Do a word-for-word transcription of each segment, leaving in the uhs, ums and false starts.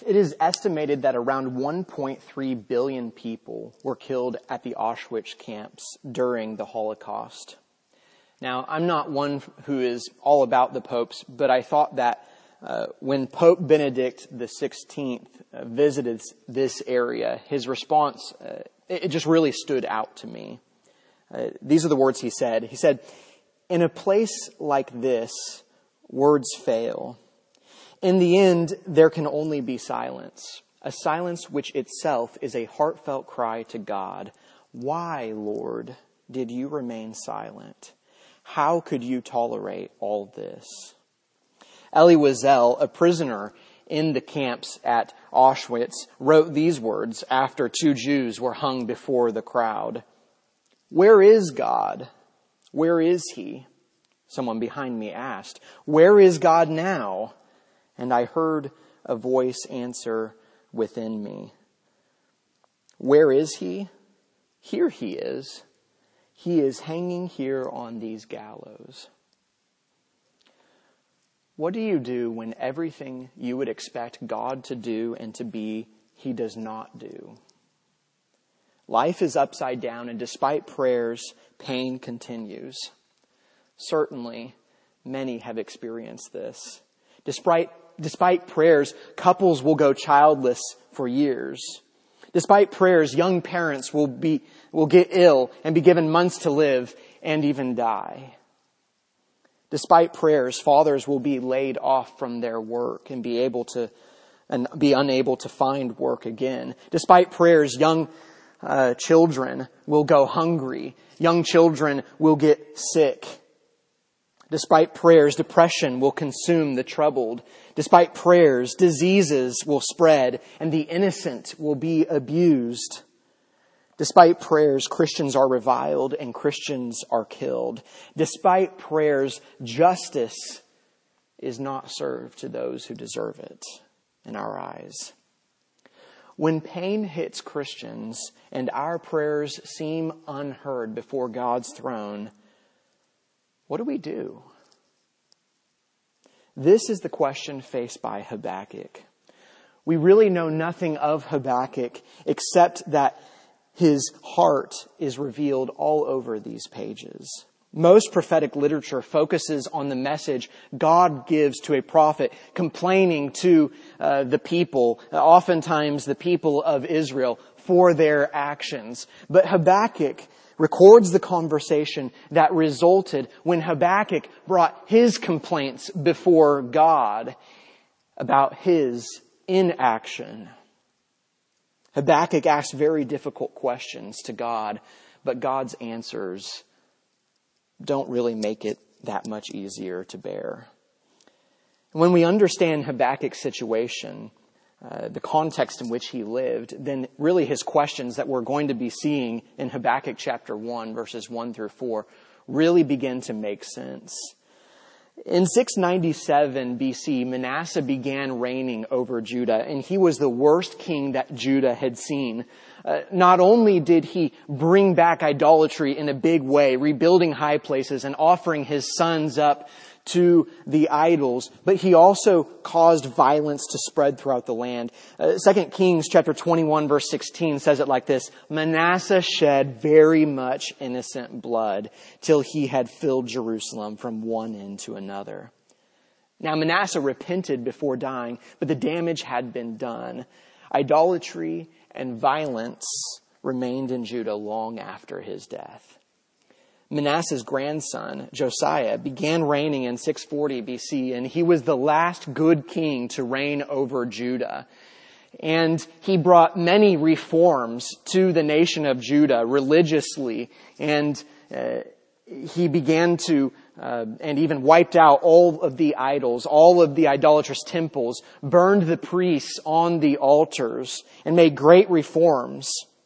It is estimated that around one point three billion people were killed at the Auschwitz camps during the Holocaust. Now, I'm not one who is all about the popes, but I thought that uh, when Pope Benedict the sixteenth uh, visited this area, his response, uh, it, it just really stood out to me. Uh, these are the words he said. He said, "In a place like this, words fail. In the end, there can only be silence, a silence which itself is a heartfelt cry to God. Why, Lord, did you remain silent? How could you tolerate all this?" Elie Wiesel, a prisoner in the camps at Auschwitz, wrote these words after two Jews were hung before the crowd. "Where is God? Where is he?" Someone behind me asked. "Where is God now?" And I heard a voice answer within me. "Where is he? Here he is. He is hanging here on these gallows." What do you do when everything you would expect God to do and to be, he does not do? Life is upside down, and despite prayers, pain continues. Certainly, many have experienced this. Despite Despite prayers, couples will go childless for years. Despite prayers, young parents will be will get ill and be given months to live and even die. Despite prayers, fathers will be laid off from their work and be able to and be unable to find work again. Despite prayers, young uh, children will go hungry. Young children will get sick. Despite prayers, depression will consume the troubled. Despite prayers, diseases will spread and the innocent will be abused. Despite prayers, Christians are reviled and Christians are killed. Despite prayers, justice is not served to those who deserve it in our eyes. When pain hits Christians and our prayers seem unheard before God's throne, what do we do? This is the question faced by Habakkuk. We really know nothing of Habakkuk except that his heart is revealed all over these pages. Most prophetic literature focuses on the message God gives to a prophet complaining to uh, the people, oftentimes the people of Israel, for their actions. But Habakkuk records the conversation that resulted when Habakkuk brought his complaints before God about his inaction. Habakkuk asks very difficult questions to God, but God's answers don't really make it that much easier to bear. When we understand Habakkuk's situation, Uh, the context in which he lived, then really his questions that we're going to be seeing in Habakkuk chapter one, verses one through four, really begin to make sense. In six ninety-seven B C, Manasseh began reigning over Judah, and he was the worst king that Judah had seen. Uh, not only did he bring back idolatry in a big way, rebuilding high places and offering his sons up to the idols, but he also caused violence to spread throughout the land. Uh, Second Kings chapter twenty-one verse sixteen says it like this: Manasseh shed very much innocent blood till he had filled Jerusalem from one end to another. Now Manasseh repented before dying, but the damage had been done. Idolatry and violence remained in Judah long after his death. Manasseh's grandson, Josiah, began reigning in six forty B C, and he was the last good king to reign over Judah. And he brought many reforms to the nation of Judah religiously, and uh, he began to, uh, and even wiped out all of the idols, all of the idolatrous temples, burned the priests on the altars, and made great reforms.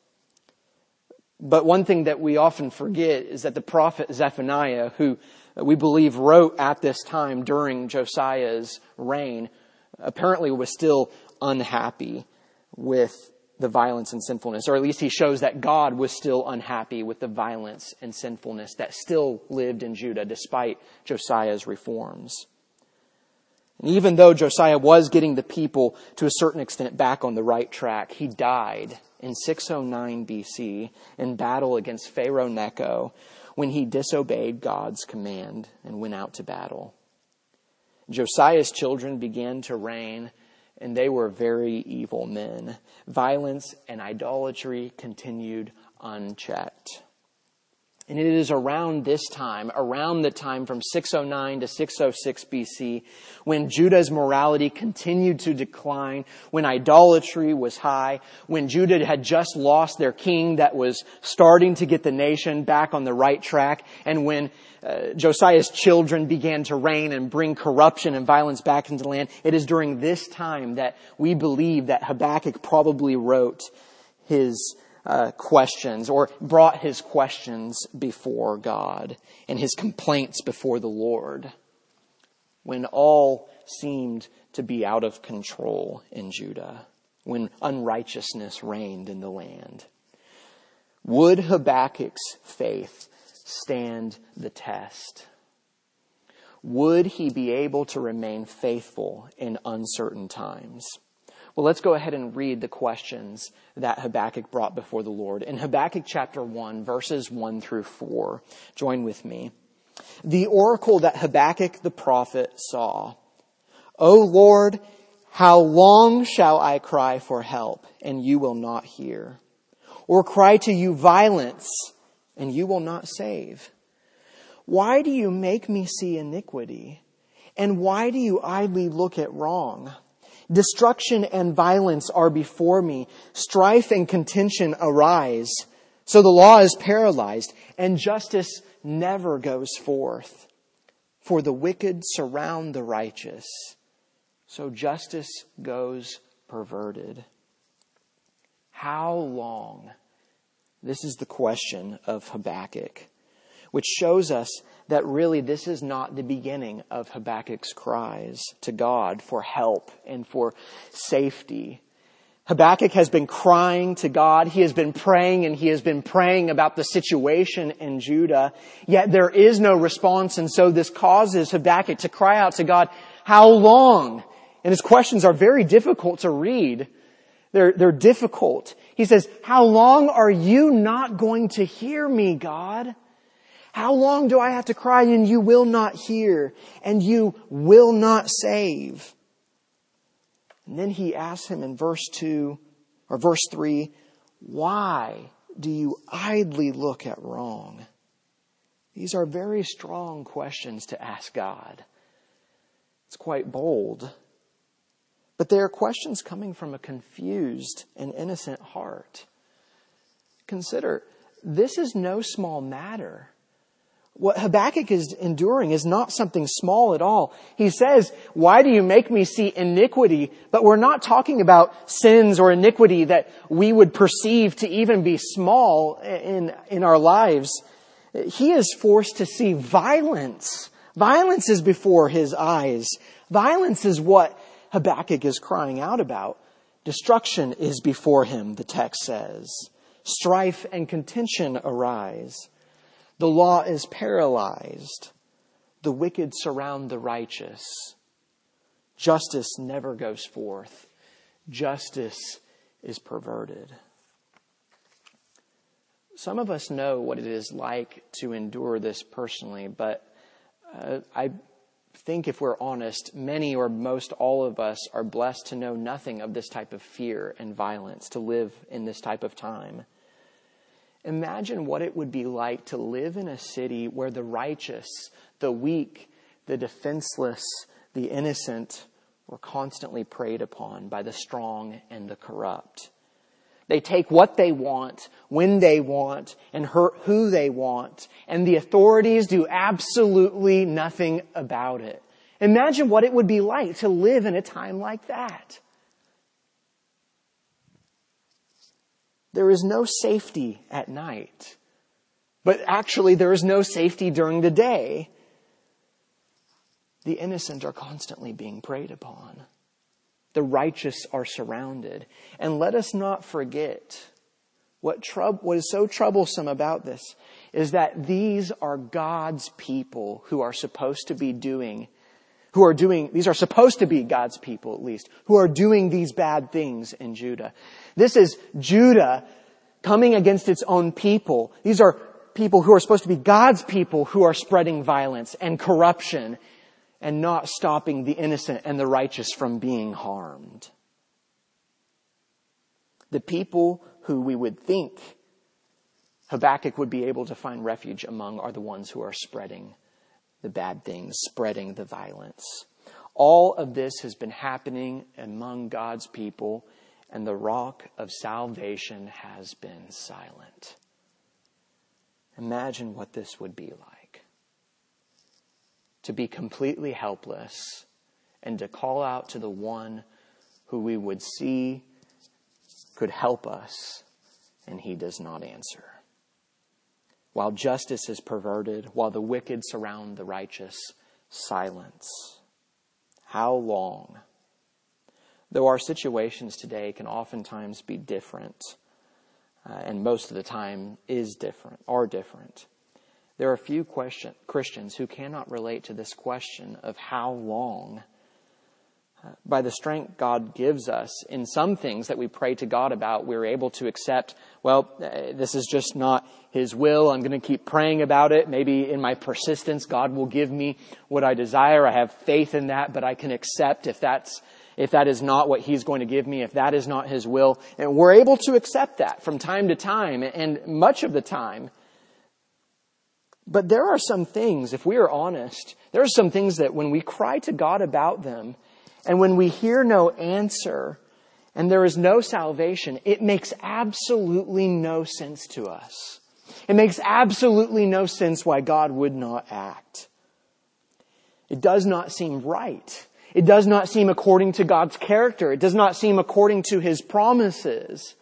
But one thing that we often forget is that the prophet Zephaniah, who we believe wrote at this time during Josiah's reign, apparently was still unhappy with the violence and sinfulness, or at least he shows that God was still unhappy with the violence and sinfulness that still lived in Judah despite Josiah's reforms. And even though Josiah was getting the people to a certain extent back on the right track, he died in six oh nine B C in battle against Pharaoh Necho when he disobeyed God's command and went out to battle. Josiah's children began to reign, and they were very evil men. Violence and idolatry continued unchecked. And it is around this time, around the time from six oh nine to six oh six B C, when Judah's morality continued to decline, when idolatry was high, when Judah had just lost their king that was starting to get the nation back on the right track, and when uh, Josiah's children began to reign and bring corruption and violence back into the land. It is during this time that we believe that Habakkuk probably wrote his Uh, questions, or brought his questions before God and his complaints before the Lord when all seemed to be out of control in Judah, when unrighteousness reigned in the land. Would Habakkuk's faith stand the test? Would he be able to remain faithful in uncertain times? Well, let's go ahead and read the questions that Habakkuk brought before the Lord. In Habakkuk chapter one, verses one through four, join with me. The oracle that Habakkuk the prophet saw. O Lord, how long shall I cry for help, and you will not hear? Or cry to you violence, and you will not save? Why do you make me see iniquity? And why do you idly look at wrong? Destruction and violence are before me. Strife and contention arise. So the law is paralyzed, and justice never goes forth. For the wicked surround the righteous. So justice goes perverted. How long? This is the question of Habakkuk, which shows us that really this is not the beginning of Habakkuk's cries to God for help and for safety. Habakkuk has been crying to God. He has been praying, and he has been praying about the situation in Judah. Yet there is no response, and so this causes Habakkuk to cry out to God, how long? And his questions are very difficult to read. They're, they're difficult. He says, how long are you not going to hear me, God? How long do I have to cry and you will not hear, and you will not save? And then he asks him in verse two or verse three, why do you idly look at wrong? These are very strong questions to ask God. It's quite bold. But they are questions coming from a confused and innocent heart. Consider, this is no small matter. What Habakkuk is enduring is not something small at all. He says, why do you make me see iniquity? But we're not talking about sins or iniquity that we would perceive to even be small in, in our lives. He is forced to see violence. Violence is before his eyes. Violence is what Habakkuk is crying out about. Destruction is before him, the text says. Strife and contention arise. The law is paralyzed. The wicked surround the righteous. Justice never goes forth. Justice is perverted. Some of us know what it is like to endure this personally, but uh, I think if we're honest, many or most all of us are blessed to know nothing of this type of fear and violence, to live in this type of time. Imagine what it would be like to live in a city where the righteous, the weak, the defenseless, the innocent were constantly preyed upon by the strong and the corrupt. They take what they want, when they want, and hurt who they want, and the authorities do absolutely nothing about it. Imagine what it would be like to live in a time like that. There is no safety at night. But actually, there is no safety during the day. The innocent are constantly being preyed upon. The righteous are surrounded. And let us not forget, what, troub- what is so troublesome about this is that these are God's people who are supposed to be doing, who are doing, these are supposed to be God's people at least, who are doing these bad things in Judah. This is Judah coming against its own people. These are people who are supposed to be God's people who are spreading violence and corruption and not stopping the innocent and the righteous from being harmed. The people who we would think Habakkuk would be able to find refuge among are the ones who are spreading the bad things, spreading the violence. All of this has been happening among God's people, and the rock of salvation has been silent. Imagine what this would be like. To be completely helpless and to call out to the one who we would see could help us, and he does not answer. While justice is perverted, while the wicked surround the righteous, silence. How long? Though our situations today can oftentimes be different, uh, and most of the time is different, are different, there are few question, Christians who cannot relate to this question of how long. Uh, by the strength God gives us in some things that we pray to God about, we're able to accept, well, uh, this is just not His will. I'm going to keep praying about it. Maybe in my persistence, God will give me what I desire. I have faith in that, but I can accept if that's, if that is not what He's going to give me, if that is not His will. And we're able to accept that from time to time and much of the time. But there are some things, if we are honest, there are some things that when we cry to God about them, and when we hear no answer, and there is no salvation, it makes absolutely no sense to us. It makes absolutely no sense why God would not act. It does not seem right. It does not seem according to God's character. It does not seem according to His promises.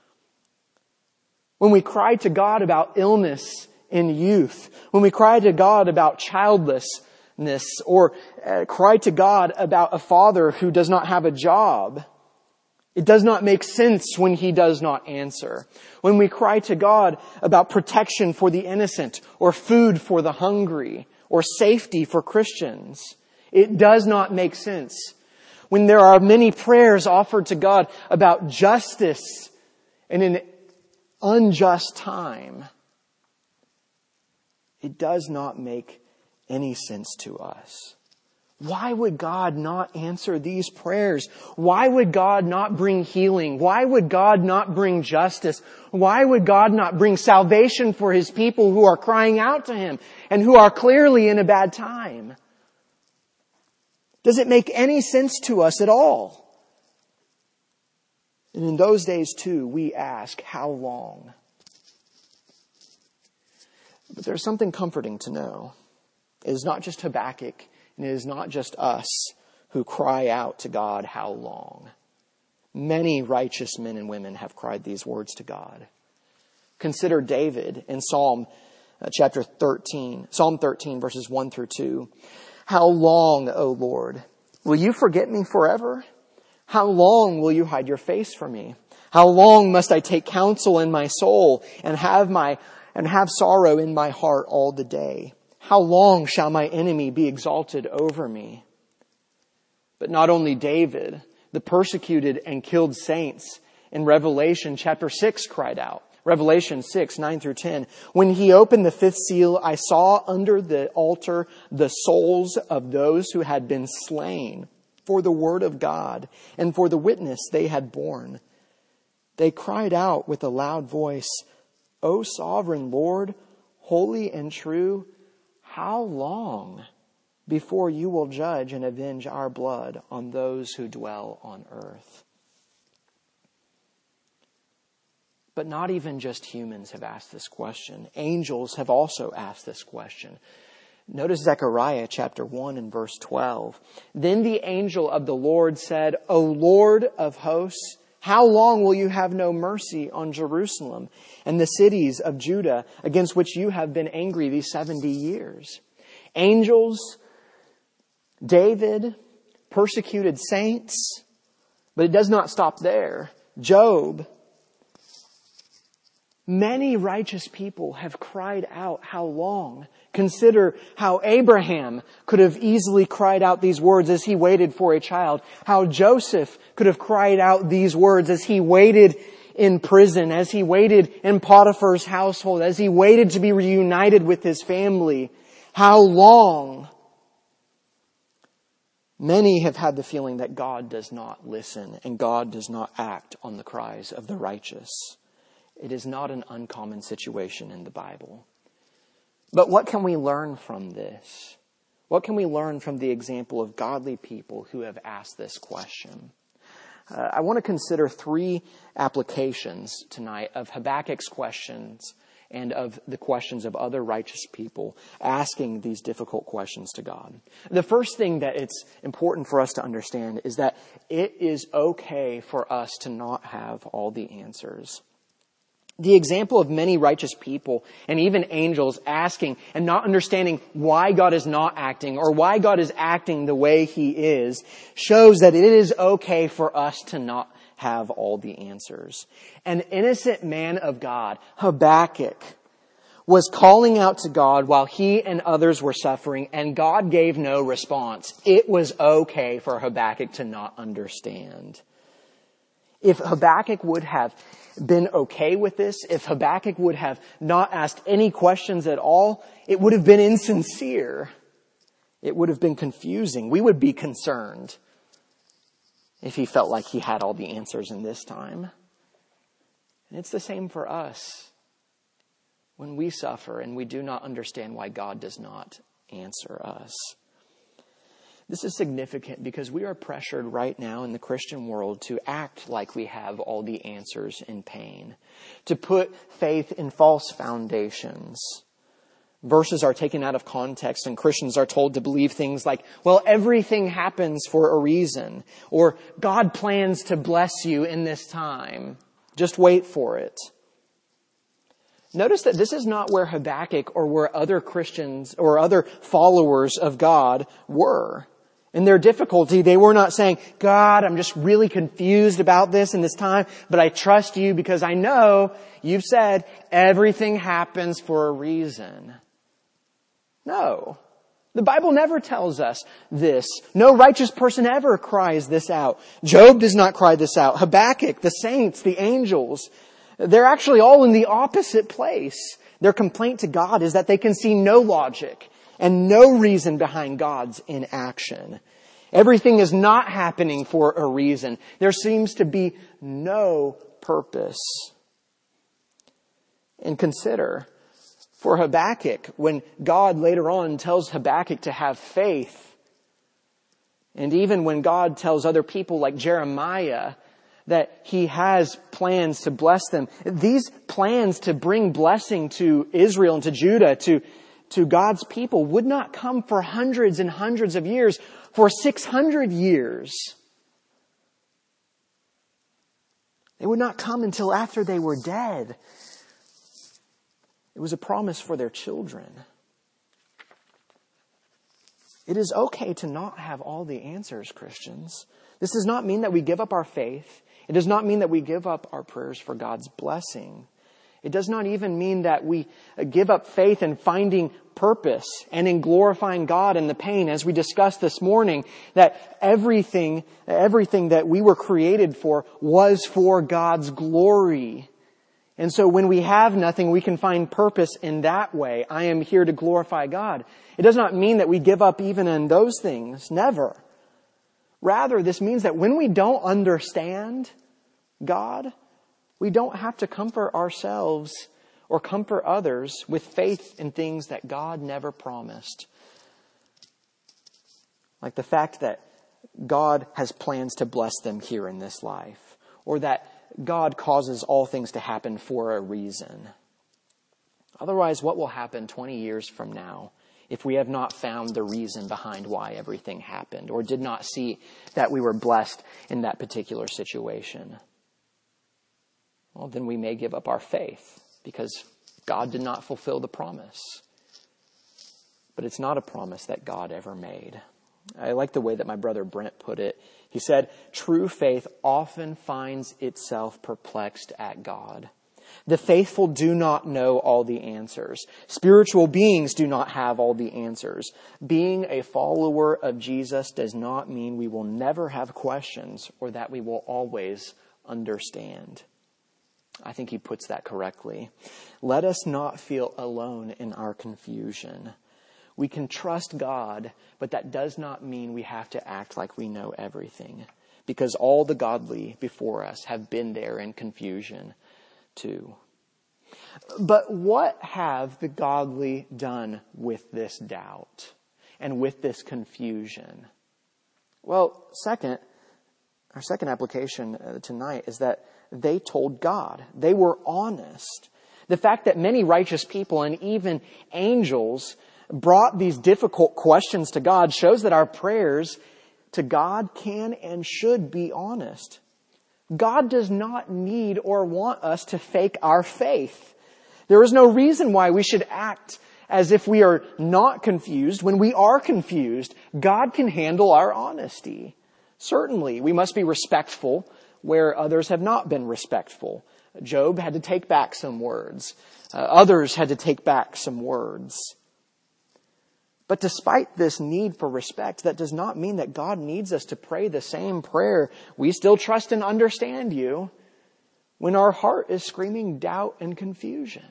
When we cry to God about illness in youth, when we cry to God about childlessness, or uh, cry to God about a father who does not have a job, it does not make sense when He does not answer. When we cry to God about protection for the innocent, or food for the hungry, or safety for Christians, it does not make sense. When there are many prayers offered to God about justice in an unjust time, it does not make any sense to us. Why would God not answer these prayers? Why would God not bring healing? Why would God not bring justice? Why would God not bring salvation for His people who are crying out to Him and who are clearly in a bad time? Does it make any sense to us at all? And in those days too, we ask, how long? But there's something comforting to know. It is not just Habakkuk, and it is not just us who cry out to God, how long? Many righteous men and women have cried these words to God. Consider David in Psalm uh, chapter thirteen, Psalm thirteen, verses one through two. How long, O Lord, will you forget me forever? How long will you hide your face from me? How long must I take counsel in my soul and have my and have sorrow in my heart all the day? How long shall my enemy be exalted over me? But not only David, the persecuted and killed saints in Revelation chapter six cried out. Revelation six, nine through ten. When He opened the fifth seal, I saw under the altar the souls of those who had been slain for the word of God and for the witness they had borne. They cried out with a loud voice, O sovereign Lord, holy and true, how long before you will judge and avenge our blood on those who dwell on earth? But not even just humans have asked this question. Angels have also asked this question. Notice Zechariah chapter one and verse twelve. Then the angel of the Lord said, O Lord of hosts, how long will you have no mercy on Jerusalem and the cities of Judah against which you have been angry these seventy years? Angels, David, persecuted saints, but it does not stop there. Job, Many righteous people have cried out, how long? Consider how Abraham could have easily cried out these words as he waited for a child. How Joseph could have cried out these words as he waited in prison, as he waited in Potiphar's household, as he waited to be reunited with his family. How long? Many have had the feeling that God does not listen and God does not act on the cries of the righteous. It is not an uncommon situation in the Bible. But what can we learn from this? What can we learn from the example of godly people who have asked this question? Uh, I want to consider three applications tonight of Habakkuk's questions and of the questions of other righteous people asking these difficult questions to God. The first thing that it's important for us to understand is that it is okay for us to not have all the answers. The example of many righteous people and even angels asking and not understanding why God is not acting or why God is acting the way He is shows that it is okay for us to not have all the answers. An innocent man of God, Habakkuk, was calling out to God while he and others were suffering, and God gave no response. It was okay for Habakkuk to not understand. If Habakkuk would have been okay with this, if Habakkuk would have not asked any questions at all, it would have been insincere. It would have been confusing. We would be concerned if he felt like he had all the answers in this time. And it's the same for us. When we suffer and we do not understand why God does not answer us. This is significant because we are pressured right now in the Christian world to act like we have all the answers in pain, to put faith in false foundations. Verses are taken out of context and Christians are told to believe things like, well, everything happens for a reason, or God plans to bless you in this time. Just wait for it. Notice that this is not where Habakkuk or where other Christians or other followers of God were. In their difficulty, they were not saying, God, I'm just really confused about this in this time, but I trust you because I know you've said everything happens for a reason. No. The Bible never tells us this. No righteous person ever cries this out. Job does not cry this out. Habakkuk, the saints, the angels, they're actually all in the opposite place. Their complaint to God is that they can see no logic and no reason behind God's inaction. Everything is not happening for a reason. There seems to be no purpose. And consider, for Habakkuk, when God later on tells Habakkuk to have faith, and even when God tells other people like Jeremiah that He has plans to bless them, these plans to bring blessing to Israel and to Judah, to, to God's people, would not come for hundreds and hundreds of years, for six hundred years. They would not come until after they were dead. It was a promise for their children. It is okay to not have all the answers, Christians. This does not mean that we give up our faith. It does not mean that we give up our prayers for God's blessing. It does not even mean that we give up faith in finding purpose and in glorifying God in the pain. As we discussed this morning, that everything, everything that we were created for was for God's glory. And so when we have nothing, we can find purpose in that way. I am here to glorify God. It does not mean that we give up even in those things. Never. Rather, this means that when we don't understand God, we don't have to comfort ourselves or comfort others with faith in things that God never promised. Like the fact that God has plans to bless them here in this life, or that God causes all things to happen for a reason. Otherwise, what will happen twenty years from now if we have not found the reason behind why everything happened, or did not see that we were blessed in that particular situation? Well, then we may give up our faith because God did not fulfill the promise. But it's not a promise that God ever made. I like the way that my brother Brent put it. He said, true faith often finds itself perplexed at God. The faithful do not know all the answers. Spiritual beings do not have all the answers. Being a follower of Jesus does not mean we will never have questions or that we will always understand. I think he puts that correctly. Let us not feel alone in our confusion. We can trust God, but that does not mean we have to act like we know everything, because all the godly before us have been there in confusion too. But what have the godly done with this doubt and with this confusion? Well, second, our second application tonight is that they told God. They were honest. The fact that many righteous people and even angels brought these difficult questions to God shows that our prayers to God can and should be honest. God does not need or want us to fake our faith. There is no reason why we should act as if we are not confused when we are confused. God can handle our honesty. Certainly, we must be respectful where others have not been respectful. Job had to take back some words. Uh, others had to take back some words. But despite this need for respect, that does not mean that God needs us to pray the same prayer. We still trust and understand you when our heart is screaming doubt and confusion.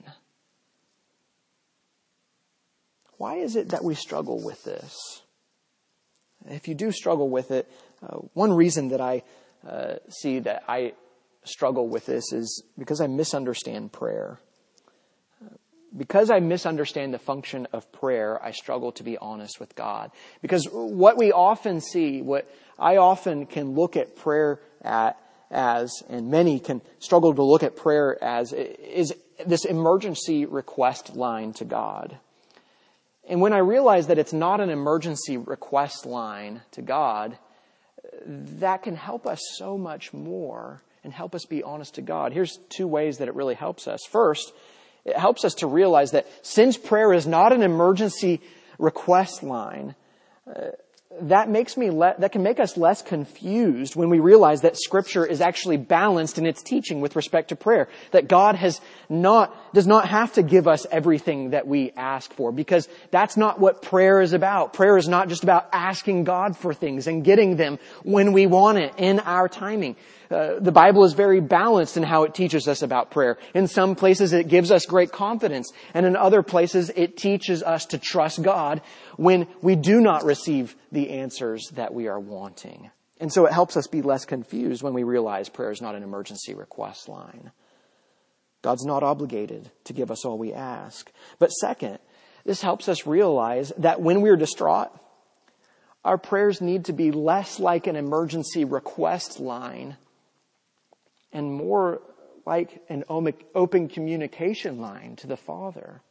Why is it that we struggle with this? If you do struggle with it, uh, one reason that I uh, see that I struggle with this is because I misunderstand prayer. Because I misunderstand the function of prayer, I struggle to be honest with God. Because what we often see, what I often can look at prayer at, as, and many can struggle to look at prayer as, is this emergency request line to God. And when I realize that it's not an emergency request line to God, that can help us so much more and help us be honest to God. Here's two ways that it really helps us. First, it helps us to realize that since prayer is not an emergency request line, uh, that makes me le- that can make us less confused when we realize that Scripture is actually balanced in its teaching with respect to prayer. That God has not does not have to give us everything that we ask for, because that's not what prayer is about. Prayer is not just about asking God for things and getting them when we want it in our timing. Uh, the Bible is very balanced in how it teaches us about prayer. In some places it gives us great confidence, and in other places it teaches us to trust God when we do not receive the answers that we are wanting. And so it helps us be less confused when we realize prayer is not an emergency request line. God's not obligated to give us all we ask. But second, this helps us realize that when we're distraught, our prayers need to be less like an emergency request line and more like an open communication line to the Father.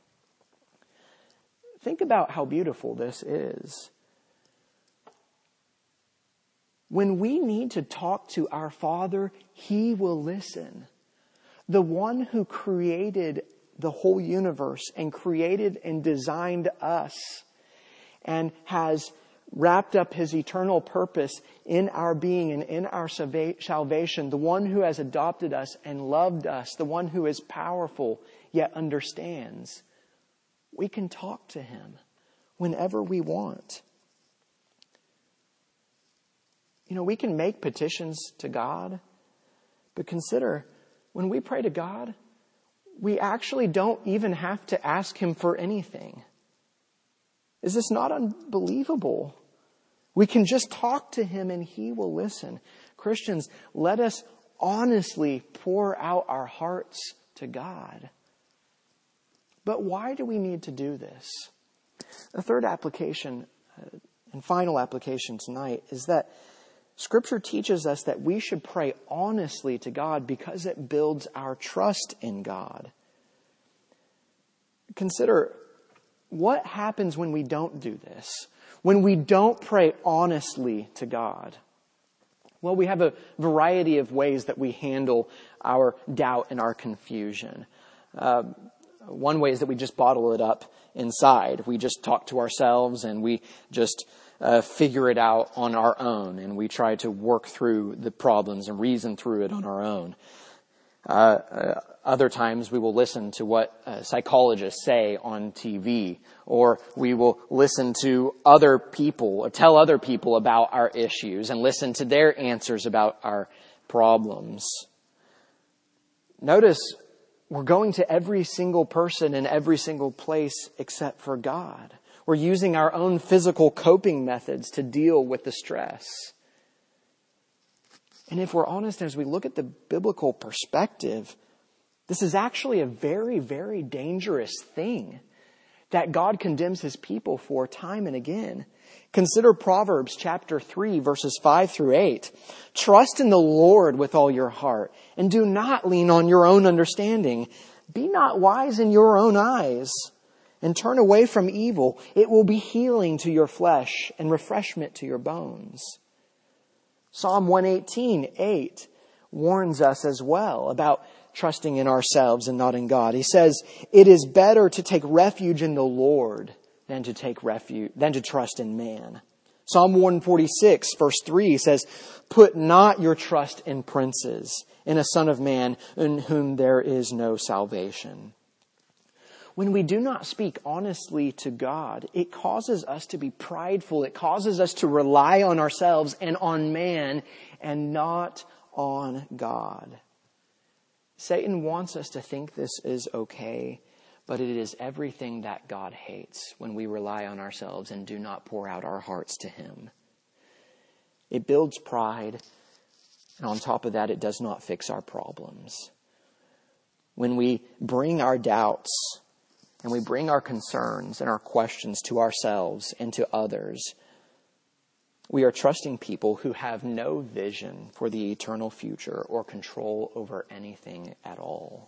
Think about how beautiful this is. When we need to talk to our Father, He will listen. The one who created the whole universe and created and designed us and has wrapped up His eternal purpose in our being and in our salvation, the one who has adopted us and loved us, the one who is powerful yet understands, we can talk to Him whenever we want. You know, we can make petitions to God, but consider, when we pray to God, we actually don't even have to ask Him for anything. Is this not unbelievable? We can just talk to Him and He will listen. Christians, let us honestly pour out our hearts to God. But why do we need to do this? The third application uh, and final application tonight is that Scripture teaches us that we should pray honestly to God because it builds our trust in God. Consider what happens when we don't do this, when we don't pray honestly to God. Well, we have a variety of ways that we handle our doubt and our confusion. Uh, one way is that we just bottle it up inside. We just talk to ourselves and we just uh, figure it out on our own, and we try to work through the problems and reason through it on our own. Uh, uh, other times we will listen to what uh, psychologists say on T V, or we will listen to other people, or tell other people about our issues and listen to their answers about our problems. Notice we're going to every single person in every single place except for God. We're using our own physical coping methods to deal with the stress. And if we're honest, as we look at the biblical perspective, this is actually a very, very dangerous thing that God condemns his people for time and again. Consider Proverbs chapter three, verses five through eight. Trust in the Lord with all your heart, and do not lean on your own understanding. Be not wise in your own eyes, and turn away from evil. It will be healing to your flesh and refreshment to your bones. Psalm one eighteen, eight warns us as well about trusting in ourselves and not in God. He says, it is better to take refuge in the Lord than to take refuge, than to trust in man. Psalm one forty-six, verse three says, put not your trust in princes, in a son of man in whom there is no salvation. When we do not speak honestly to God, it causes us to be prideful. It causes us to rely on ourselves and on man and not on God. Satan wants us to think this is okay, but it is everything that God hates when we rely on ourselves and do not pour out our hearts to him. It builds pride, and on top of that, it does not fix our problems. When we bring our doubts and we bring our concerns and our questions to ourselves and to others, we are trusting people who have no vision for the eternal future or control over anything at all.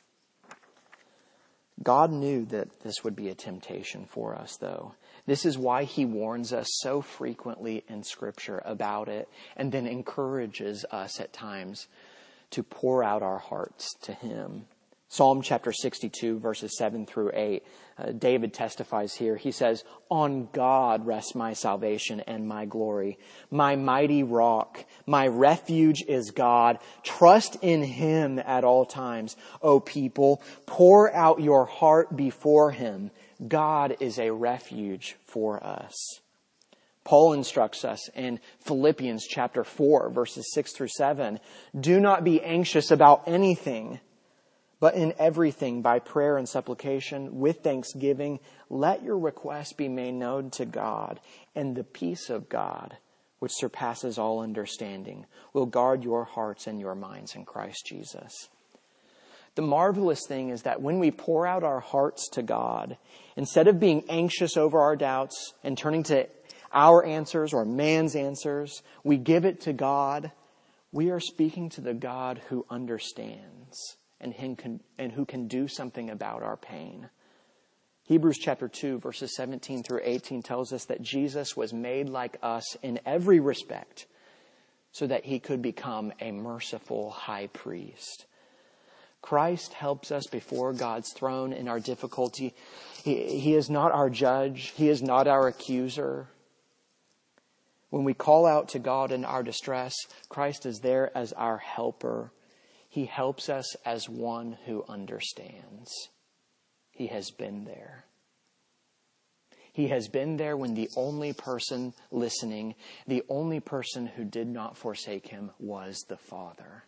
God knew that this would be a temptation for us, though. This is why he warns us so frequently in Scripture about it, and then encourages us at times to pour out our hearts to him. Psalm chapter sixty-two, verses seven through eight, uh, David testifies here. He says, on God rests my salvation and my glory. My mighty rock, my refuge is God. Trust in him at all times. O people, pour out your heart before him. God is a refuge for us. Paul instructs us in Philippians chapter four, verses six through seven. Do not be anxious about anything, but in everything, by prayer and supplication, with thanksgiving, let your requests be made known to God, and the peace of God, which surpasses all understanding, will guard your hearts and your minds in Christ Jesus. The marvelous thing is that when we pour out our hearts to God, instead of being anxious over our doubts and turning to our answers or man's answers, we give it to God. We are speaking to the God who understands and who can do something about our pain. Hebrews chapter two, verses seventeen through eighteen tells us that Jesus was made like us in every respect so that he could become a merciful high priest. Christ helps us before God's throne in our difficulty. He, he is not our judge. He is not our accuser. When we call out to God in our distress, Christ is there as our helper. He helps us as one who understands. He has been there. He has been there when the only person listening, the only person who did not forsake him was the Father.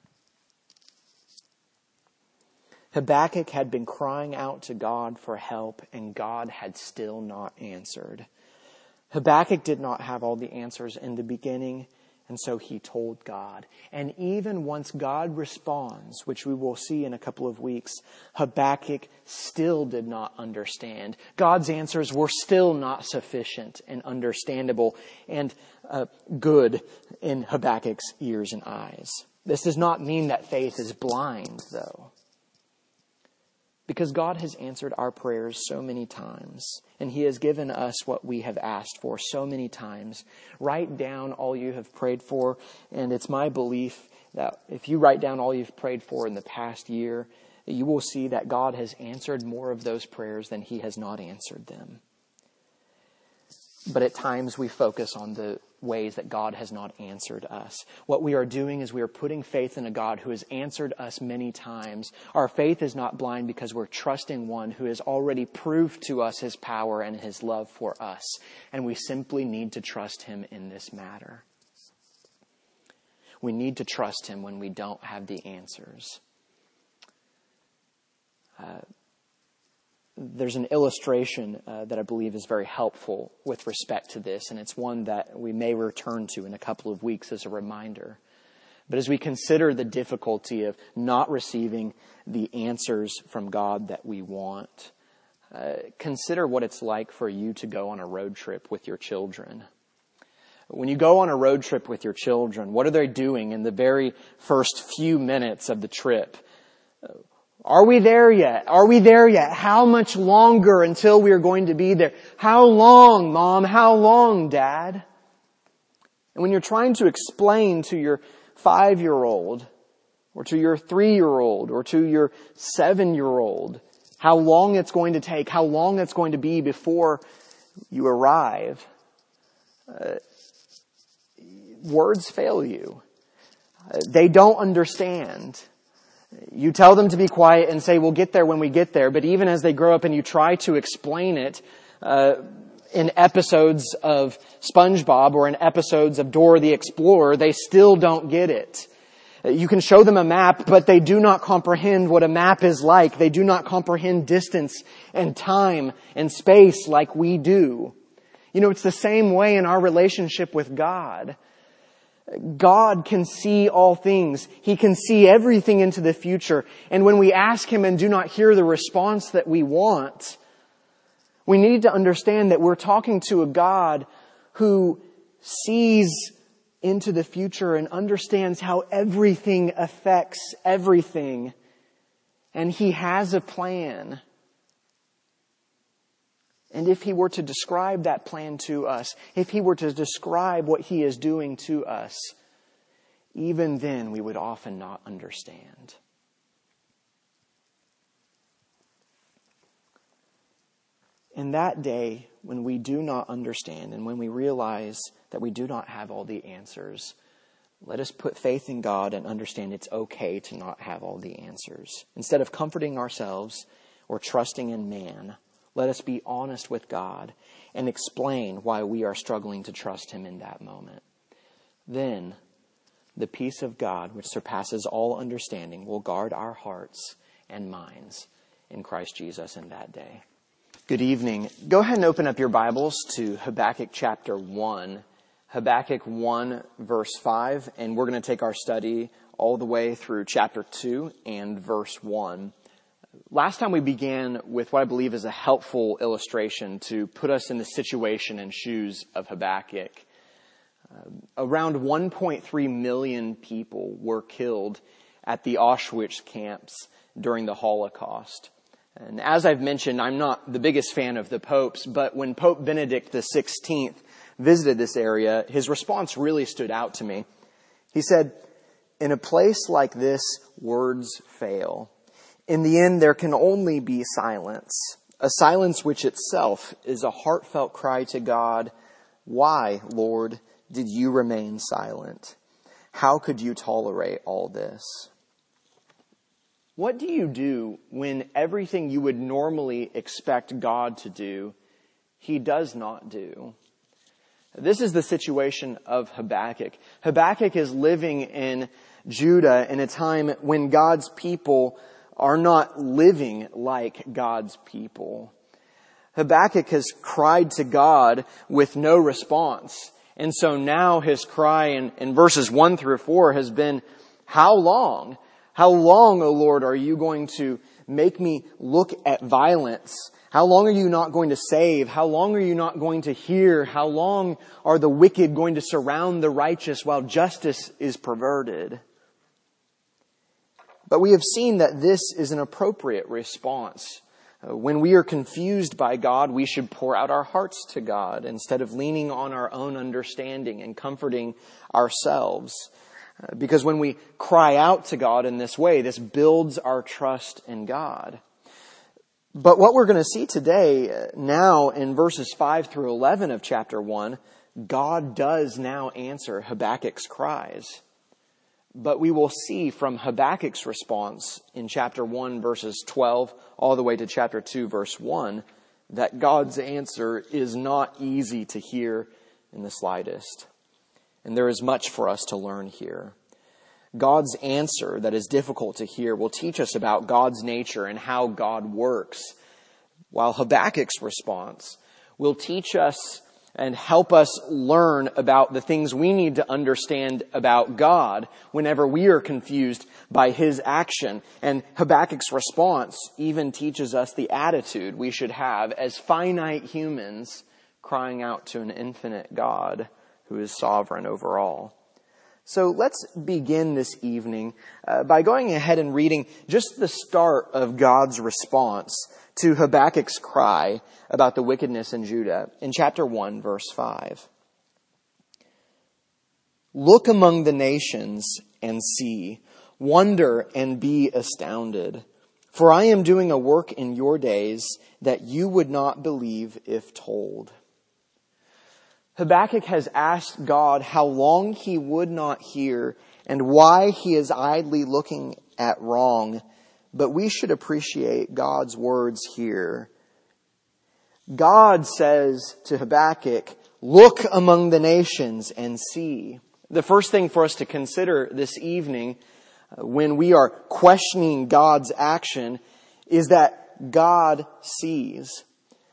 Habakkuk had been crying out to God for help, and God had still not answered. Habakkuk did not have all the answers in the beginning, and so he told God. And even once God responds, which we will see in a couple of weeks, Habakkuk still did not understand. God's answers were still not sufficient and understandable and uh, good in Habakkuk's ears and eyes. This does not mean that faith is blind, though. Because God has answered our prayers so many times, and he has given us what we have asked for so many times. Write down all you have prayed for, and it's my belief that if you write down all you've prayed for in the past year, you will see that God has answered more of those prayers than he has not answered them. But at times we focus on the ways that God has not answered us. What we are doing is we are putting faith in a God who has answered us many times. Our faith is not blind because we're trusting one who has already proved to us his power and his love for us. And we simply need to trust him in this matter. We need to trust him when we don't have the answers. Uh, There's an illustration uh, that I believe is very helpful with respect to this, and it's one that we may return to in a couple of weeks as a reminder. But as we consider the difficulty of not receiving the answers from God that we want, uh, consider what it's like for you to go on a road trip with your children. When you go on a road trip with your children, what are they doing in the very first few minutes of the trip? Are we there yet? Are we there yet? How much longer until we are going to be there? How long, Mom? How long, Dad? And when you're trying to explain to your five-year-old or to your three-year-old or to your seven-year-old how long it's going to take, how long it's going to be before you arrive, uh, words fail you. Uh, they don't understand. You tell them to be quiet and say, we'll get there when we get there. But even as they grow up and you try to explain it uh, in episodes of SpongeBob or in episodes of Dora the Explorer, they still don't get it. You can show them a map, but they do not comprehend what a map is like. They do not comprehend distance and time and space like we do. You know, it's the same way in our relationship with God. God can see all things. He can see everything into the future. And when we ask him and do not hear the response that we want, we need to understand that we're talking to a God who sees into the future and understands how everything affects everything. And he has a plan. And if he were to describe that plan to us, if he were to describe what he is doing to us, even then we would often not understand. In that day, when we do not understand and when we realize that we do not have all the answers, let us put faith in God and understand it's okay to not have all the answers. Instead of comforting ourselves or trusting in man, let us be honest with God and explain why we are struggling to trust him in that moment. Then, the peace of God, which surpasses all understanding, will guard our hearts and minds in Christ Jesus in that day. Good evening. Go ahead and open up your Bibles to Habakkuk chapter one. Habakkuk one verse five, and we're going to take our study all the way through chapter two and verse one. Last time we began with what I believe is a helpful illustration to put us in the situation and shoes of Habakkuk. Uh, around one point three million people were killed at the Auschwitz camps during the Holocaust. And as I've mentioned, I'm not the biggest fan of the popes, but when Pope Benedict the sixteenth visited this area, his response really stood out to me. He said, "In a place like this, words fail. In the end, there can only be silence, a silence which itself is a heartfelt cry to God. Why, Lord, did you remain silent? How could you tolerate all this?" What do you do when everything you would normally expect God to do, he does not do? This is the situation of Habakkuk. Habakkuk is living in Judah in a time when God's people are not living like God's people. Habakkuk has cried to God with no response. And so now his cry in, in verses one through four has been, how long? How long, O Lord, are you going to make me look at violence? How long are you not going to save? How long are you not going to hear? How long are the wicked going to surround the righteous while justice is perverted? But we have seen that this is an appropriate response. When we are confused by God, we should pour out our hearts to God instead of leaning on our own understanding and comforting ourselves. Because when we cry out to God in this way, this builds our trust in God. But what we're going to see today, now in verses five through eleven of chapter one, God does now answer Habakkuk's cries. But we will see from Habakkuk's response in chapter one, verses twelve, all the way to chapter two, verse one, that God's answer is not easy to hear in the slightest. And there is much for us to learn here. God's answer that is difficult to hear will teach us about God's nature and how God works, while Habakkuk's response will teach us and help us learn about the things we need to understand about God whenever we are confused by His action. And Habakkuk's response even teaches us the attitude we should have as finite humans crying out to an infinite God who is sovereign over all. So let's begin this evening uh, by going ahead and reading just the start of God's response to Habakkuk's cry about the wickedness in Judah in chapter one, verse five. Look among the nations and see, wonder and be astounded. For I am doing a work in your days that you would not believe if told. Habakkuk has asked God how long He would not hear and why He is idly looking at wrong. But we should appreciate God's words here. God says to Habakkuk, look among the nations and see. The first thing for us to consider this evening when we are questioning God's action is that God sees.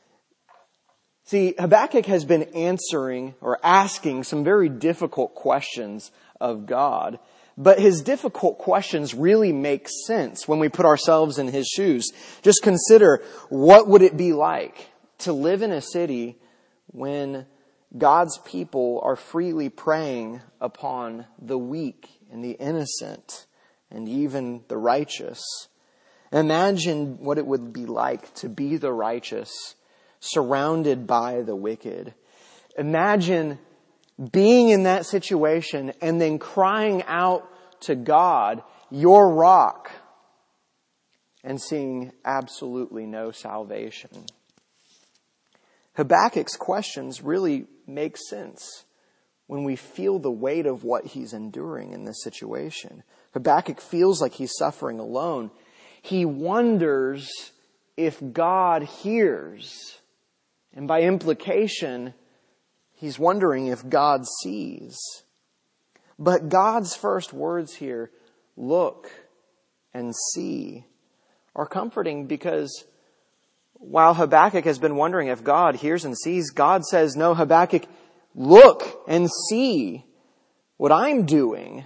See, Habakkuk has been answering or asking some very difficult questions of God. But his difficult questions really make sense when we put ourselves in his shoes. Just consider, what would it be like to live in a city when God's people are freely preying upon the weak and the innocent and even the righteous? Imagine what it would be like to be the righteous, surrounded by the wicked. Imagine being in that situation and then crying out to God, your rock, and seeing absolutely no salvation. Habakkuk's questions really make sense when we feel the weight of what he's enduring in this situation. Habakkuk feels like he's suffering alone. He wonders if God hears. And by implication, he's wondering if God sees. But God's first words here, look and see, are comforting because while Habakkuk has been wondering if God hears and sees, God says, no, Habakkuk, look and see what I'm doing.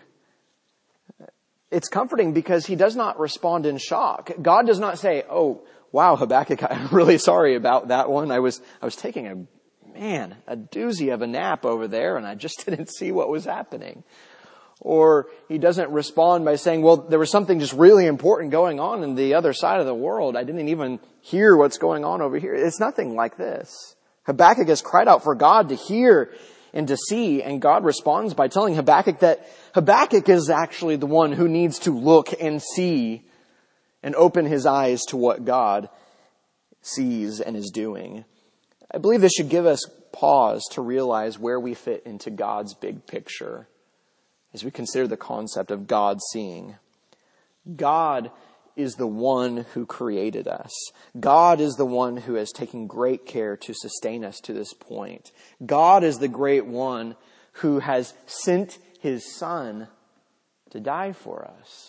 It's comforting because he does not respond in shock. God does not say, oh, wow, Habakkuk, I'm really sorry about that one. I was, I was taking a Man, a doozy of a nap over there, and I just didn't see what was happening. Or he doesn't respond by saying, well, there was something just really important going on in the other side of the world. I didn't even hear what's going on over here. It's nothing like this. Habakkuk has cried out for God to hear and to see, and God responds by telling Habakkuk that Habakkuk is actually the one who needs to look and see and open his eyes to what God sees and is doing. I believe this should give us pause to realize where we fit into God's big picture as we consider the concept of God seeing. God is the one who created us. God is the one who has taken great care to sustain us to this point. God is the great one who has sent His Son to die for us.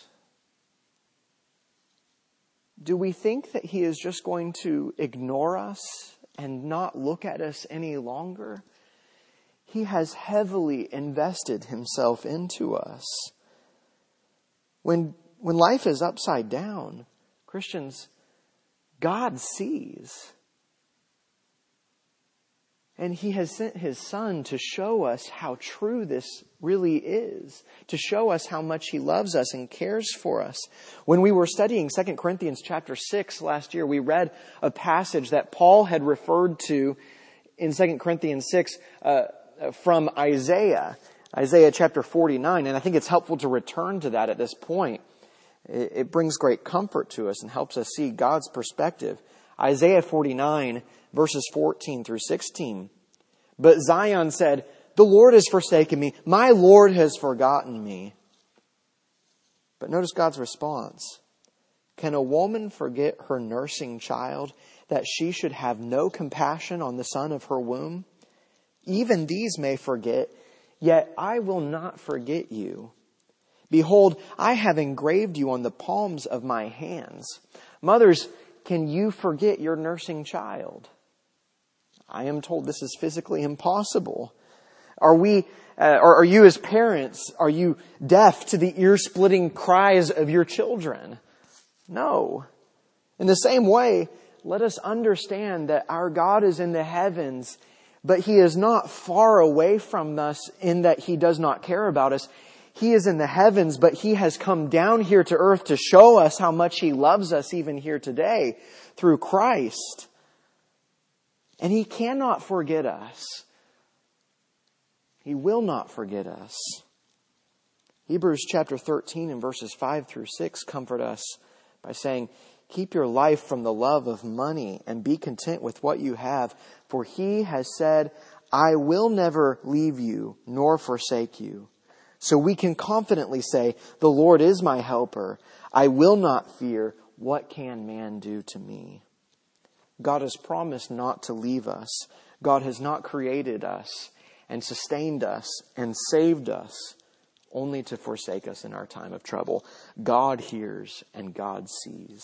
Do we think that He is just going to ignore us and not look at us any longer? He has heavily invested Himself into us. When, when life is upside down, Christians, God sees. And He has sent His Son to show us how true this really is, to show us how much He loves us and cares for us. When we were studying Second Corinthians chapter six last year, we read a passage that Paul had referred to in Second Corinthians six uh, from Isaiah, Isaiah chapter forty-nine. And I think it's helpful to return to that at this point. It, it brings great comfort to us and helps us see God's perspective. Isaiah forty-nine, verses fourteen through sixteen. But Zion said, the Lord has forsaken me. My Lord has forgotten me. But notice God's response. Can a woman forget her nursing child, that she should have no compassion on the son of her womb? Even these may forget, yet I will not forget you. Behold, I have engraved you on the palms of my hands. Mothers, can you forget your nursing child? I am told this is physically impossible. Are we, uh, or are you as parents, are you deaf to the ear-splitting cries of your children? No. In the same way, let us understand that our God is in the heavens, but He is not far away from us in that He does not care about us. He is in the heavens, but He has come down here to earth to show us how much He loves us even here today through Christ. And He cannot forget us. He will not forget us. Hebrews chapter thirteen and verses five through six comfort us by saying, keep your life from the love of money and be content with what you have. For He has said, I will never leave you nor forsake you. So we can confidently say, the Lord is my helper. I will not fear. What can man do to me? God has promised not to leave us. God has not created us and sustained us and saved us only to forsake us in our time of trouble. God hears and God sees.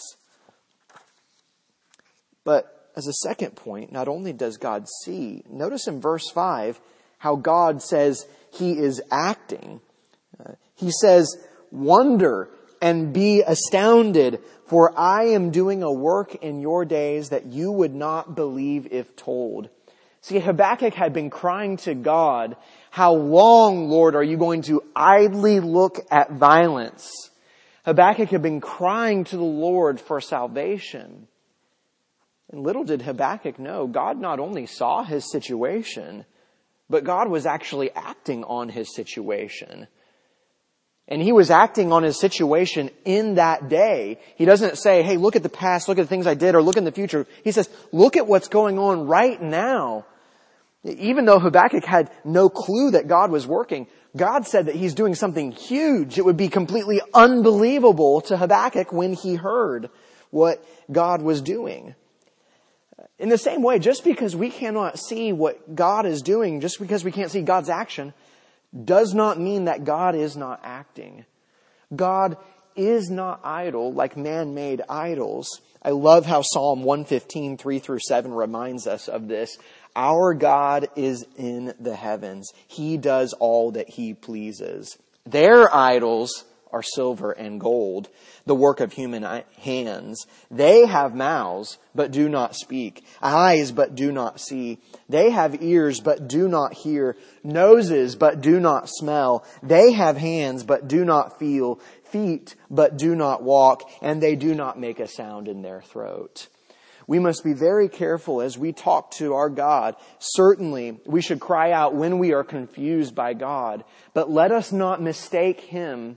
But as a second point, not only does God see, notice in verse five how God says He is acting. Uh, he says, wonder and be astounded, for I am doing a work in your days that you would not believe if told. See, Habakkuk had been crying to God, how long, Lord, are you going to idly look at violence? Habakkuk had been crying to the Lord for salvation. And little did Habakkuk know, God not only saw his situation, but God was actually acting on his situation. And He was acting on his situation in that day. He doesn't say, hey, look at the past, look at the things I did, or look in the future. He says, look at what's going on right now. Even though Habakkuk had no clue that God was working, God said that He's doing something huge. It would be completely unbelievable to Habakkuk when he heard what God was doing. In the same way, just because we cannot see what God is doing, just because we can't see God's action, does not mean that God is not acting. God is not idle like man-made idols. I love how Psalm one fifteen, three through seven reminds us of this. Our God is in the heavens. He does all that He pleases. Their idols are silver and gold, the work of human hands. They have mouths, but do not speak. Eyes, but do not see. They have ears, but do not hear. Noses, but do not smell. They have hands, but do not feel. Feet, but do not walk. And they do not make a sound in their throat. We must be very careful as we talk to our God. Certainly, we should cry out when we are confused by God. But let us not mistake Him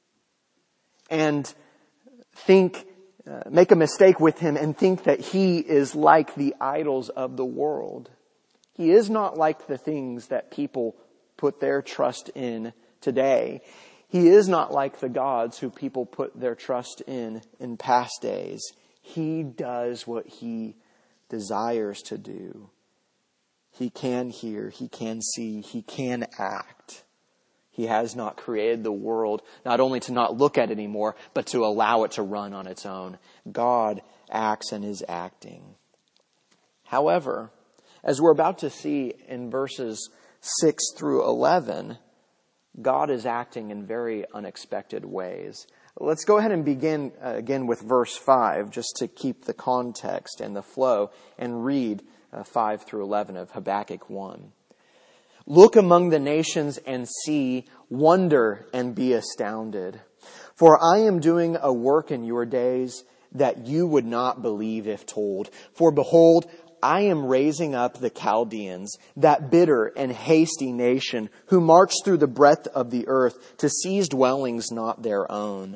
and think, uh, make a mistake with Him and think that He is like the idols of the world. He is not like the things that people put their trust in today. He is not like the gods who people put their trust in in past days. He does what He desires to do. He can hear, He can see, He can act. He has not created the world not only to not look at it anymore, but to allow it to run on its own. God acts and is acting. However, as we're about to see in verses six through eleven, God is acting in very unexpected ways. Let's go ahead and begin uh, again with verse five, just to keep the context and the flow, and read uh, five through eleven of Habakkuk one. Look among the nations and see, wonder and be astounded. For I am doing a work in your days that you would not believe if told. For behold, I am raising up the Chaldeans, that bitter and hasty nation, who march through the breadth of the earth to seize dwellings not their own.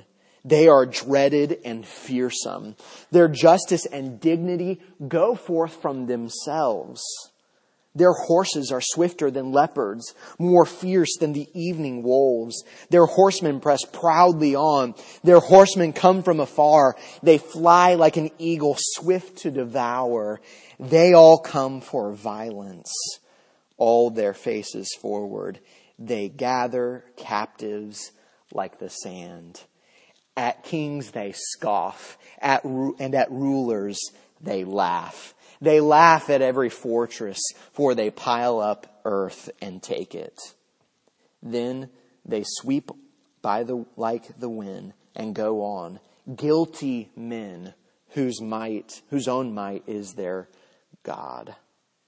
They are dreaded and fearsome. Their justice and dignity go forth from themselves. Their horses are swifter than leopards, more fierce than the evening wolves. Their horsemen press proudly on. Their horsemen come from afar. They fly like an eagle, swift to devour. They all come for violence, all their faces forward. They gather captives like the sand. At kings they scoff, at and at rulers they laugh. They laugh at every fortress, for they pile up earth and take it. Then they sweep by the like the wind and go on. Guilty men whose might, whose own might is their God.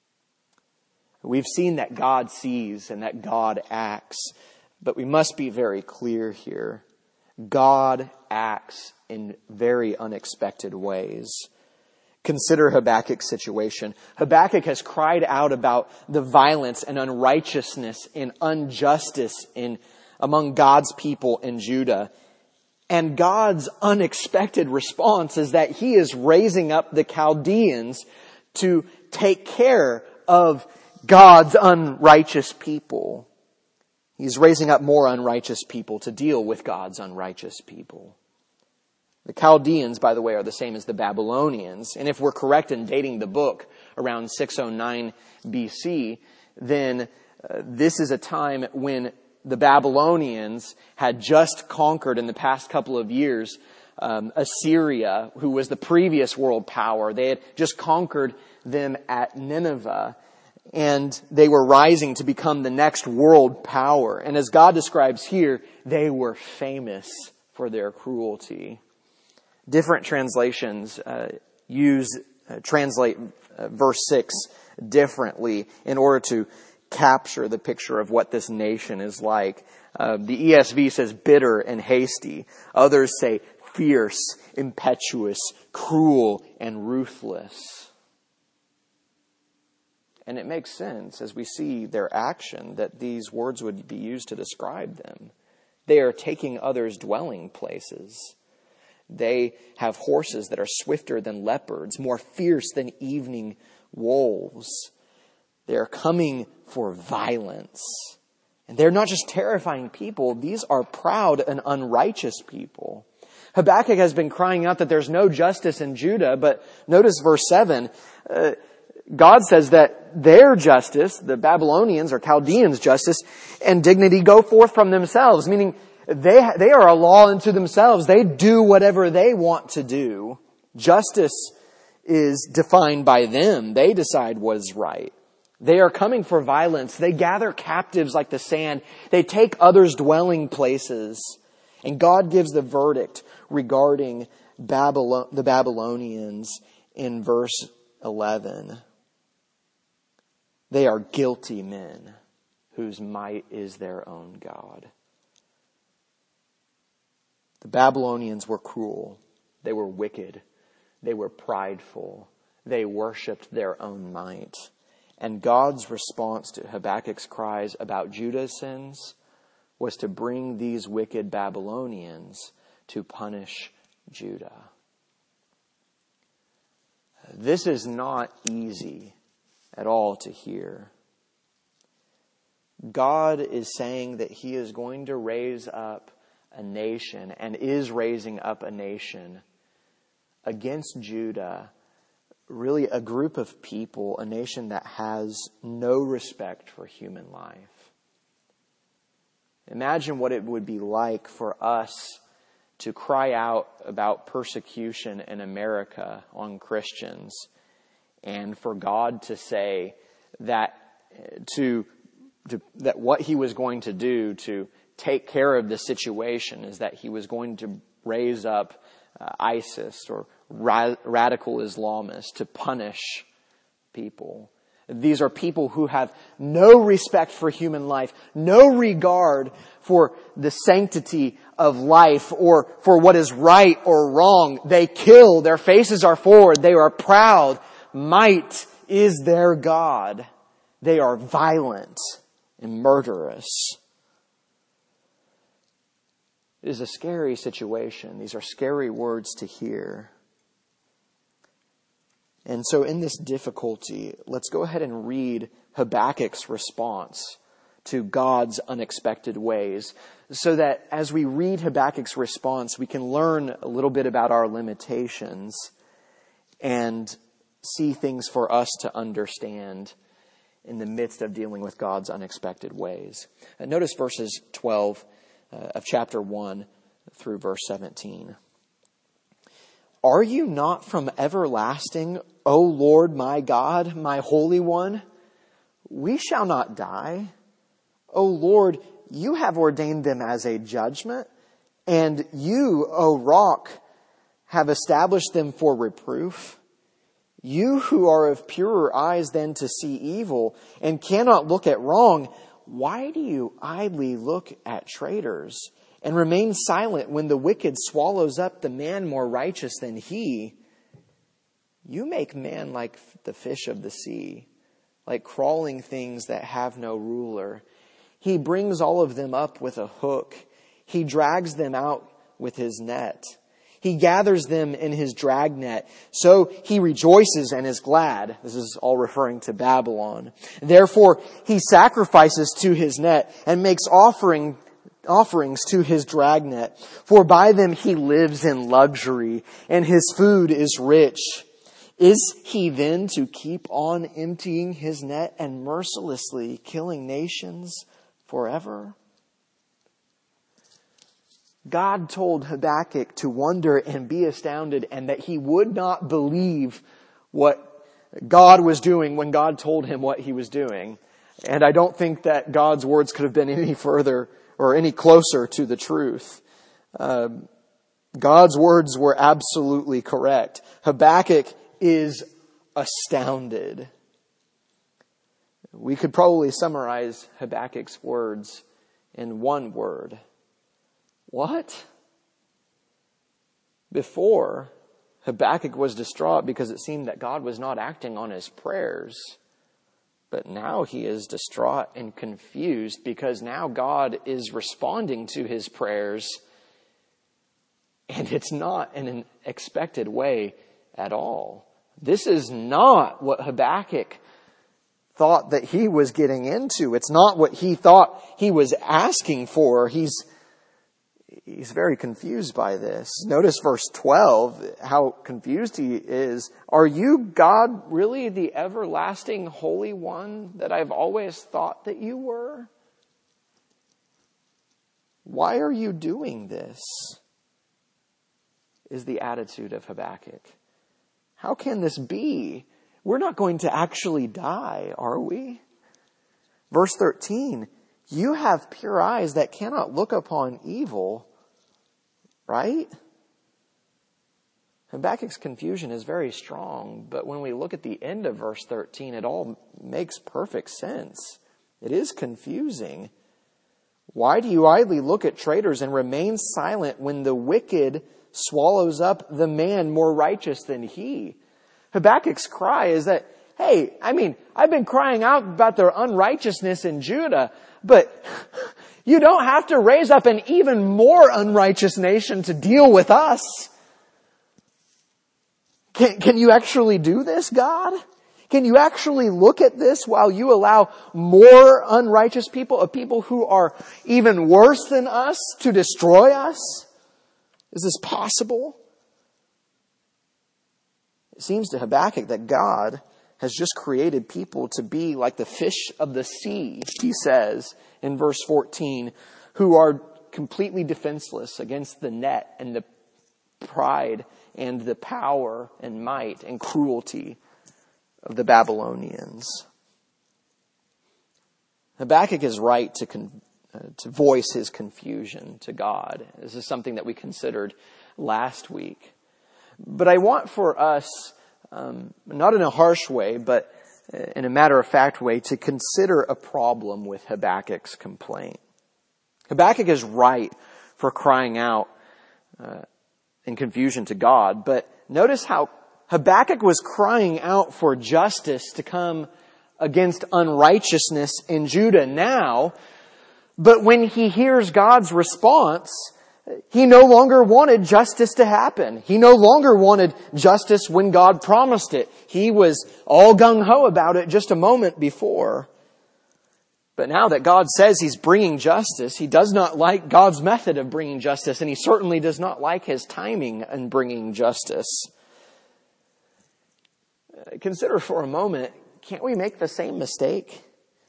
We've seen that God sees and that God acts, but we must be very clear here. God acts in very unexpected ways. Consider Habakkuk's situation. Habakkuk has cried out about the violence and unrighteousness and injustice in among God's people in Judah. And God's unexpected response is that he is raising up the Chaldeans to take care of God's unrighteous people. He's raising up more unrighteous people to deal with God's unrighteous people. The Chaldeans, by the way, are the same as the Babylonians. And if we're correct in dating the book around six oh nine B C, then uh, this is a time when the Babylonians had just conquered in the past couple of years um, Assyria, who was the previous world power. They had just conquered them at Nineveh. And they were rising to become the next world power. And as God describes here, they were famous for their cruelty. Different translations uh, use, uh, translate uh, verse six differently in order to capture the picture of what this nation is like. Uh, the E S V says bitter and hasty. Others say fierce, impetuous, cruel, and ruthless. And it makes sense as we see their action that these words would be used to describe them. They are taking others' dwelling places. They have horses that are swifter than leopards, more fierce than evening wolves. They are coming for violence. And they're not just terrifying people. These are proud and unrighteous people. Habakkuk has been crying out that there's no justice in Judah, but notice verse seven. Uh, God says that their justice, the Babylonians or Chaldeans' justice and dignity go forth from themselves, meaning they they are a law unto themselves. They do whatever they want to do. Justice is defined by them. They decide what is right. They are coming for violence. They gather captives like the sand. They take others' dwelling places. And God gives the verdict regarding Babylon, the Babylonians in verse eleven. They are guilty men whose might is their own God. The Babylonians were cruel. They were wicked. They were prideful. They worshipped their own might. And God's response to Habakkuk's cries about Judah's sins was to bring these wicked Babylonians to punish Judah. This is not easy at all to hear. God is saying that he is going to raise up a nation and is raising up a nation against Judah, really a group of people, a nation that has no respect for human life. Imagine what it would be like for us to cry out about persecution in America on Christians, and for God to say that to, to that what he was going to do to take care of the situation is that he was going to raise up uh, ISIS or ra- radical Islamists to punish people. These are people who have no respect for human life, no regard for the sanctity of life or for what is right or wrong. They kill. Their faces are forward. They are proud. Might is their God. They are violent and murderous. It is a scary situation. These are scary words to hear. And so in this difficulty, let's go ahead and read Habakkuk's response to God's unexpected ways, so that as we read Habakkuk's response, we can learn a little bit about our limitations and see things for us to understand in the midst of dealing with God's unexpected ways. And notice verses twelve uh, of chapter one through verse seventeen. Are you not from everlasting, O Lord my God, my Holy One? We shall not die. O Lord, you have ordained them as a judgment, and you, O Rock, have established them for reproof. You who are of purer eyes than to see evil and cannot look at wrong, why do you idly look at traitors and remain silent when the wicked swallows up the man more righteous than he? You make man like the fish of the sea, like crawling things that have no ruler. He brings all of them up with a hook. He drags them out with his net. He gathers them in his dragnet. So he rejoices and is glad. This is all referring to Babylon. Therefore, he sacrifices to his net and makes offering offerings to his dragnet. For by them he lives in luxury, and his food is rich. Is he then to keep on emptying his net and mercilessly killing nations forever? God told Habakkuk to wonder and be astounded, and that he would not believe what God was doing when God told him what he was doing. And I don't think that God's words could have been any further or any closer to the truth. Uh, God's words were absolutely correct. Habakkuk is astounded. We could probably summarize Habakkuk's words in one word. What? Before, Habakkuk was distraught because it seemed that God was not acting on his prayers. But now he is distraught and confused because now God is responding to his prayers, and it's not in an expected way at all. This is not what Habakkuk thought that he was getting into. It's not what he thought he was asking for. He's He's very confused by this. Notice verse twelve, how confused he is. Are you, God, really the everlasting Holy One that I've always thought that you were? Why are you doing this? Is the attitude of Habakkuk. How can this be? We're not going to actually die, are we? Verse thirteen, you have pure eyes that cannot look upon evil. Right? Habakkuk's confusion is very strong, but when we look at the end of verse thirteen, it all makes perfect sense. It is confusing. Why do you idly look at traitors and remain silent when the wicked swallows up the man more righteous than he? Habakkuk's cry is that, hey, I mean, I've been crying out about their unrighteousness in Judah, but you don't have to raise up an even more unrighteous nation to deal with us. Can, can you actually do this, God? Can you actually look at this while you allow more unrighteous people, a people who are even worse than us, to destroy us? Is this possible? It seems to Habakkuk that God has just created people to be like the fish of the sea, he says in verse fourteen, who are completely defenseless against the net and the pride and the power and might and cruelty of the Babylonians. Habakkuk is right to con- uh, to voice his confusion to God. This is something that we considered last week. But I want for us, um, not in a harsh way, but in a matter-of-fact way, to consider a problem with Habakkuk's complaint. Habakkuk is right for crying out uh, in confusion to God, but notice how Habakkuk was crying out for justice to come against unrighteousness in Judah now, but when he hears God's response, He no longer wanted justice to happen. He no longer wanted justice when God promised it. He was all gung-ho about it just a moment before. But now that God says He's bringing justice, He does not like God's method of bringing justice, and He certainly does not like His timing in bringing justice. Consider for a moment, can't we make the same mistake?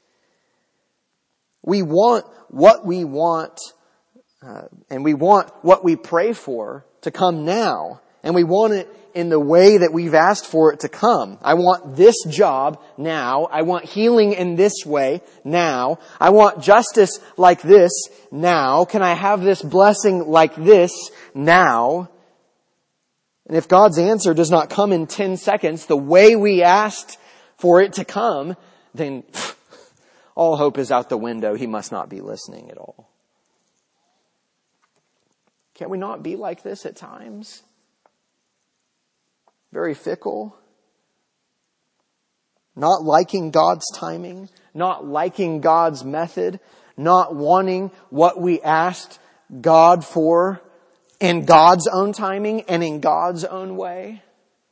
We want what we want, uh, and we want what we pray for to come now. And we want it in the way that we've asked for it to come. I want this job now. I want healing in this way now. I want justice like this now. Can I have this blessing like this now? And if God's answer does not come in ten seconds, the way we asked for it to come, then pff, all hope is out the window. He must not be listening at all. Can we not be like this at times? Very fickle. Not liking God's timing. Not liking God's method. Not wanting what we asked God for in God's own timing and in God's own way.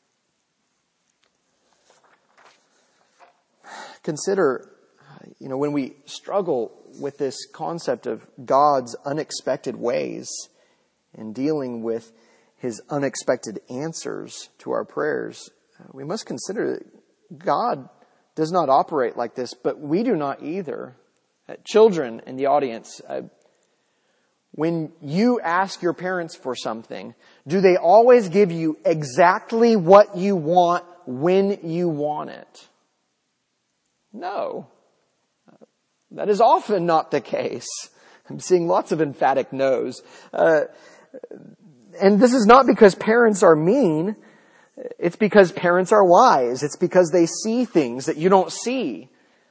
Consider, you know, when we struggle with this concept of God's unexpected ways and dealing with His unexpected answers to our prayers, we must consider that God does not operate like this, but we do not either. Children in the audience, uh, when you ask your parents for something, do they always give you exactly what you want when you want it? No. That is often not the case. I'm seeing lots of emphatic no's. Uh, and this is not because parents are mean. It's because parents are wise. It's because they see things that you don't see.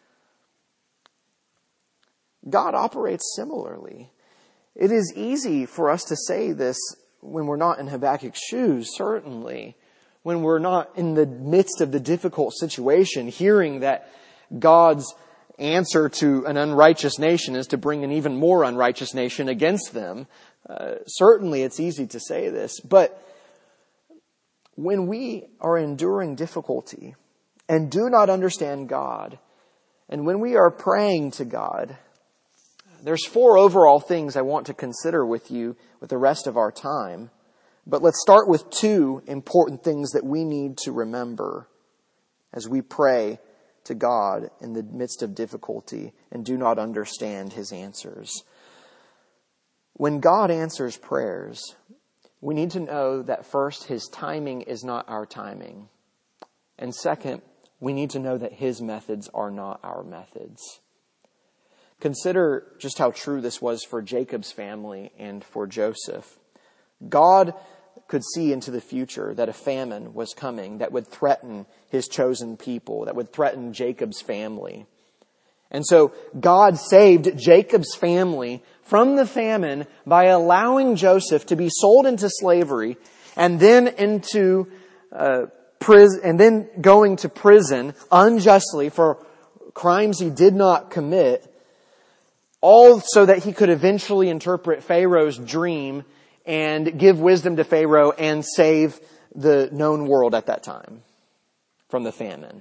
God operates similarly. It is easy for us to say this when we're not in Habakkuk's shoes, certainly. When we're not in the midst of the difficult situation, hearing that God's answer to an unrighteous nation is to bring an even more unrighteous nation against them. Uh, certainly it's easy to say this, but when we are enduring difficulty and do not understand God, and when we are praying to God, there's four overall things I want to consider with you with the rest of our time. But let's start with two important things that we need to remember as we pray to God in the midst of difficulty and do not understand His answers. When God answers prayers, we need to know that first, His timing is not our timing. And second, we need to know that His methods are not our methods. Consider just how true this was for Jacob's family and for Joseph. God could see into the future that a famine was coming that would threaten His chosen people, that would threaten Jacob's family. And so God saved Jacob's family from the famine by allowing Joseph to be sold into slavery and then into uh, prison, and then going to prison unjustly for crimes he did not commit, all so that he could eventually interpret Pharaoh's dream and give wisdom to Pharaoh and save the known world at that time from the famine.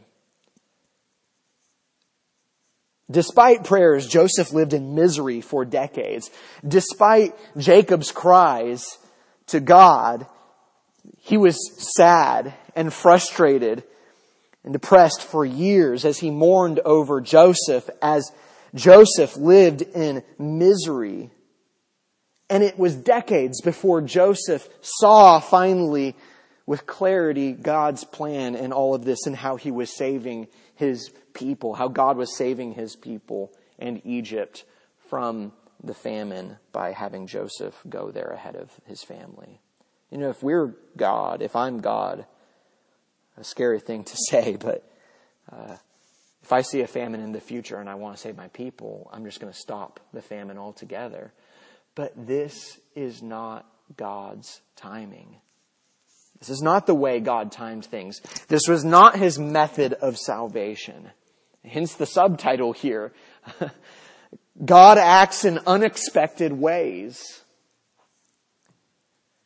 Despite prayers, Joseph lived in misery for decades. Despite Jacob's cries to God, he was sad and frustrated and depressed for years as he mourned over Joseph, as Joseph lived in misery. And it was decades before Joseph saw finally with clarity God's plan in all of this and how He was saving His people, how God was saving His people and Egypt from the famine by having Joseph go there ahead of his family. You know, if we're God, if I'm God, a scary thing to say, but uh, if I see a famine in the future and I want to save my people, I'm just going to stop the famine altogether. But this is not God's timing. This is not the way God timed things. This was not His method of salvation. Hence the subtitle here. God acts in unexpected ways.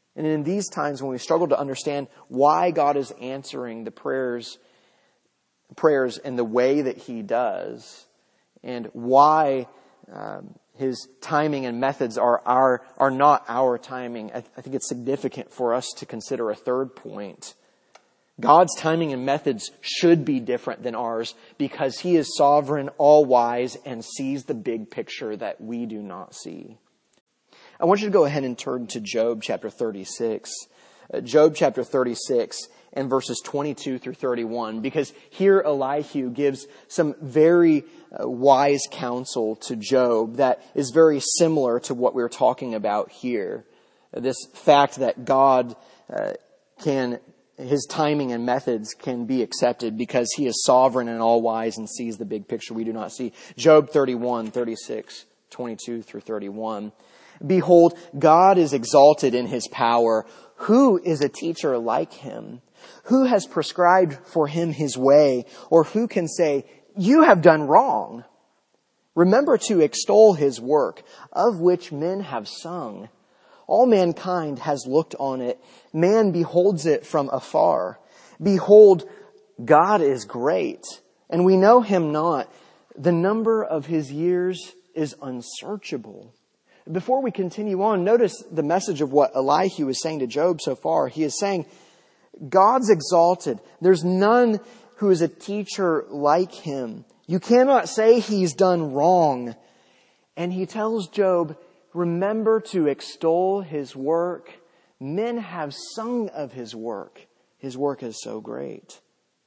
And in these times when we struggle to understand why God is answering the prayers, prayers in the way that He does, and why um, His timing and methods are our are not our timing, I, th- I think it's significant for us to consider a third point. God's timing and methods should be different than ours because He is sovereign, all-wise, and sees the big picture that we do not see. I want you to go ahead and turn to Job chapter thirty-six. Uh, Job chapter thirty-six and verses twenty-two through thirty-one, because here Elihu gives some very uh, wise counsel to Job that is very similar to what we're talking about here. Uh, this fact that God uh, can, His timing and methods can be accepted because He is sovereign and all-wise and sees the big picture we do not see. Job thirty-one, thirty-six, twenty-two through thirty-one. Behold, God is exalted in His power. Who is a teacher like Him? Who has prescribed for Him His way? Or who can say, you have done wrong? Remember to extol His work, of which men have sung. All mankind has looked on it. Man beholds it from afar. Behold, God is great, and we know Him not. The number of His years is unsearchable. Before we continue on, notice the message of what Elihu is saying to Job so far. He is saying, God's exalted. There's none who is a teacher like Him. You cannot say He's done wrong. And he tells Job, remember to extol His work. Men have sung of His work. His work is so great.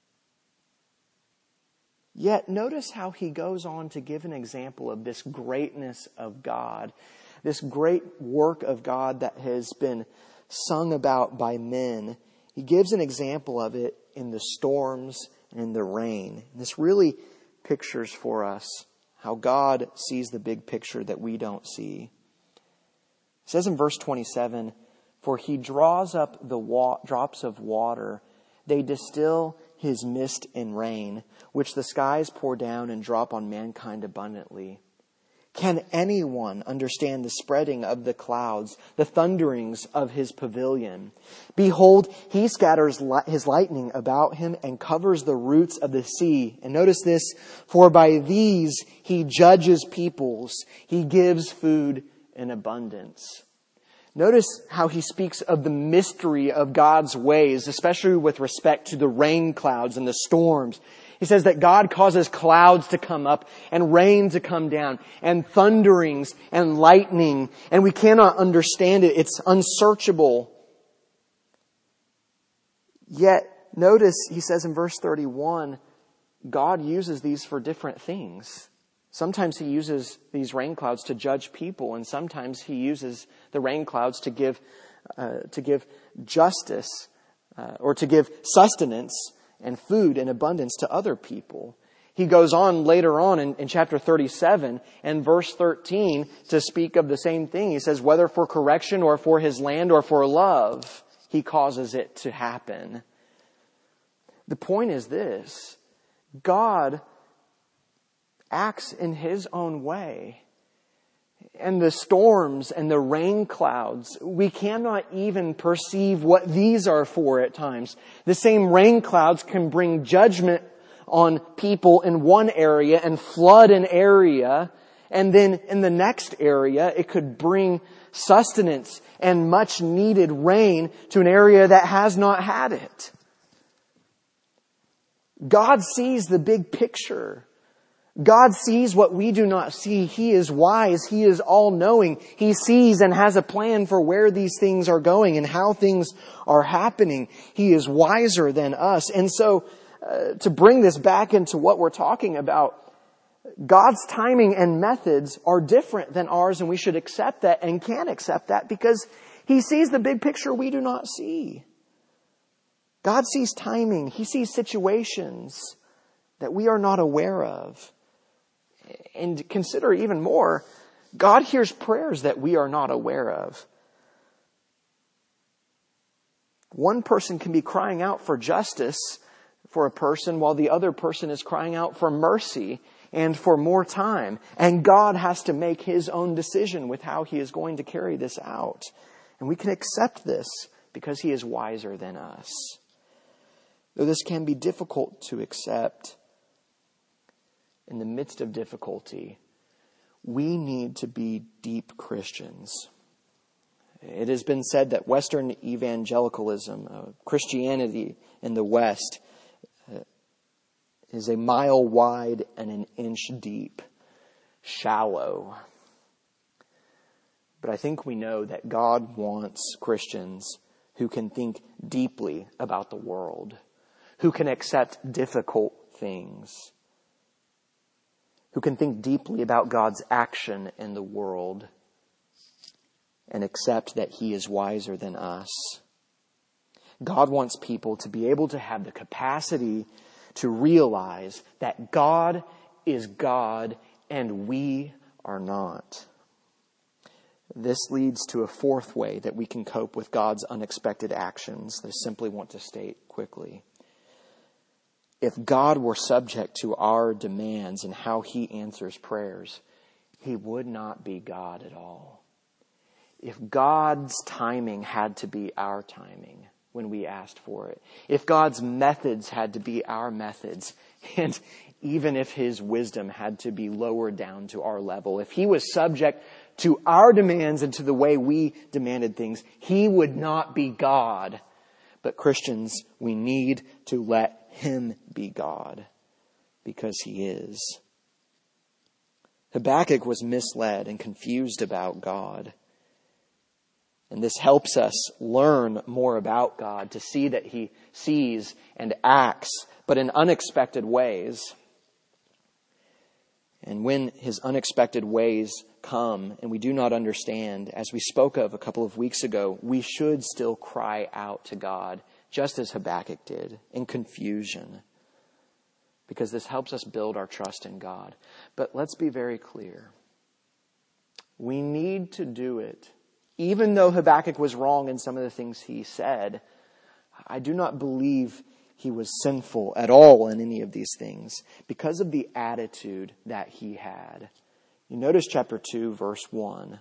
Yet notice how he goes on to give an example of this greatness of God. This great work of God that has been sung about by men. He gives an example of it in the storms and in the rain. And this really pictures for us how God sees the big picture that we don't see. It says in verse twenty-seven, for He draws up the wa- drops of water. They distill His mist and rain, which the skies pour down and drop on mankind abundantly. Can anyone understand the spreading of the clouds, the thunderings of His pavilion? Behold, He scatters li- His lightning about Him and covers the roots of the sea. And notice this, for by these He judges peoples. He gives food in abundance. Notice how he speaks of the mystery of God's ways, especially with respect to the rain clouds and the storms. He says that God causes clouds to come up and rain to come down and thunderings and lightning, and we cannot understand it. It's unsearchable. Yet, notice he says in verse thirty-one, God uses these for different things. Sometimes He uses these rain clouds to judge people, and sometimes He uses the rain clouds to give uh, to give justice uh, or to give sustenance and food in abundance to other people. He goes on later on in, in chapter thirty-seven and verse thirteen to speak of the same thing. He says, whether for correction or for His land or for love, He causes it to happen. The point is this: God acts in His own way. And the storms and the rain clouds, we cannot even perceive what these are for at times. The same rain clouds can bring judgment on people in one area and flood an area. And then in the next area, it could bring sustenance and much needed rain to an area that has not had it. God sees the big picture. God sees what we do not see. He is wise. He is all-knowing. He sees and has a plan for where these things are going and how things are happening. He is wiser than us. And so, uh, to bring this back into what we're talking about, God's timing and methods are different than ours, and we should accept that and can accept that because He sees the big picture we do not see. God sees timing. He sees situations that we are not aware of. And consider even more, God hears prayers that we are not aware of. One person can be crying out for justice for a person while the other person is crying out for mercy and for more time. And God has to make His own decision with how He is going to carry this out. And we can accept this because he is wiser than us. Though this can be difficult to accept, in the midst of difficulty, we need to be deep Christians. It has been said that Western evangelicalism, uh, Christianity in the West, uh, is a mile wide and an inch deep, shallow. But I think we know that God wants Christians who can think deeply about the world, who can accept difficult things, who can think deeply about God's action in the world and accept that he is wiser than us. God wants people to be able to have the capacity to realize that God is God and we are not. This leads to a fourth way that we can cope with God's unexpected actions that I simply want to state quickly. If God were subject to our demands and how he answers prayers, he would not be God at all. If God's timing had to be our timing when we asked for it, if God's methods had to be our methods, and even if his wisdom had to be lowered down to our level, if he was subject to our demands and to the way we demanded things, he would not be God. But Christians, we need to let him be God because he is. Habakkuk was misled and confused about God. And this helps us learn more about God, to see that he sees and acts, but in unexpected ways. And when his unexpected ways come and we do not understand, as we spoke of a couple of weeks ago, we should still cry out to God, just as Habakkuk did, in confusion, because this helps us build our trust in God. But let's be very clear. We need to do it. Even though Habakkuk was wrong in some of the things he said, I do not believe he was sinful at all in any of these things because of the attitude that he had. You notice chapter two, verse one,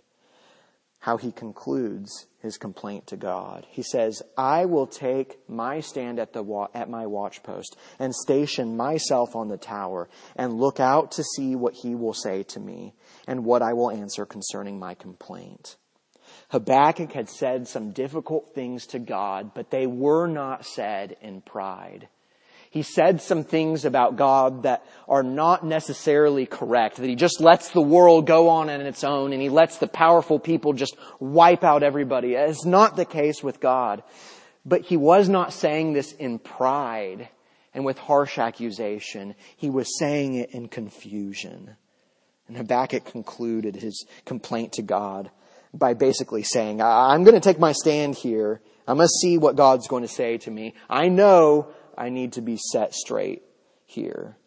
how he concludes his complaint to God. He says, I will take my stand at the wa- at my watchpost and station myself on the tower and look out to see what he will say to me and what I will answer concerning my complaint. Habakkuk had said some difficult things to God, but they were not said in pride. He said some things about God that are not necessarily correct, that he just lets the world go on on its own and he lets the powerful people just wipe out everybody. It's not the case with God. But he was not saying this in pride and with harsh accusation. He was saying it in confusion. And Habakkuk concluded his complaint to God by basically saying, I'm going to take my stand here. I'm going to see what God's going to say to me. I know I need to be set straight here.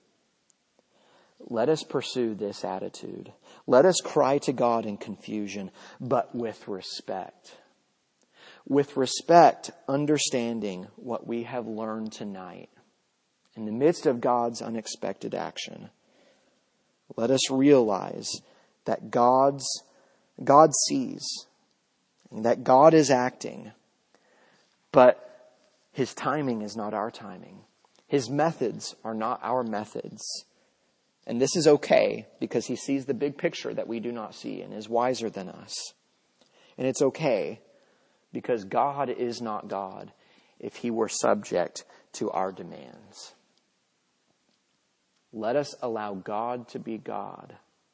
Let us pursue this attitude. Let us cry to God in confusion, but with respect. With respect, understanding what we have learned tonight in the midst of God's unexpected action. Let us realize that God's God sees, and that God is acting, but his timing is not our timing. His methods are not our methods. And this is okay because he sees the big picture that we do not see and is wiser than us. And it's okay because God is not God if he were subject to our demands. Let us allow God to be God.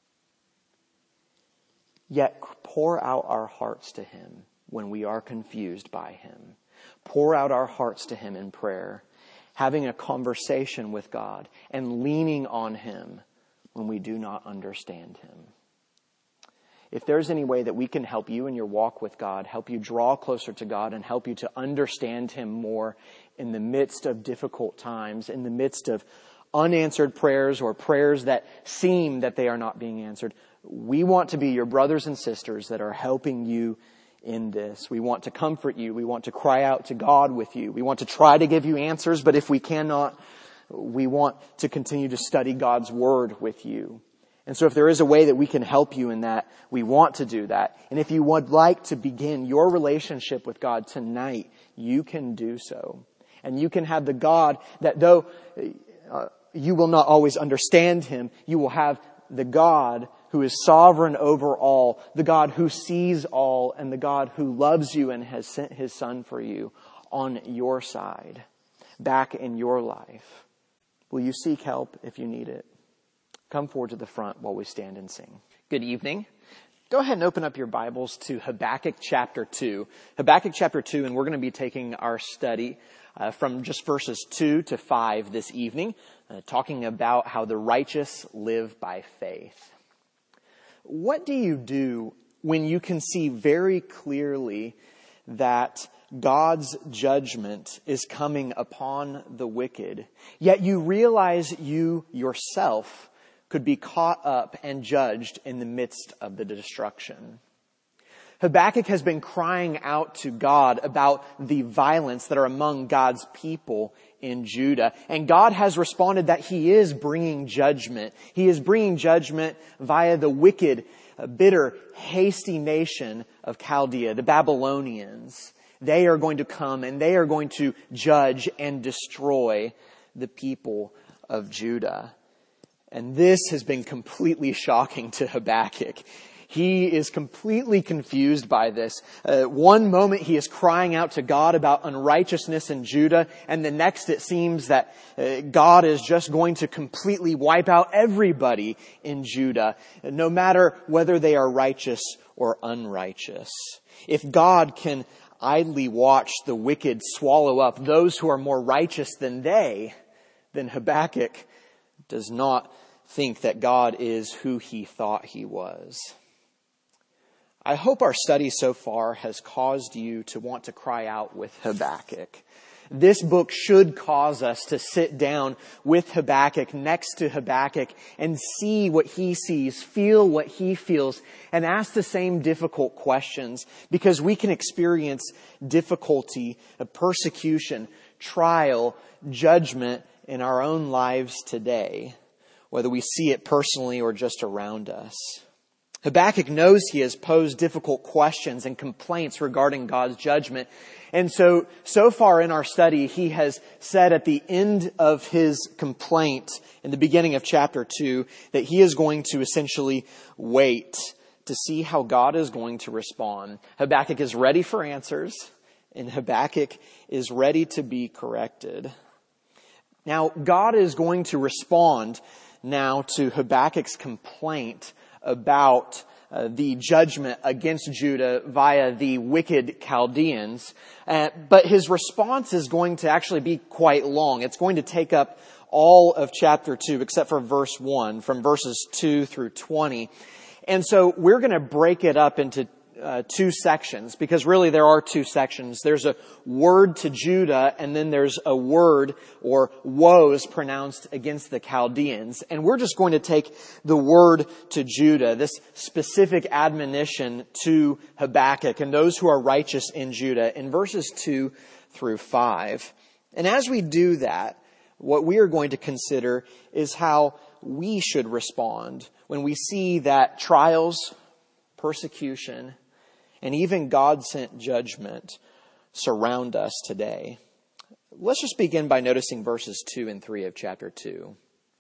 Yet pour out our hearts to him when we are confused by him. Pour out our hearts to him in prayer, having a conversation with God and leaning on him when we do not understand him. If there's any way that we can help you in your walk with God, help you draw closer to God and help you to understand him more in the midst of difficult times, in the midst of unanswered prayers or prayers that seem that they are not being answered, we want to be your brothers and sisters that are helping you in this. We want to comfort you. We want to cry out to God with you. We want to try to give you answers, but if we cannot, we want to continue to study God's word with you And so if there is a way that we can help you in that, we want to do that. And if you would like to begin your relationship with God tonight, you can do so. And you can have the God that though uh, you will not always understand him, you will have the God who is sovereign over all, the God who sees all, and the God who loves you and has sent his Son for you on your side, back in your life. Will you seek help if you need it? Come forward to the front while we stand and sing. Good evening. Go ahead and open up your Bibles to Habakkuk chapter two. Habakkuk chapter two, and we're going to be taking our study uh, from just verses two to five this evening, uh, talking about how the righteous live by faith. What do you do when you can see very clearly that God's judgment is coming upon the wicked, yet you realize you yourself could be caught up and judged in the midst of the destruction? Habakkuk has been crying out to God about the violence that are among God's people in Judah. And God has responded that he is bringing judgment. He is bringing judgment via the wicked, bitter, hasty nation of Chaldea, the Babylonians. They are going to come and they are going to judge and destroy the people of Judah. And this has been completely shocking to Habakkuk. He is completely confused by this. Uh, one moment he is crying out to God about unrighteousness in Judah, and the next it seems that uh, God is just going to completely wipe out everybody in Judah, no matter whether they are righteous or unrighteous. If God can idly watch the wicked swallow up those who are more righteous than they, then Habakkuk does not think that God is who he thought he was. I hope our study so far has caused you to want to cry out with Habakkuk. This book should cause us to sit down with Habakkuk, next to Habakkuk, and see what he sees, feel what he feels, and ask the same difficult questions, because we can experience difficulty, persecution, trial, judgment in our own lives today, whether we see it personally or just around us. Habakkuk knows he has posed difficult questions and complaints regarding God's judgment. And so, so far in our study, he has said at the end of his complaint in the beginning of chapter two that he is going to essentially wait to see how God is going to respond. Habakkuk is ready for answers, and Habakkuk is ready to be corrected. Now, God is going to respond now to Habakkuk's complaint about uh, the judgment against Judah via the wicked Chaldeans. Uh, but his response is going to actually be quite long. It's going to take up all of chapter two, except for verse one, from verses two through twenty. And so we're going to break it up into Uh, two sections, because really there are two sections. There's a word to Judah, and then there's a word or woes pronounced against the Chaldeans. And we're just going to take the word to Judah, this specific admonition to Habakkuk and those who are righteous in Judah, in verses two through five. And as we do that, what we are going to consider is how we should respond when we see that trials, persecution, and even God-sent judgment surround us today. Let's just begin by noticing verses two and three of chapter two.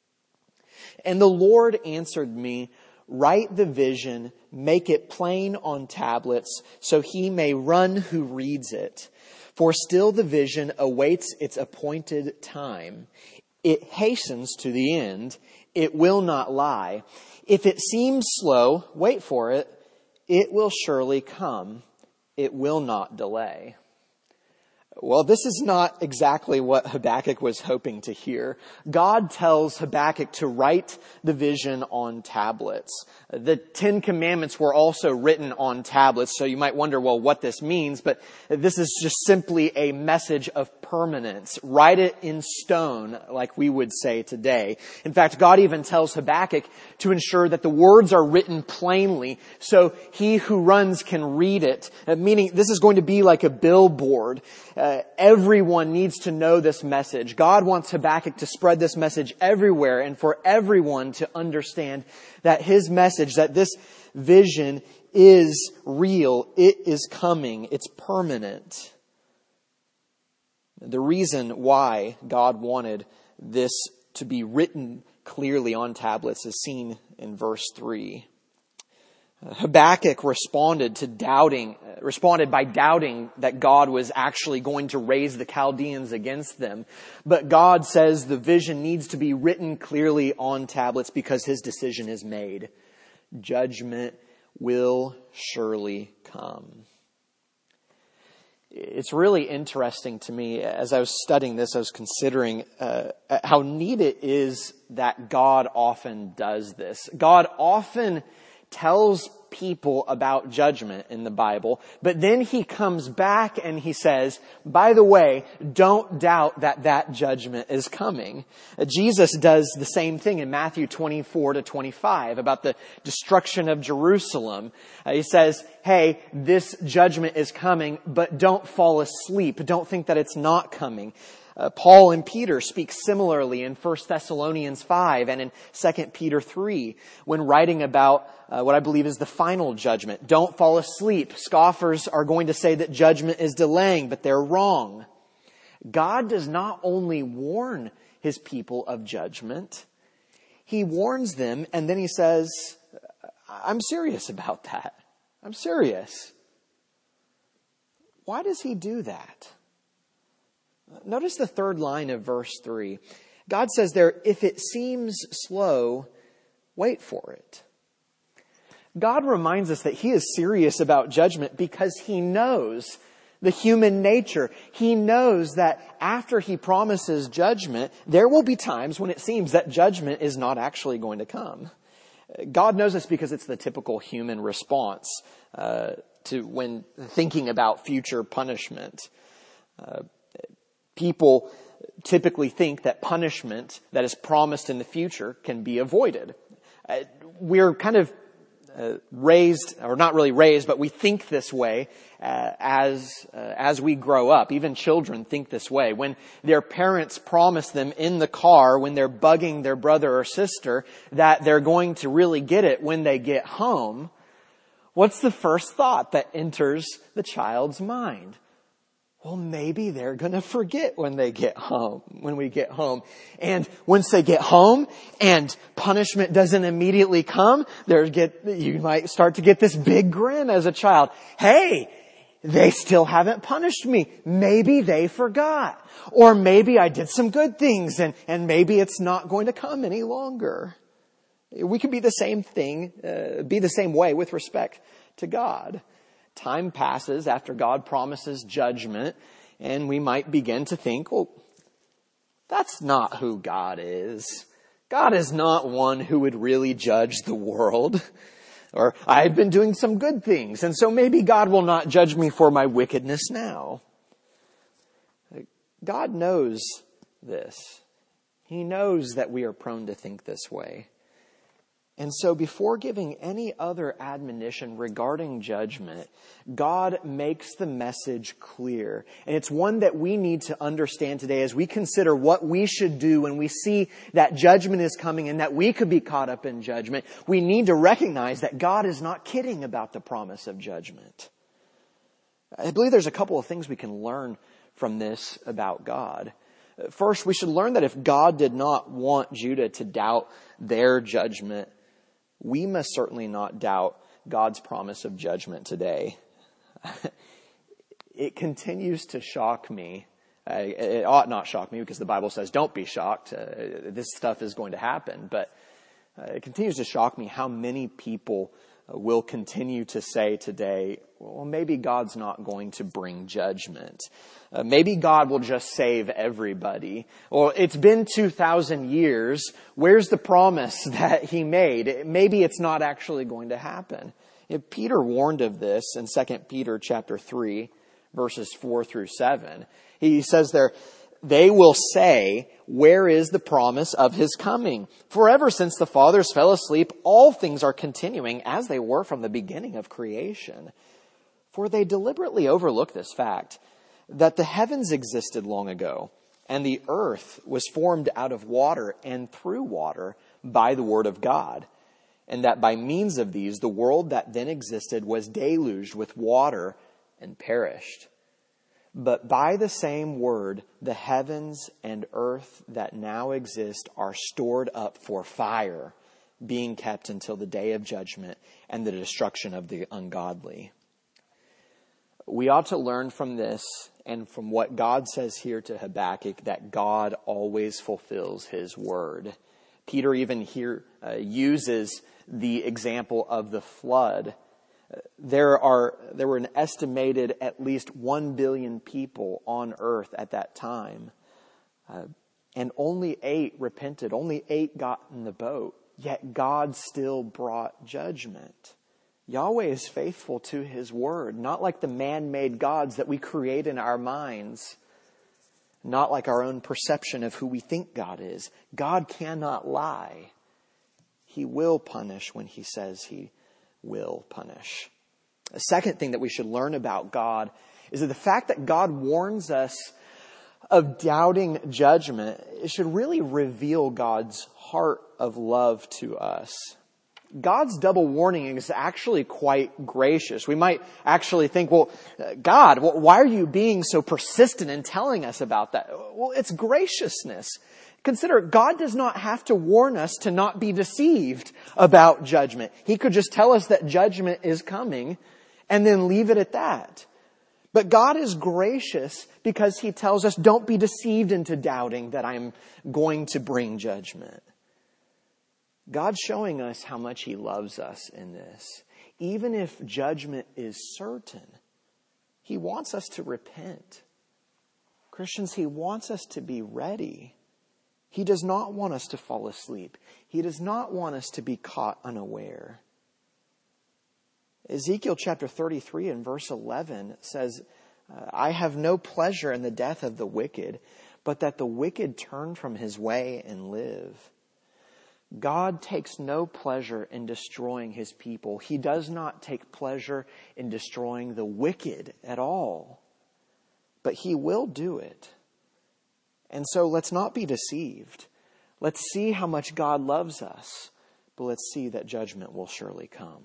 And the Lord answered me, write the vision, make it plain on tablets, so he may run who reads it. For still the vision awaits its appointed time. It hastens to the end. It will not lie. If it seems slow, wait for it. It will surely come. It will not delay. Well, this is not exactly what Habakkuk was hoping to hear. God tells Habakkuk to write the vision on tablets. The Ten Commandments were also written on tablets, so you might wonder, well, what this means. But this is just simply a message of permanence. Write it in stone, like we would say today. In fact, God even tells Habakkuk to ensure that the words are written plainly so he who runs can read it. Uh, meaning this is going to be like a billboard. Uh, everyone needs to know this message. God wants Habakkuk to spread this message everywhere and for everyone to understand that his message, that this vision is real. It is coming. It's permanent. The reason why God wanted this to be written clearly on tablets is seen in verse three. Habakkuk responded to doubting, responded by doubting that God was actually going to raise the Chaldeans against them. But God says the vision needs to be written clearly on tablets because his decision is made. Judgment will surely come. It's really interesting to me, as I was studying this, I was considering uh, how neat it is that God often does this. God often tells people about judgment in the Bible, but then he comes back and he says, by the way, don't doubt that that judgment is coming. Jesus does the same thing in Matthew twenty-four to twenty-five about the destruction of Jerusalem. Uh, he says, hey, this judgment is coming, but don't fall asleep. Don't think that it's not coming. Uh, Paul and Peter speak similarly in First Thessalonians five and in Second Peter three when writing about uh, what I believe is the final judgment. Don't fall asleep. Scoffers are going to say that judgment is delaying, but they're wrong. God does not only warn his people of judgment, he warns them and then he says, I'm serious about that. I'm serious. Why does he do that? Notice the third line of verse three. God says there, if it seems slow, wait for it. God reminds us that he is serious about judgment because he knows the human nature. He knows that after he promises judgment, there will be times when it seems that judgment is not actually going to come. God knows this because it's the typical human response uh, to when thinking about future punishment. Uh, People typically think that punishment that is promised in the future can be avoided. Uh, we're kind of uh, raised, or not really raised, but we think this way uh, as uh, as we grow up. Even children think this way. When their parents promise them in the car, when they're bugging their brother or sister, that they're going to really get it when they get home, what's the first thought that enters the child's mind? Well, maybe they're going to forget when they get home, when we get home. And once they get home and punishment doesn't immediately come, there get, you might start to get this big grin as a child. Hey, they still haven't punished me. Maybe they forgot. Or maybe I did some good things and, and maybe it's not going to come any longer. We can be the same thing, uh, be the same way with respect to God. Time passes after God promises judgment, and we might begin to think, well, that's not who God is. God is not one who would really judge the world. Or I've been doing some good things, and so maybe God will not judge me for my wickedness now. God knows this. He knows that we are prone to think this way. And so before giving any other admonition regarding judgment, God makes the message clear. And it's one that we need to understand today as we consider what we should do when we see that judgment is coming and that we could be caught up in judgment. We need to recognize that God is not kidding about the promise of judgment. I believe there's a couple of things we can learn from this about God. First, we should learn that if God did not want Judah to doubt their judgment, we must certainly not doubt God's promise of judgment today. It continues to shock me. Uh, it ought not shock me because the Bible says don't be shocked. Uh, this stuff is going to happen. But uh, it continues to shock me how many people uh, will continue to say today, well, maybe God's not going to bring judgment. Uh, maybe God will just save everybody. Or it's been two thousand years. Where's the promise that he made? Maybe it's not actually going to happen. You know, Peter warned of this in Second Peter chapter three, verses four through seven. He says there, they will say, where is the promise of his coming? For ever since the fathers fell asleep, all things are continuing as they were from the beginning of creation. For they deliberately overlook this fact, that the heavens existed long ago, and the earth was formed out of water and through water by the word of God, and that by means of these the world that then existed was deluged with water and perished. But by the same word, the heavens and earth that now exist are stored up for fire, being kept until the day of judgment and the destruction of the ungodly. We ought to learn from this and from what God says here to Habakkuk that God always fulfills his word. Peter even here uh, uses the example of the flood. There are there were an estimated at least one billion people on earth at that time. Uh, and only eight repented. Only eight got in the boat. Yet God still brought judgment. Yahweh is faithful to his word, not like the man-made gods that we create in our minds, not like our own perception of who we think God is. God cannot lie. He will punish when he says he will punish. The second thing that we should learn about God is that the fact that God warns us of doubting judgment, it should really reveal God's heart of love to us. God's double warning is actually quite gracious. We might actually think, well, God, why are you being so persistent in telling us about that? Well, it's graciousness. Consider, God does not have to warn us to not be deceived about judgment. He could just tell us that judgment is coming and then leave it at that. But God is gracious because he tells us, don't be deceived into doubting that I'm going to bring judgment. God's showing us how much he loves us in this. Even if judgment is certain, he wants us to repent. Christians, he wants us to be ready. He does not want us to fall asleep. He does not want us to be caught unaware. Ezekiel chapter thirty-three and verse eleven says, I have no pleasure in the death of the wicked, but that the wicked turn from his way and live. God takes no pleasure in destroying his people. He does not take pleasure in destroying the wicked at all. But he will do it. And so let's not be deceived. Let's see how much God loves us, but let's see that judgment will surely come.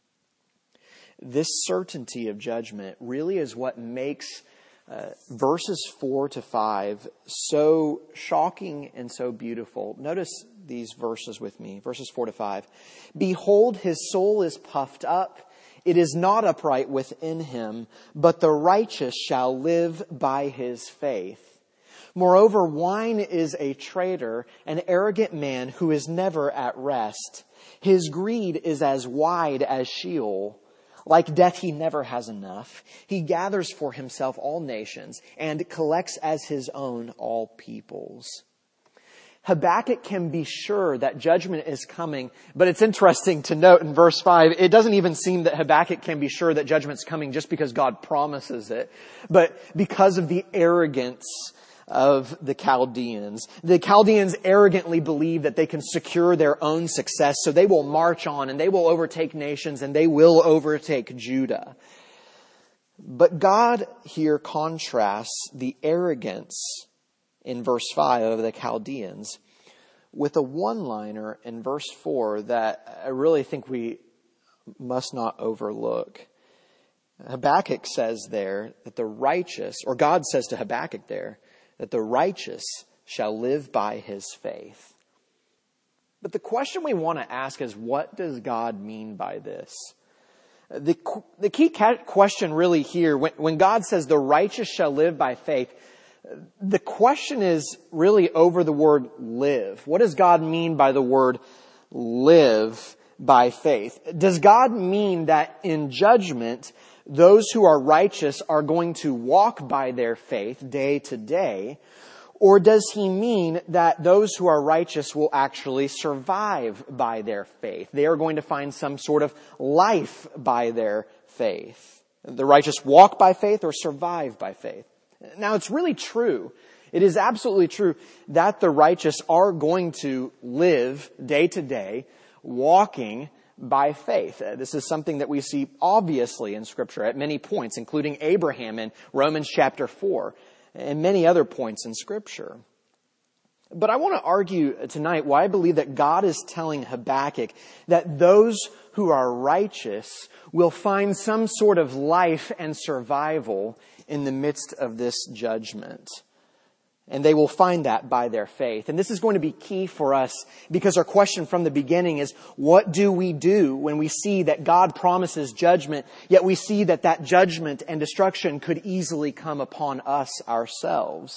This certainty of judgment really is what makes uh, verses four to five so shocking and so beautiful. Notice these verses with me, verses four to five. Behold, his soul is puffed up. It is not upright within him, but the righteous shall live by his faith. Moreover, wine is a traitor, an arrogant man who is never at rest. His greed is as wide as Sheol. Like death, he never has enough. He gathers for himself all nations and collects as his own all peoples. Habakkuk can be sure that judgment is coming, but it's interesting to note in verse five, it doesn't even seem that Habakkuk can be sure that judgment's coming just because God promises it, but because of the arrogance of the Chaldeans. The Chaldeans arrogantly believe that they can secure their own success, so they will march on and they will overtake nations and they will overtake Judah. But God here contrasts the arrogance in verse five of the Chaldeans with a one-liner in verse four that I really think we must not overlook. Habakkuk says there that the righteous, or God says to Habakkuk there, that the righteous shall live by his faith. But the question we want to ask is, what does God mean by this? The, the key question really here, when, when God says the righteous shall live by faith, the question is really over the word live. What does God mean by the word live by faith? Does God mean that in judgment, those who are righteous are going to walk by their faith day to day? Or does he mean that those who are righteous will actually survive by their faith? They are going to find some sort of life by their faith. The righteous walk by faith or survive by faith. Now, it's really true. It is absolutely true that the righteous are going to live day to day walking by faith. This is something that we see obviously in Scripture at many points, including Abraham in Romans chapter four and many other points in Scripture. But I want to argue tonight why I believe that God is telling Habakkuk that those who are righteous will find some sort of life and survival in the midst of this judgment. And they will find that by their faith. And this is going to be key for us because our question from the beginning is, what do we do when we see that God promises judgment, yet we see that that judgment and destruction could easily come upon us ourselves?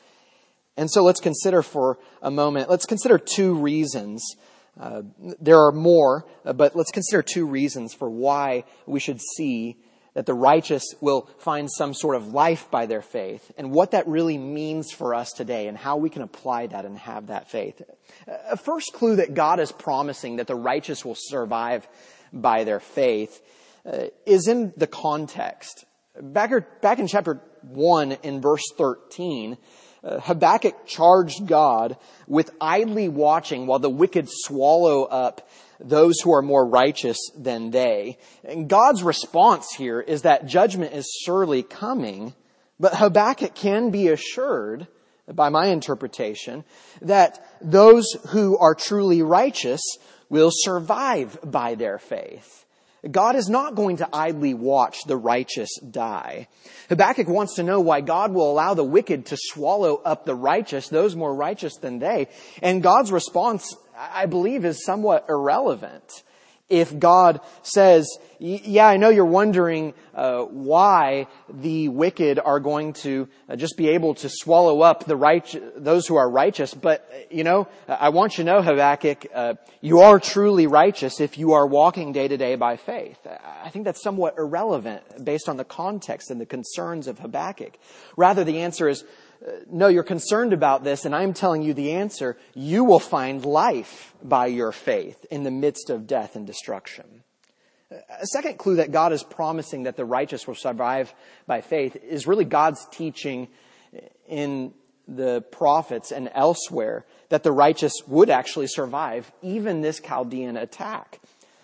And so let's consider for a moment, let's consider two reasons. Uh, there are more, but let's consider two reasons for why we should see that the righteous will find some sort of life by their faith, and what that really means for us today and how we can apply that and have that faith. A first clue that God is promising that the righteous will survive by their faith uh, is in the context. Back, back in chapter one in verse thirteen, uh, Habakkuk charged God with idly watching while the wicked swallow up those who are more righteous than they. And God's response here is that judgment is surely coming, but Habakkuk can be assured, by my interpretation, that those who are truly righteous will survive by their faith. God is not going to idly watch the righteous die. Habakkuk wants to know why God will allow the wicked to swallow up the righteous, those more righteous than they. And God's response, I believe, is somewhat irrelevant. If God says, yeah, I know you're wondering uh, why the wicked are going to uh, just be able to swallow up the right, those who are righteous, but, you know, I want you to know, Habakkuk, uh, you are truly righteous if you are walking day to day by faith. I think that's somewhat irrelevant based on the context and the concerns of Habakkuk. Rather, the answer is, no, you're concerned about this, and I'm telling you the answer. You will find life by your faith in the midst of death and destruction. A second clue that God is promising that the righteous will survive by faith is really God's teaching in the prophets and elsewhere that the righteous would actually survive even this Chaldean attack.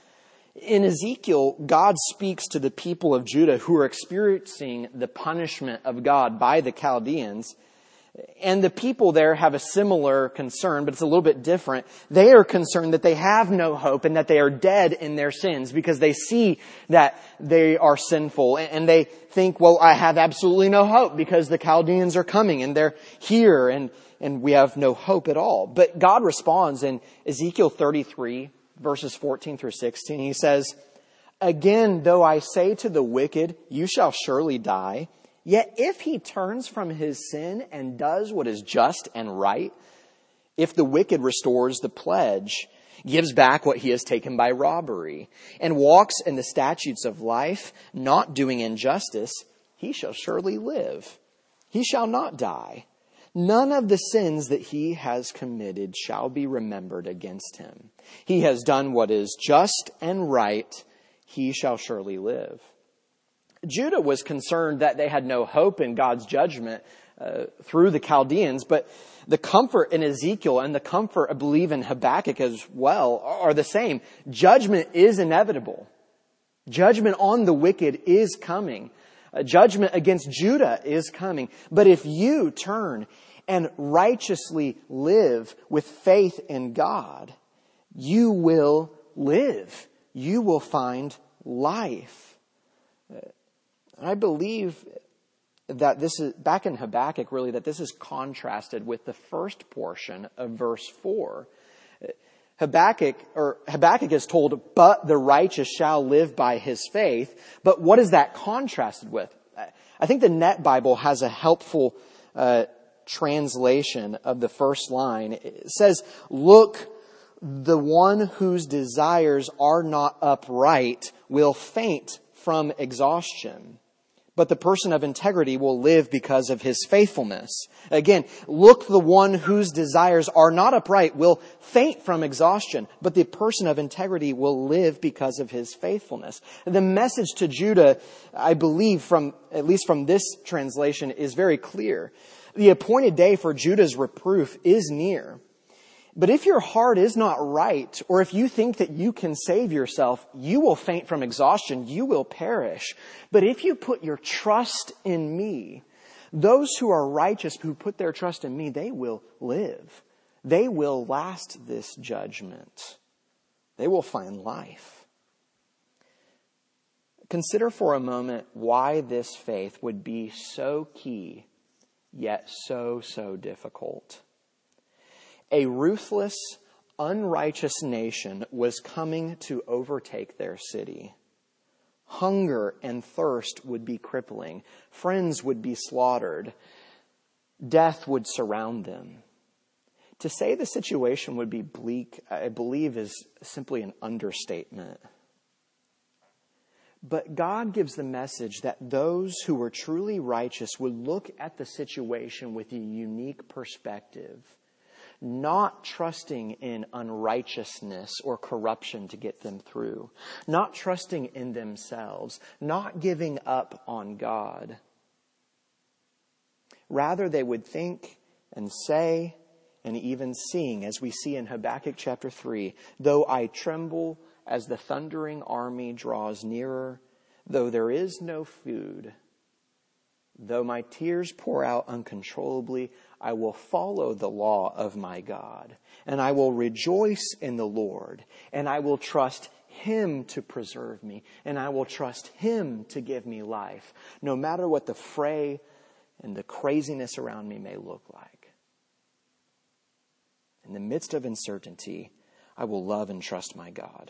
In Ezekiel, God speaks to the people of Judah who are experiencing the punishment of God by the Chaldeans. And the people there have a similar concern, but it's a little bit different. They are concerned that they have no hope and that they are dead in their sins because they see that they are sinful. And they think, well, I have absolutely no hope because the Chaldeans are coming and they're here and, and we have no hope at all. But God responds in Ezekiel thirty-three, verses fourteen through sixteen. He says, again, though I say to the wicked, you shall surely die, yet if he turns from his sin and does what is just and right, if the wicked restores the pledge, gives back what he has taken by robbery, and walks in the statutes of life, not doing injustice, he shall surely live. He shall not die. None of the sins that he has committed shall be remembered against him. He has done what is just and right. He shall surely live. Judah was concerned that they had no hope in God's judgment uh, through the Chaldeans, but the comfort in Ezekiel and the comfort, I believe, in Habakkuk as well are the same. Judgment is inevitable. Judgment on the wicked is coming. A judgment against Judah is coming. But if you turn and righteously live with faith in God, you will live. You will find life. I believe that this is, back in Habakkuk really, that this is contrasted with the first portion of verse four. Habakkuk, or Habakkuk is told, but the righteous shall live by his faith. But what is that contrasted with? I think the Net Bible has a helpful uh, translation of the first line. It says, look, the one whose desires are not upright will faint from exhaustion. but the person of integrity will live because of his faithfulness. Again, look, the one whose desires are not upright will faint from exhaustion, but the person of integrity will live because of his faithfulness. The message to Judah, I believe, from at least from this translation, is very clear. The appointed day for Judah's reproof is near. But if your heart is not right, or if you think that you can save yourself, you will faint from exhaustion, you will perish. But if you put your trust in me, those who are righteous, who put their trust in me, they will live. They will last this judgment. They will find life. Consider for a moment why this faith would be so key, yet so, so difficult. A ruthless, unrighteous nation was coming to overtake their city. Hunger and thirst would be crippling. Friends would be slaughtered. Death would surround them. To say the situation would be bleak, I believe, is simply an understatement. But God gives the message that those who were truly righteous would look at the situation with a unique perspective, not trusting in unrighteousness or corruption to get them through, not trusting in themselves, not giving up on God. Rather, they would think and say and even sing, as we see in Habakkuk chapter three, though I tremble as the thundering army draws nearer, though there is no food, though my tears pour out uncontrollably, I will follow the law of my God, and I will rejoice in the Lord, and I will trust Him to preserve me, and I will trust Him to give me life, no matter what the fray and the craziness around me may look like. In the midst of uncertainty, I will love and trust my God.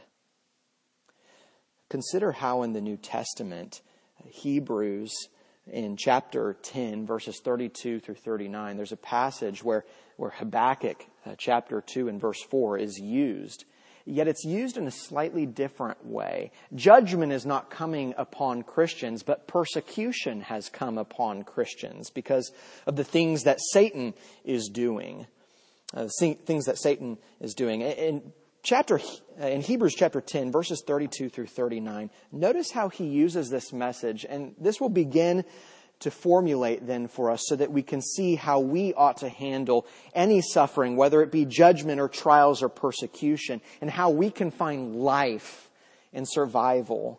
Consider how in the New Testament, Hebrews, in chapter ten, verses thirty-two through thirty-nine, there's a passage where, where Habakkuk, uh, chapter two and verse four, is used. Yet it's used in a slightly different way. Judgment is not coming upon Christians, but persecution has come upon Christians because of the things that Satan is doing. Uh, things that Satan is doing. In chapter, in Hebrews chapter ten, verses thirty-two through thirty-nine, notice how he uses this message, and this will begin to formulate then for us so that we can see how we ought to handle any suffering, whether it be judgment or trials or persecution, and how we can find life and survival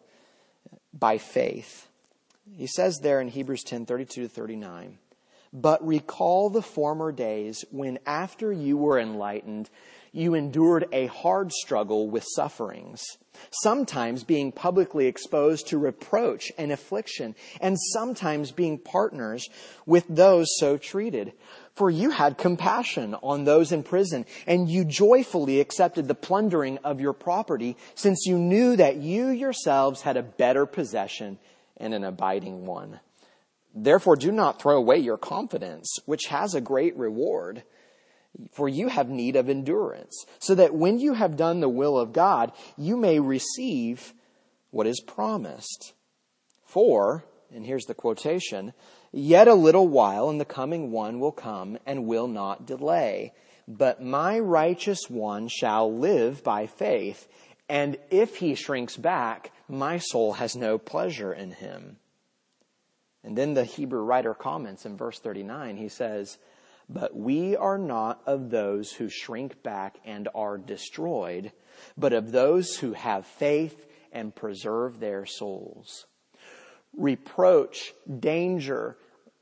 by faith. He says there in Hebrews ten, thirty-two to thirty-nine, but recall the former days when after you were enlightened, you endured a hard struggle with sufferings, sometimes being publicly exposed to reproach and affliction, and sometimes being partners with those so treated. For you had compassion on those in prison, and you joyfully accepted the plundering of your property, since you knew that you yourselves had a better possession and an abiding one. Therefore, do not throw away your confidence, which has a great reward. For you have need of endurance, so that when you have done the will of God, you may receive what is promised. For, and here's the quotation, yet a little while and the coming one will come and will not delay. But my righteous one shall live by faith, and if he shrinks back, my soul has no pleasure in him. And then the Hebrew writer comments in verse thirty-nine, he says, but we are not of those who shrink back and are destroyed, but of those who have faith and preserve their souls. Reproach, danger,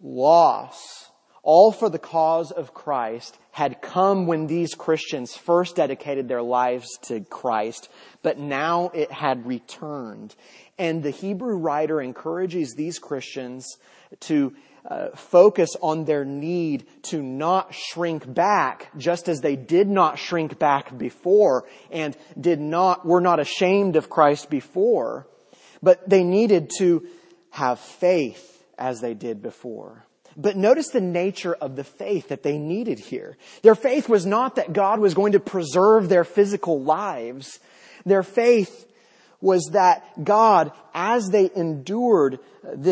loss, all for the cause of Christ had come when these Christians first dedicated their lives to Christ, but now it had returned. And the Hebrew writer encourages these Christians to Uh, focus on their need to not shrink back, just as they did not shrink back before and did not, were not ashamed of Christ before, but they needed to have faith as they did before. But notice the nature of the faith that they needed here. Their faith was not that God was going to preserve their physical lives. Their faith was that God, as they endured this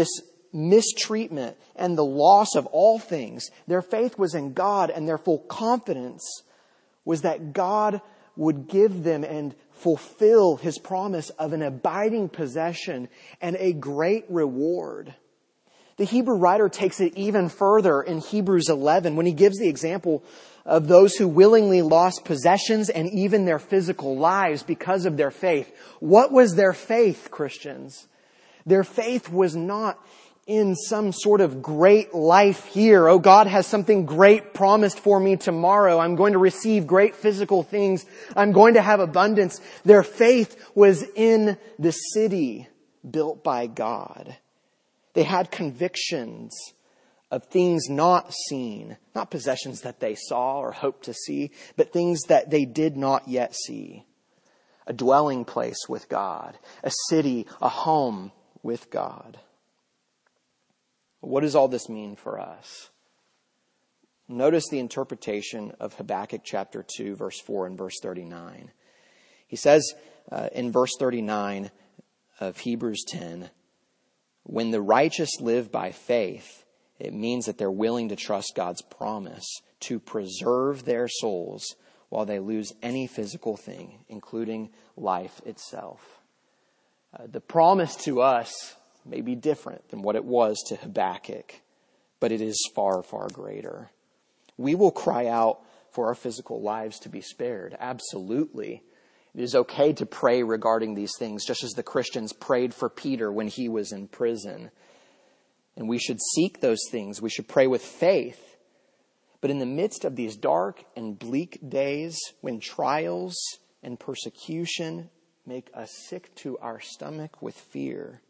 mistreatment and the loss of all things. Their faith was in God, and their full confidence was that God would give them and fulfill His promise of an abiding possession and a great reward. The Hebrew writer takes it even further in Hebrews eleven when he gives the example of those who willingly lost possessions and even their physical lives because of their faith. What was their faith, Christians? Their faith was not in some sort of great life here. Oh, God has something great promised for me tomorrow. I'm going to receive great physical things. I'm going to have abundance. Their faith was in the city built by God. They had convictions of things not seen, not possessions that they saw or hoped to see, but things that they did not yet see. A dwelling place with God, a city, a home with God. What does all this mean for us? Notice the interpretation of Habakkuk chapter two, verse four and verse thirty-nine. He says uh, in verse thirty-nine of Hebrews ten, when the righteous live by faith, it means that they're willing to trust God's promise to preserve their souls while they lose any physical thing, including life itself. Uh, the promise to us may be different than what it was to Habakkuk, but it is far, far greater. We will cry out for our physical lives to be spared. Absolutely. It is okay to pray regarding these things, just as the Christians prayed for Peter when he was in prison. And we should seek those things. We should pray with faith. But in the midst of these dark and bleak days, when trials and persecution make us sick to our stomach with fear,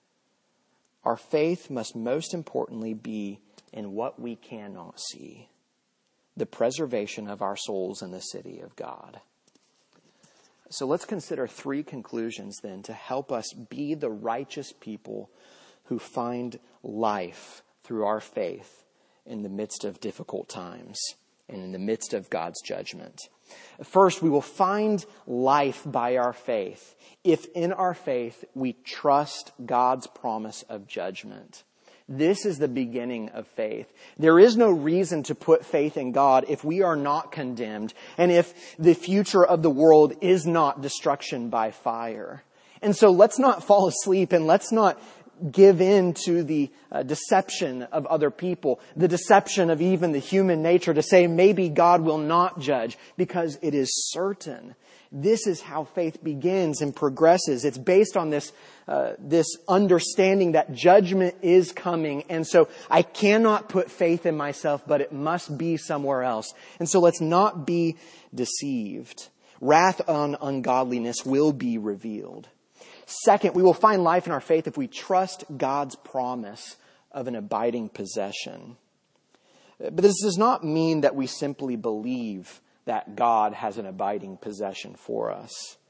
our faith must most importantly be in what we cannot see, the preservation of our souls in the city of God. So let's consider three conclusions then to help us be the righteous people who find life through our faith in the midst of difficult times and in the midst of God's judgment. First, we will find life by our faith if in our faith we trust God's promise of judgment. This is the beginning of faith. There is no reason to put faith in God if we are not condemned and if the future of the world is not destruction by fire. And so let's not fall asleep and let's not give in to the uh, deception of other people, the deception of even the human nature to say maybe God will not judge, because it is certain. This is how faith begins and progresses. It's based on this uh, this understanding that judgment is coming. And so I cannot put faith in myself, but it must be somewhere else. And so let's not be deceived. Wrath on ungodliness will be revealed. Second, we will find life in our faith if we trust God's promise of an abiding possession. But this does not mean that we simply believe that God has an abiding possession for us.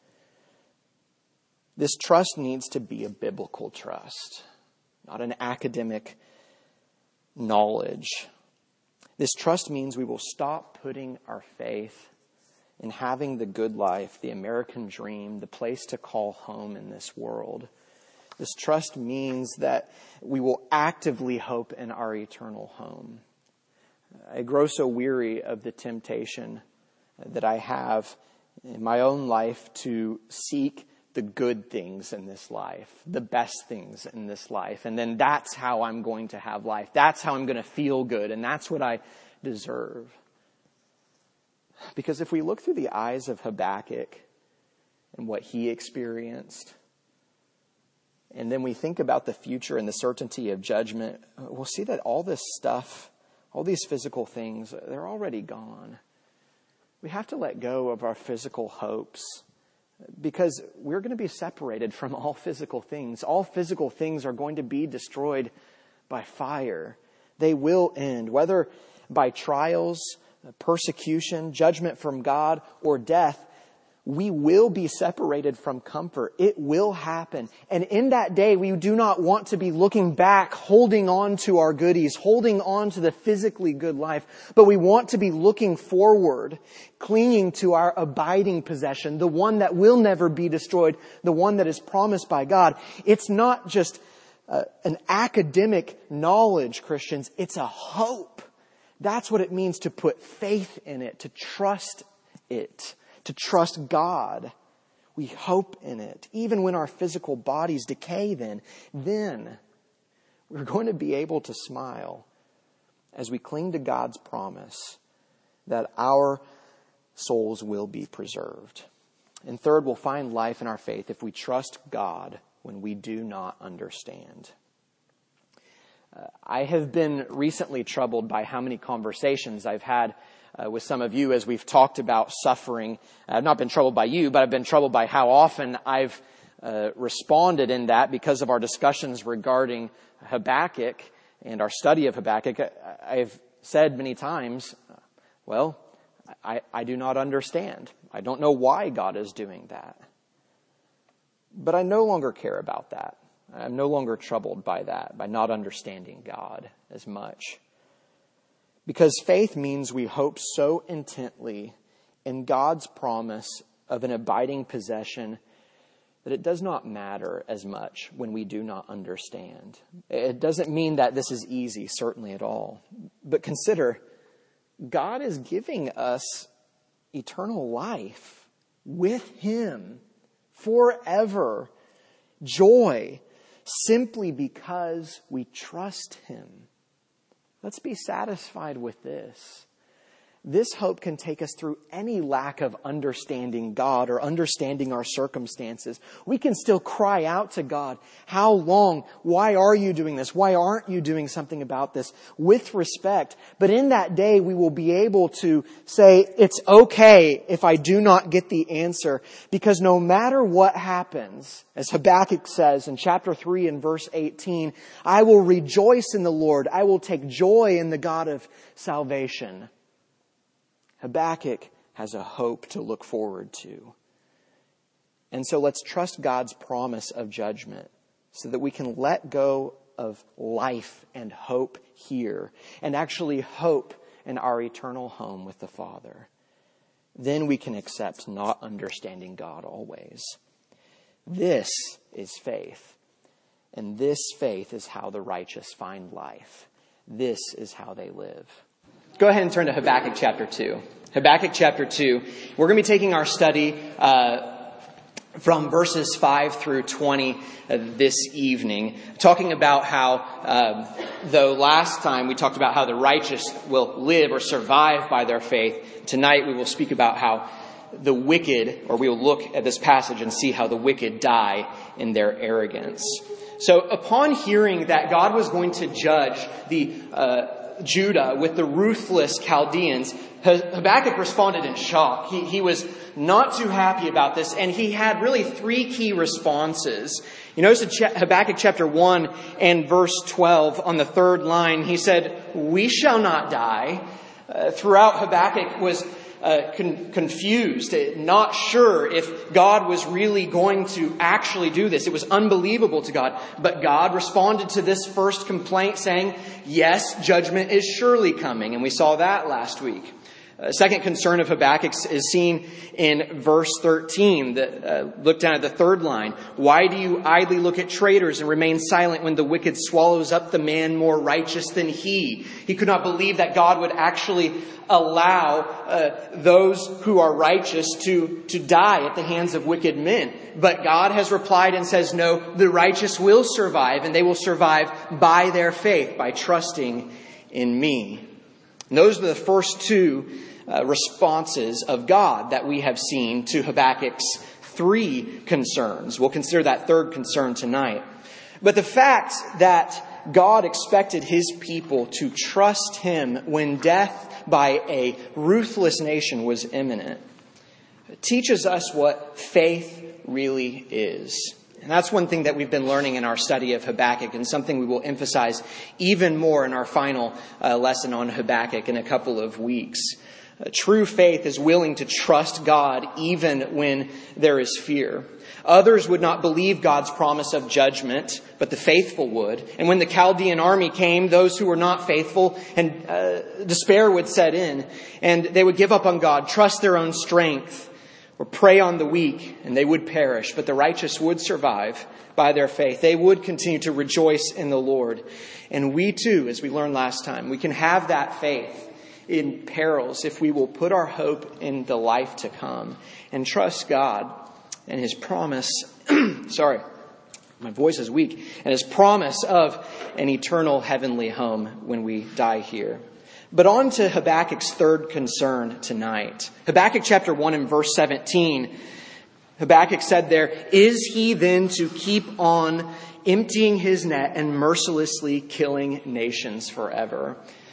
This trust needs to be a biblical trust, not an academic knowledge. This trust means we will stop putting our faith in having the good life, the American dream, the place to call home in this world. This trust means that we will actively hope in our eternal home. I grow so weary of the temptation that I have in my own life to seek the good things in this life, the best things in this life. And then that's how I'm going to have life. That's how I'm going to feel good. And that's what I deserve. Because if we look through the eyes of Habakkuk and what he experienced, and then we think about the future and the certainty of judgment, we'll see that all this stuff, all these physical things, they're already gone. We have to let go of our physical hopes because we're going to be separated from all physical things. All physical things are going to be destroyed by fire. They will end, whether by trials, persecution, judgment from God, or death. We will be separated from comfort. It will happen. And in that day, we do not want to be looking back, holding on to our goodies, holding on to the physically good life, but we want to be looking forward, clinging to our abiding possession, the one that will never be destroyed, the one that is promised by God. It's not just uh, an academic knowledge, Christians. It's a hope. That's what it means to put faith in it, to trust it, to trust God. We hope in it. Even when our physical bodies decay then, then we're going to be able to smile as we cling to God's promise that our souls will be preserved. And third, we'll find life in our faith if we trust God when we do not understand. Uh, I have been recently troubled by how many conversations I've had uh, with some of you as we've talked about suffering. I've not been troubled by you, but I've been troubled by how often I've uh, responded in that because of our discussions regarding Habakkuk and our study of Habakkuk. I, I've said many times, well, I, I do not understand. I don't know why God is doing that. But I no longer care about that. I'm no longer troubled by that, by not understanding God as much. Because faith means we hope so intently in God's promise of an abiding possession that it does not matter as much when we do not understand. It doesn't mean that this is easy, certainly at all. But consider, God is giving us eternal life with Him forever, joy, simply because we trust Him. Let's be satisfied with this. This hope can take us through any lack of understanding God or understanding our circumstances. We can still cry out to God, how long? Why are you doing this? Why aren't you doing something about this? With respect. But in that day, we will be able to say, it's okay if I do not get the answer. Because no matter what happens, as Habakkuk says in chapter three and verse eighteen, I will rejoice in the Lord. I will take joy in the God of salvation. Habakkuk has a hope to look forward to. And so let's trust God's promise of judgment so that we can let go of life and hope here and actually hope in our eternal home with the Father. Then we can accept not understanding God always. This is faith. And this faith is how the righteous find life. This is how they live. Go ahead and turn to Habakkuk chapter two. Habakkuk chapter two. We're going to be taking our study uh, from verses five through twenty uh, this evening, talking about how, uh, though last time we talked about how the righteous will live or survive by their faith, tonight we will speak about how the wicked, or we will look at this passage and see how the wicked die in their arrogance. So upon hearing that God was going to judge the uh Judah with the ruthless Chaldeans, Habakkuk responded in shock. He, he was not too happy about this, and he had really three key responses. You notice in Habakkuk chapter one and verse twelve on the third line, he said, "We shall not die." Uh, throughout, Habakkuk was uh, con- confused, not sure if God was really going to actually do this. It was unbelievable to God. But God responded to this first complaint saying, yes, judgment is surely coming. And we saw that last week. A second concern of Habakkuk's is seen in verse thirteen. The, uh, look down at the third line. Why do you idly look at traitors and remain silent when the wicked swallows up the man more righteous than he? He could not believe that God would actually allow uh, those who are righteous to, to die at the hands of wicked men. But God has replied and says, no, the righteous will survive, and they will survive by their faith, by trusting in me. And those are the first two Uh, responses of God that we have seen to Habakkuk's three concerns. We'll consider that third concern tonight. But the fact that God expected His people to trust Him when death by a ruthless nation was imminent teaches us what faith really is. And that's one thing that we've been learning in our study of Habakkuk, and something we will emphasize even more in our final uh, lesson on Habakkuk in a couple of weeks. Uh, true faith is willing to trust God even when there is fear. Others would not believe God's promise of judgment, but the faithful would. And when the Chaldean army came, those who were not faithful, and uh, despair would set in, and they would give up on God, trust their own strength. or prey on the weak, and they would perish, but the righteous would survive by their faith. They would continue to rejoice in the Lord. And we too, as we learned last time, we can have that faith in perils if we will put our hope in the life to come and trust God and His promise, sorry, my voice is weak, and His promise of an eternal heavenly home when we die here. But on to Habakkuk's third concern tonight. Habakkuk chapter one and verse seventeen, Habakkuk said there, "Is he then to keep on emptying his net and mercilessly killing nations forever?"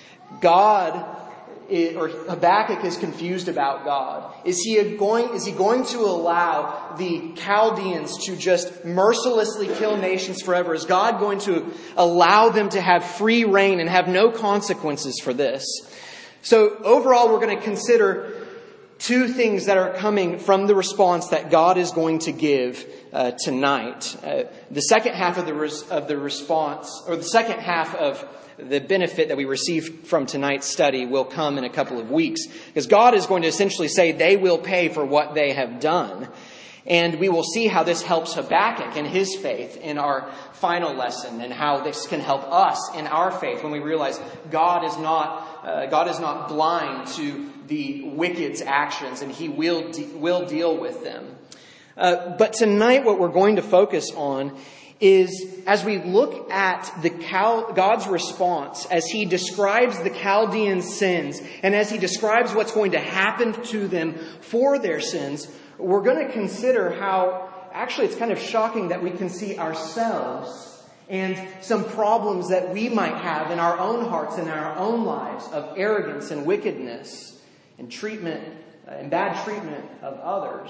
God, or Habakkuk is confused about God. Is he going, is he going to allow the Chaldeans to just mercilessly kill nations forever? Is God going to allow them to have free reign and have no consequences for this? So overall, we're going to consider two things that are coming from the response that God is going to give uh, tonight. Uh, the second half of the res- of the response, or the second half of the benefit that we receive from tonight's study will come in a couple of weeks. Because God is going to essentially say they will pay for what they have done. And we will see how this helps Habakkuk in his faith in our final lesson, and how this can help us in our faith when we realize God is not uh, God is not blind to the wicked's actions, and He will de- will deal with them. Uh, but tonight, what we're going to focus on is as we look at the Cal- God's response as He describes the Chaldean sins, and as He describes what's going to happen to them for their sins, we're going to consider how actually it's kind of shocking that we can see ourselves and some problems that we might have in our own hearts and in our own lives of arrogance and wickedness and treatment uh, and bad treatment of others.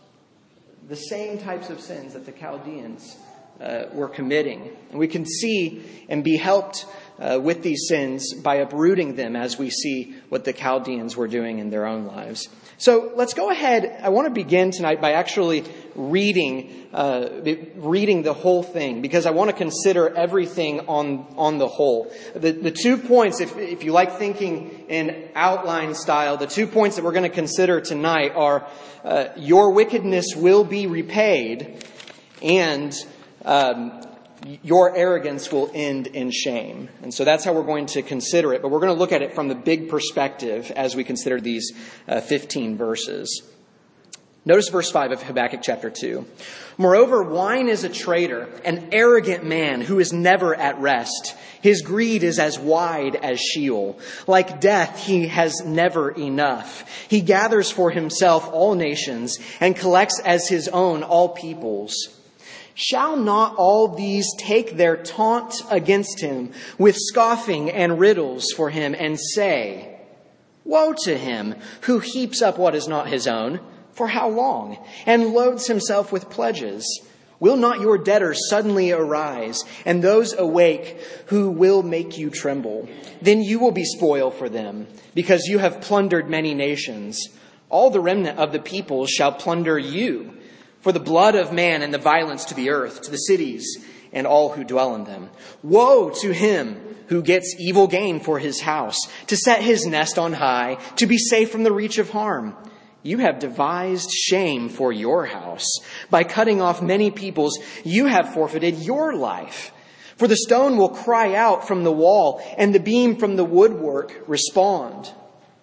The same types of sins that the Chaldeans Uh, were committing. And we can see and be helped uh, with these sins by uprooting them as we see what the Chaldeans were doing in their own lives. So let's go ahead. I want to begin tonight by actually reading uh, reading the whole thing, because I want to consider everything on on the whole. The, the two points, if, if you like thinking in outline style, the two points that we're going to consider tonight are uh, your wickedness will be repaid, and Um, your arrogance will end in shame. And so that's how we're going to consider it. But we're going to look at it from the big perspective as we consider these uh, fifteen verses. Notice verse five of Habakkuk chapter two. "Moreover, wine is a traitor, an arrogant man who is never at rest. His greed is as wide as Sheol. Like death, he has never enough. He gathers for himself all nations and collects as his own all peoples. Shall not all these take their taunt against him with scoffing and riddles for him and say, Woe to him who heaps up what is not his own, for how long, and loads himself with pledges? Will not your debtors suddenly arise, and those awake who will make you tremble? Then you will be spoil for them, because you have plundered many nations. All the remnant of the peoples shall plunder you. For the blood of man and the violence to the earth, to the cities and all who dwell in them. Woe to him who gets evil gain for his house, to set his nest on high, to be safe from the reach of harm. You have devised shame for your house. By cutting off many peoples, you have forfeited your life. For the stone will cry out from the wall, and the beam from the woodwork respond.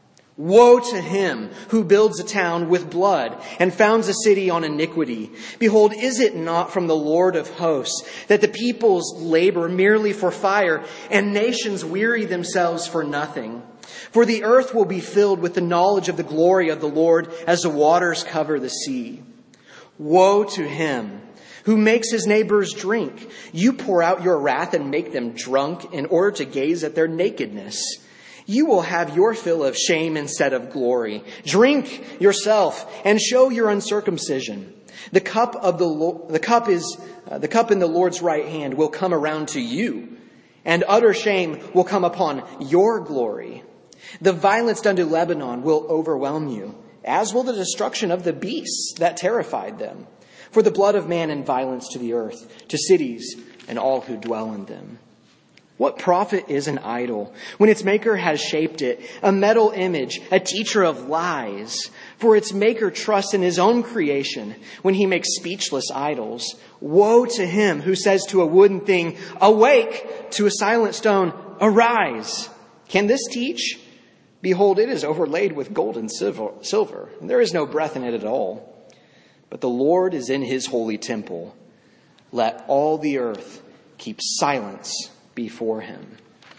Woe to him who builds a town with blood and founds a city on iniquity. Behold, is it not from the Lord of hosts that the peoples labor merely for fire and nations weary themselves for nothing? For the earth will be filled with the knowledge of the glory of the Lord as the waters cover the sea. Woe to him who makes his neighbors drink. You pour out your wrath and make them drunk in order to gaze at their nakedness. You will have your fill of shame instead of glory. Drink yourself and show your uncircumcision. The cup of the the cup is uh, the cup in the Lord's right hand will come around to you, and utter shame will come upon your glory. The violence done to Lebanon will overwhelm you, as will the destruction of the beasts that terrified them. For the blood of man and violence to the earth, to cities and all who dwell in them." What profit is an idol when its maker has shaped it, a metal image, a teacher of lies? For its maker trusts in his own creation when he makes speechless idols. Woe to him who says to a wooden thing, awake, to a silent stone, arise. Can this teach? Behold, it is overlaid with gold and silver. There is no breath in it at all. But the Lord is in his holy temple. Let all the earth keep silence before him.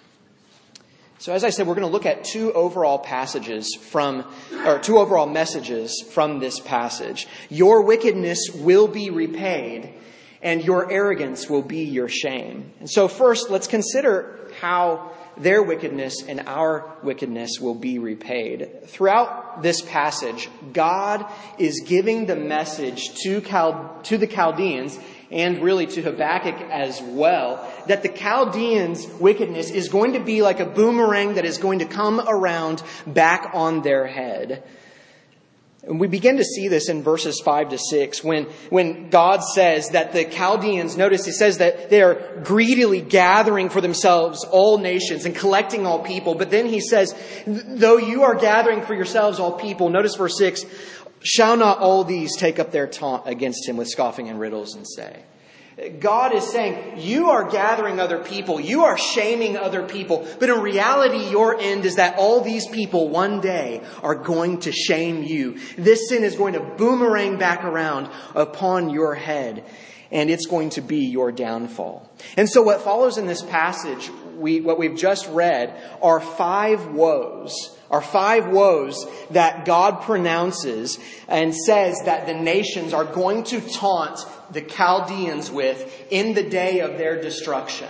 So as I said, we're going to look at two overall passages from, or two overall messages from this passage. Your wickedness will be repaid, and your arrogance will be your shame. And so first, let's consider how their wickedness and our wickedness will be repaid. Throughout this passage, God is giving the message to Chal- to the Chaldeans, and really to Habakkuk as well, that the Chaldeans' wickedness is going to be like a boomerang that is going to come around back on their head. And we begin to see this in verses five to six when, when God says that the Chaldeans, notice he says that they are greedily gathering for themselves all nations and collecting all people. But then he says, though you are gathering for yourselves all people, notice verse six, shall not all these take up their taunt against him with scoffing and riddles and say? God is saying, you are gathering other people, you are shaming other people, but in reality your end is that all these people one day are going to shame you. This sin is going to boomerang back around upon your head, and it's going to be your downfall. And so what follows in this passage, we, what we've just read, are five woes. Are five woes that God pronounces and says that the nations are going to taunt the Chaldeans with in the day of their destruction.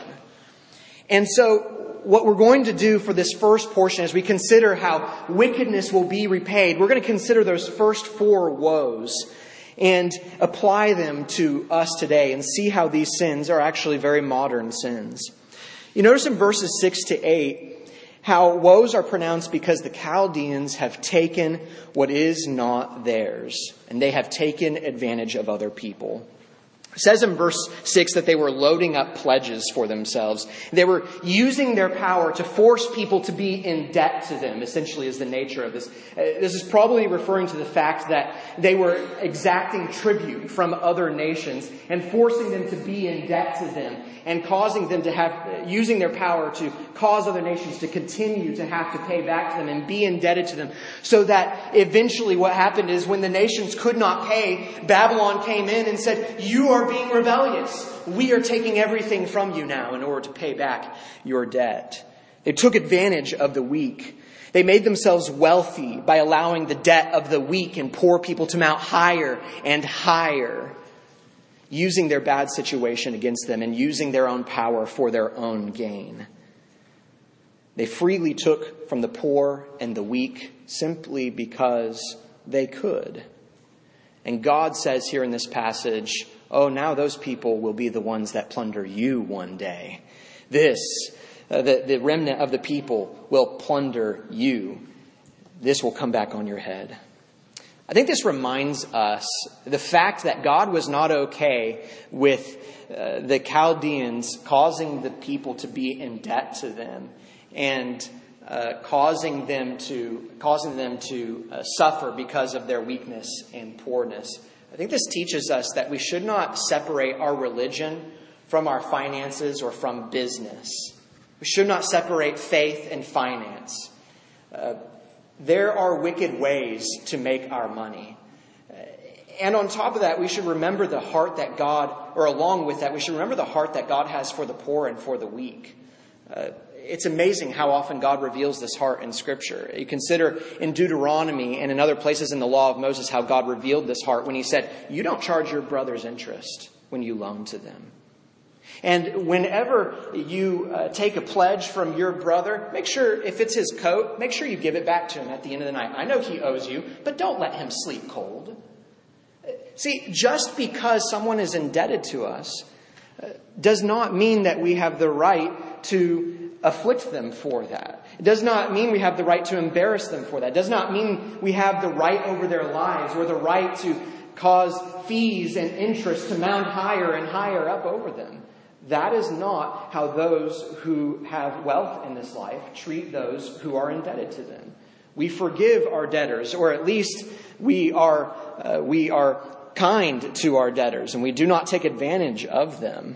And so what we're going to do for this first portion as we consider how wickedness will be repaid, we're going to consider those first four woes and apply them to us today and see how these sins are actually very modern sins. You notice in verses six to eight, how woes are pronounced because the Chaldeans have taken what is not theirs, and they have taken advantage of other people. It says in verse six that they were loading up pledges for themselves. They were using their power to force people to be in debt to them, essentially is the nature of this. This is probably referring to the fact that they were exacting tribute from other nations and forcing them to be in debt to them and causing them to have, using their power to cause other nations to continue to have to pay back to them and be indebted to them. So that eventually what happened is when the nations could not pay, Babylon came in and said, you are being rebellious. We are taking everything from you now in order to pay back your debt. They took advantage of the weak. They made themselves wealthy by allowing the debt of the weak and poor people to mount higher and higher, using their bad situation against them and using their own power for their own gain. They freely took from the poor and the weak simply because they could. And God says here in this passage, oh, now those people will be the ones that plunder you one day. This, uh, the, the remnant of the people will plunder you. This will come back on your head. I think this reminds us the fact that God was not okay with uh, the Chaldeans causing the people to be in debt to them and uh, causing them to causing them to uh, suffer because of their weakness and poorness. I think this teaches us that we should not separate our religion from our finances or from business. We should not separate faith and finance. Uh, There are wicked ways to make our money. And on top of that, we should remember the heart that God, or along with that, we should remember the heart that God has for the poor and for the weak. Uh, it's amazing how often God reveals this heart in Scripture. You consider in Deuteronomy and in other places in the law of Moses how God revealed this heart when he said, you don't charge your brother's interest when you loan to them. And whenever you uh, take a pledge from your brother, make sure, if it's his coat, make sure you give it back to him at the end of the night. I know he owes you, but don't let him sleep cold. See, just because someone is indebted to us uh, does not mean that we have the right to afflict them for that. It does not mean we have the right to embarrass them for that. It does not mean we have the right over their lives or the right to cause fees and interest to mount higher and higher up over them. That is not how those who have wealth in this life treat those who are indebted to them. We forgive our debtors, or at least we are uh, we are kind to our debtors, and we do not take advantage of them.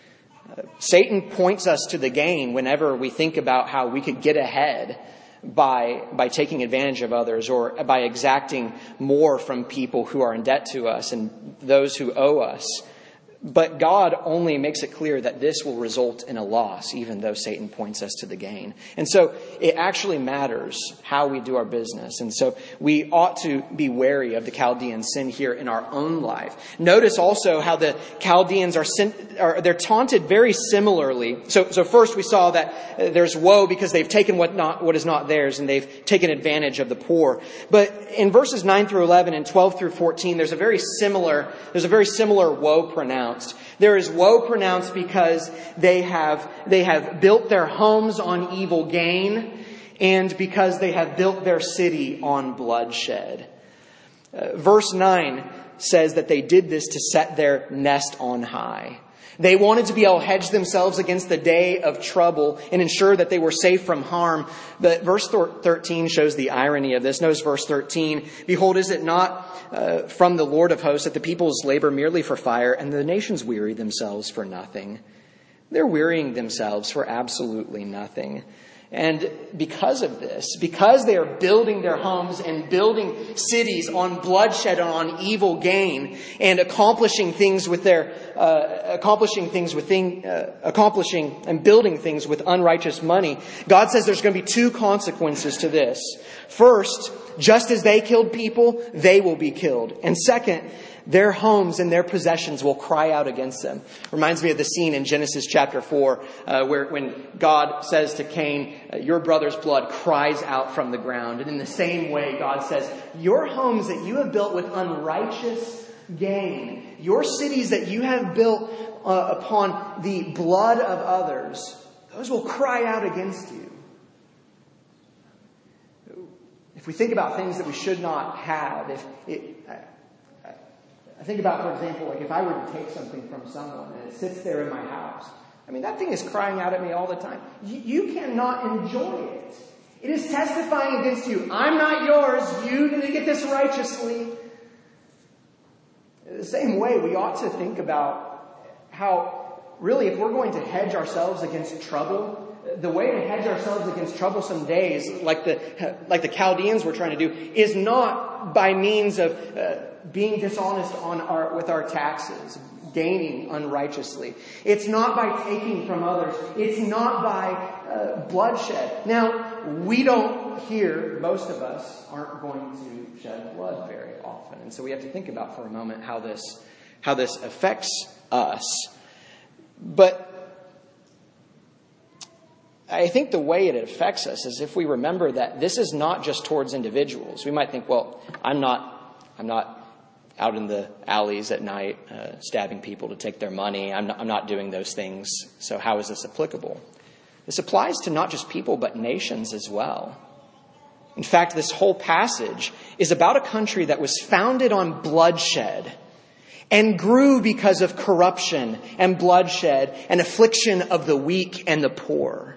Uh, Satan points us to the gain whenever we think about how we could get ahead by by taking advantage of others, or by exacting more from people who are in debt to us and those who owe us. But God only makes it clear that this will result in a loss, even though Satan points us to the gain. And so it actually matters how we do our business. And so we ought to be wary of the Chaldean sin here in our own life. Notice also how the Chaldeans are, sin, are they're taunted very similarly. So, so first we saw that there's woe because they've taken what not what is not theirs, and they've taken advantage of the poor. But in verses nine through eleven and twelve through fourteen, there's a very similar there's a very similar woe pronounced. There is woe pronounced because they have they have built their homes on evil gain, and because they have built their city on bloodshed. Uh, verse nine says that they did this to set their nest on high. They wanted to be able to hedge themselves against the day of trouble and ensure that they were safe from harm. But verse thirteen shows the irony of this. Notice verse thirteen. Behold, is it not uh, from the Lord of hosts that the peoples labor merely for fire, and the nations weary themselves for nothing? They're wearying themselves for absolutely nothing. And because of this, because they are building their homes and building cities on bloodshed and on evil gain, and accomplishing things with their, uh, accomplishing things with thing, uh, accomplishing and building things with unrighteous money, God says there's going to be two consequences to this. First, just as they killed people, they will be killed. And second, their homes and their possessions will cry out against them. Reminds me of the scene in Genesis chapter four, uh, where when God says to Cain, your brother's blood cries out from the ground. And in the same way, God says, your homes that you have built with unrighteous gain, your cities that you have built uh, upon the blood of others, those will cry out against you. If we think about things that we should not have, if it, I think about, for example, like if I were to take something from someone and it sits there in my house, I mean, that thing is crying out at me all the time. You, you cannot enjoy it. It is testifying against you. I'm not yours. You didn't get this righteously. In the same way, we ought to think about how, really, if we're going to hedge ourselves against trouble, the way to hedge ourselves against troublesome days, like the like the Chaldeans were trying to do, is not by means of uh, being dishonest on our with our taxes, gaining unrighteously. It's not by taking from others. It's not by uh, bloodshed. Now, we don't here, most of us aren't going to shed blood very often, and so we have to think about for a moment how this how this affects us. But I think the way it affects us is if we remember that this is not just towards individuals. We might think, well, I'm not, I'm not out in the alleys at night uh, stabbing people to take their money. I'm not, I'm not doing those things. So how is this applicable? This applies to not just people, but nations as well. In fact, this whole passage is about a country that was founded on bloodshed and grew because of corruption and bloodshed and affliction of the weak and the poor.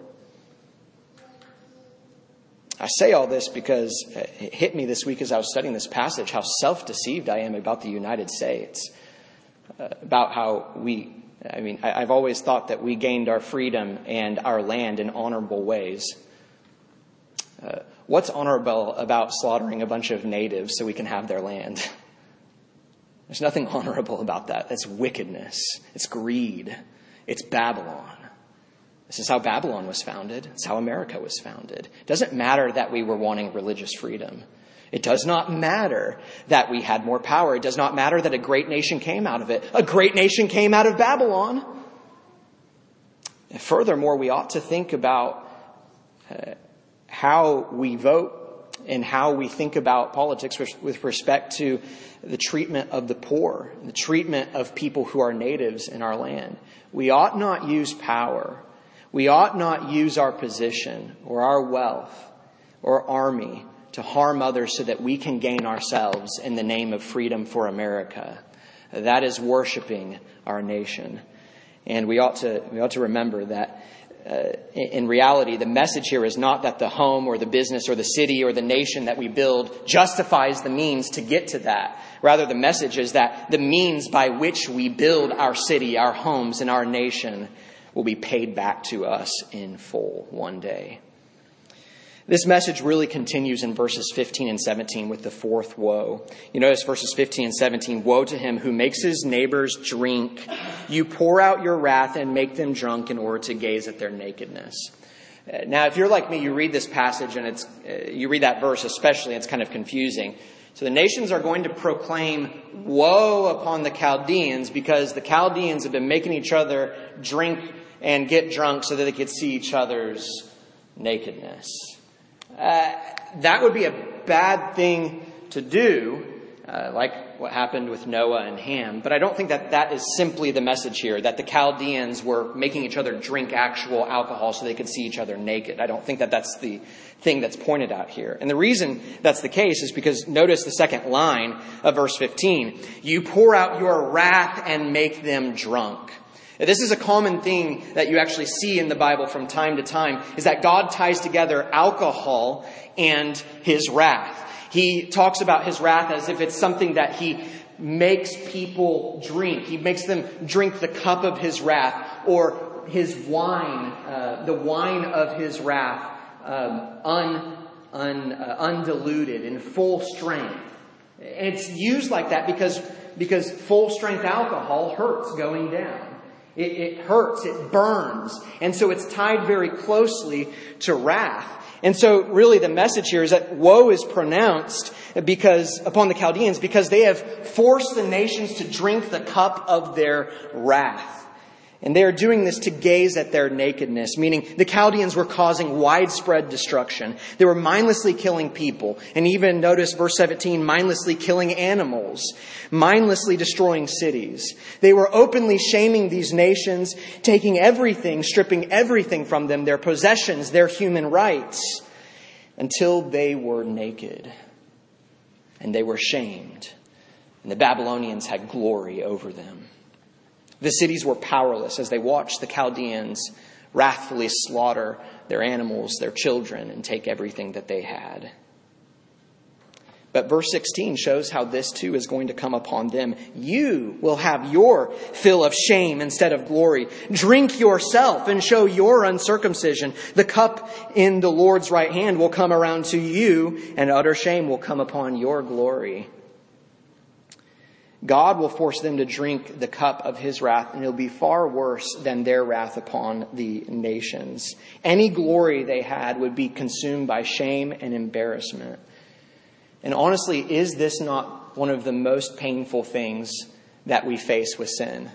I say all this because it hit me this week as I was studying this passage, how self-deceived I am about the United States, uh, about how we, I mean, I, I've always thought that we gained our freedom and our land in honorable ways. Uh, what's honorable about slaughtering a bunch of natives so we can have their land? There's nothing honorable about that. That's wickedness. It's greed. It's Babylon. This is how Babylon was founded. It's how America was founded. It doesn't matter that we were wanting religious freedom. It does not matter that we had more power. It does not matter that a great nation came out of it. A great nation came out of Babylon. And furthermore, we ought to think about uh, how we vote and how we think about politics with respect to the treatment of the poor, the treatment of people who are natives in our land. We ought not use power. We ought not use our position or our wealth or army to harm others so that we can gain ourselves in the name of freedom for America. That is worshiping our nation. And we ought to we ought to remember that uh, in, in reality, the message here is not that the home or the business or the city or the nation that we build justifies the means to get to that. Rather, the message is that the means by which we build our city, our homes, and our nation will be paid back to us in full one day. This message really continues in verses fifteen and seventeen with the fourth woe. You notice verses fifteen and seventeen, woe to him who makes his neighbors drink. You pour out your wrath and make them drunk in order to gaze at their nakedness. Now, if you're like me, you read this passage and it's uh, you read that verse especially, it's kind of confusing. So the nations are going to proclaim woe upon the Chaldeans because the Chaldeans have been making each other drink and get drunk so that they could see each other's nakedness. Uh, that would be a bad thing to do, uh, like what happened with Noah and Ham. But I don't think that that is simply the message here, that the Chaldeans were making each other drink actual alcohol so they could see each other naked. I don't think that that's the thing that's pointed out here. And the reason that's the case is because notice the second line of verse fifteen. You pour out your wrath and make them drunk. This is a common thing that you actually see in the Bible from time to time, is that God ties together alcohol and his wrath. He talks about his wrath as if it's something that he makes people drink. He makes them drink the cup of his wrath, or his wine, uh, the wine of his wrath, um, un, un, uh, undiluted in full strength. And it's used like that because, because full strength alcohol hurts going down. It, it hurts, it burns. And so it's tied very closely to wrath. And so really the message here is that woe is pronounced because upon the Chaldeans because they have forced the nations to drink the cup of their wrath. And they are doing this to gaze at their nakedness, meaning the Chaldeans were causing widespread destruction. They were mindlessly killing people. And even notice verse seventeen, mindlessly killing animals, mindlessly destroying cities. They were openly shaming these nations, taking everything, stripping everything from them, their possessions, their human rights, until they were naked. And they were shamed. And the Babylonians had glory over them. The cities were powerless as they watched the Chaldeans wrathfully slaughter their animals, their children, and take everything that they had. But verse sixteen shows how this too is going to come upon them. You will have your fill of shame instead of glory. Drink yourself and show your uncircumcision. The cup in the Lord's right hand will come around to you, and utter shame will come upon your glory. God will force them to drink the cup of his wrath, and it'll be far worse than their wrath upon the nations. Any glory they had would be consumed by shame and embarrassment. And honestly, is this not one of the most painful things that we face with sin?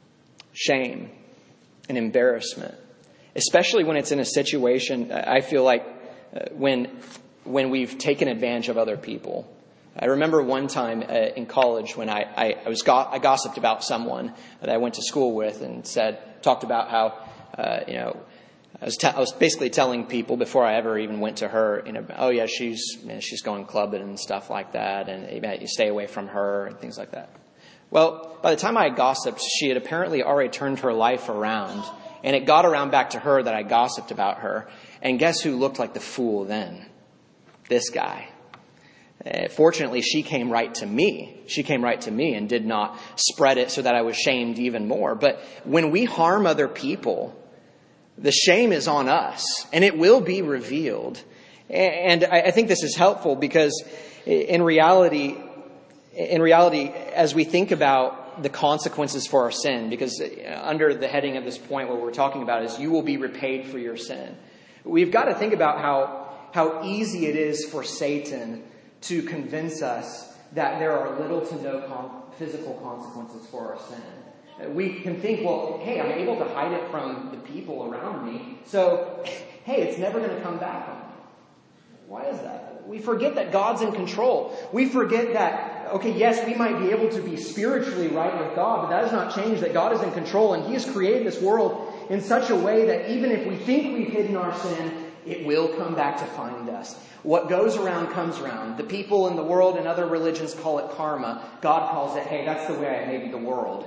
Shame and embarrassment. Especially when it's in a situation, I feel like, uh, when, when we've taken advantage of other people. I remember one time uh, in college when I, I, I was go- I gossiped about someone that I went to school with and said, talked about how, uh, you know, I was, te- I was basically telling people before I ever even went to her, you know, oh yeah, she's, you know, she's going clubbing and stuff like that. And you stay away from her and things like that. Well, by the time I gossiped, she had apparently already turned her life around, and it got around back to her that I gossiped about her. And guess who looked like the fool then? This guy. Uh, fortunately, she came right to me. She came right to me and did not spread it so that I was shamed even more. But when we harm other people, the shame is on us, and it will be revealed. And I think this is helpful because in reality, in reality, as we think about the consequences for our sin, because under the heading of this point, what we're talking about is you will be repaid for your sin. We've got to think about how, how easy it is for Satan to convince us that there are little to no con- physical consequences for our sin. We can think, well, hey, I'm able to hide it from the people around me, so, hey, it's never going to come back on me. Why is that? We forget that God's in control. We forget that, okay, yes, we might be able to be spiritually right with God, but that does not change that God is in control, and He has created this world in such a way that even if we think we've hidden our sin, it will come back to find us. What goes around comes around. The people in the world and other religions call it karma. God calls it, hey, that's the way I made the world.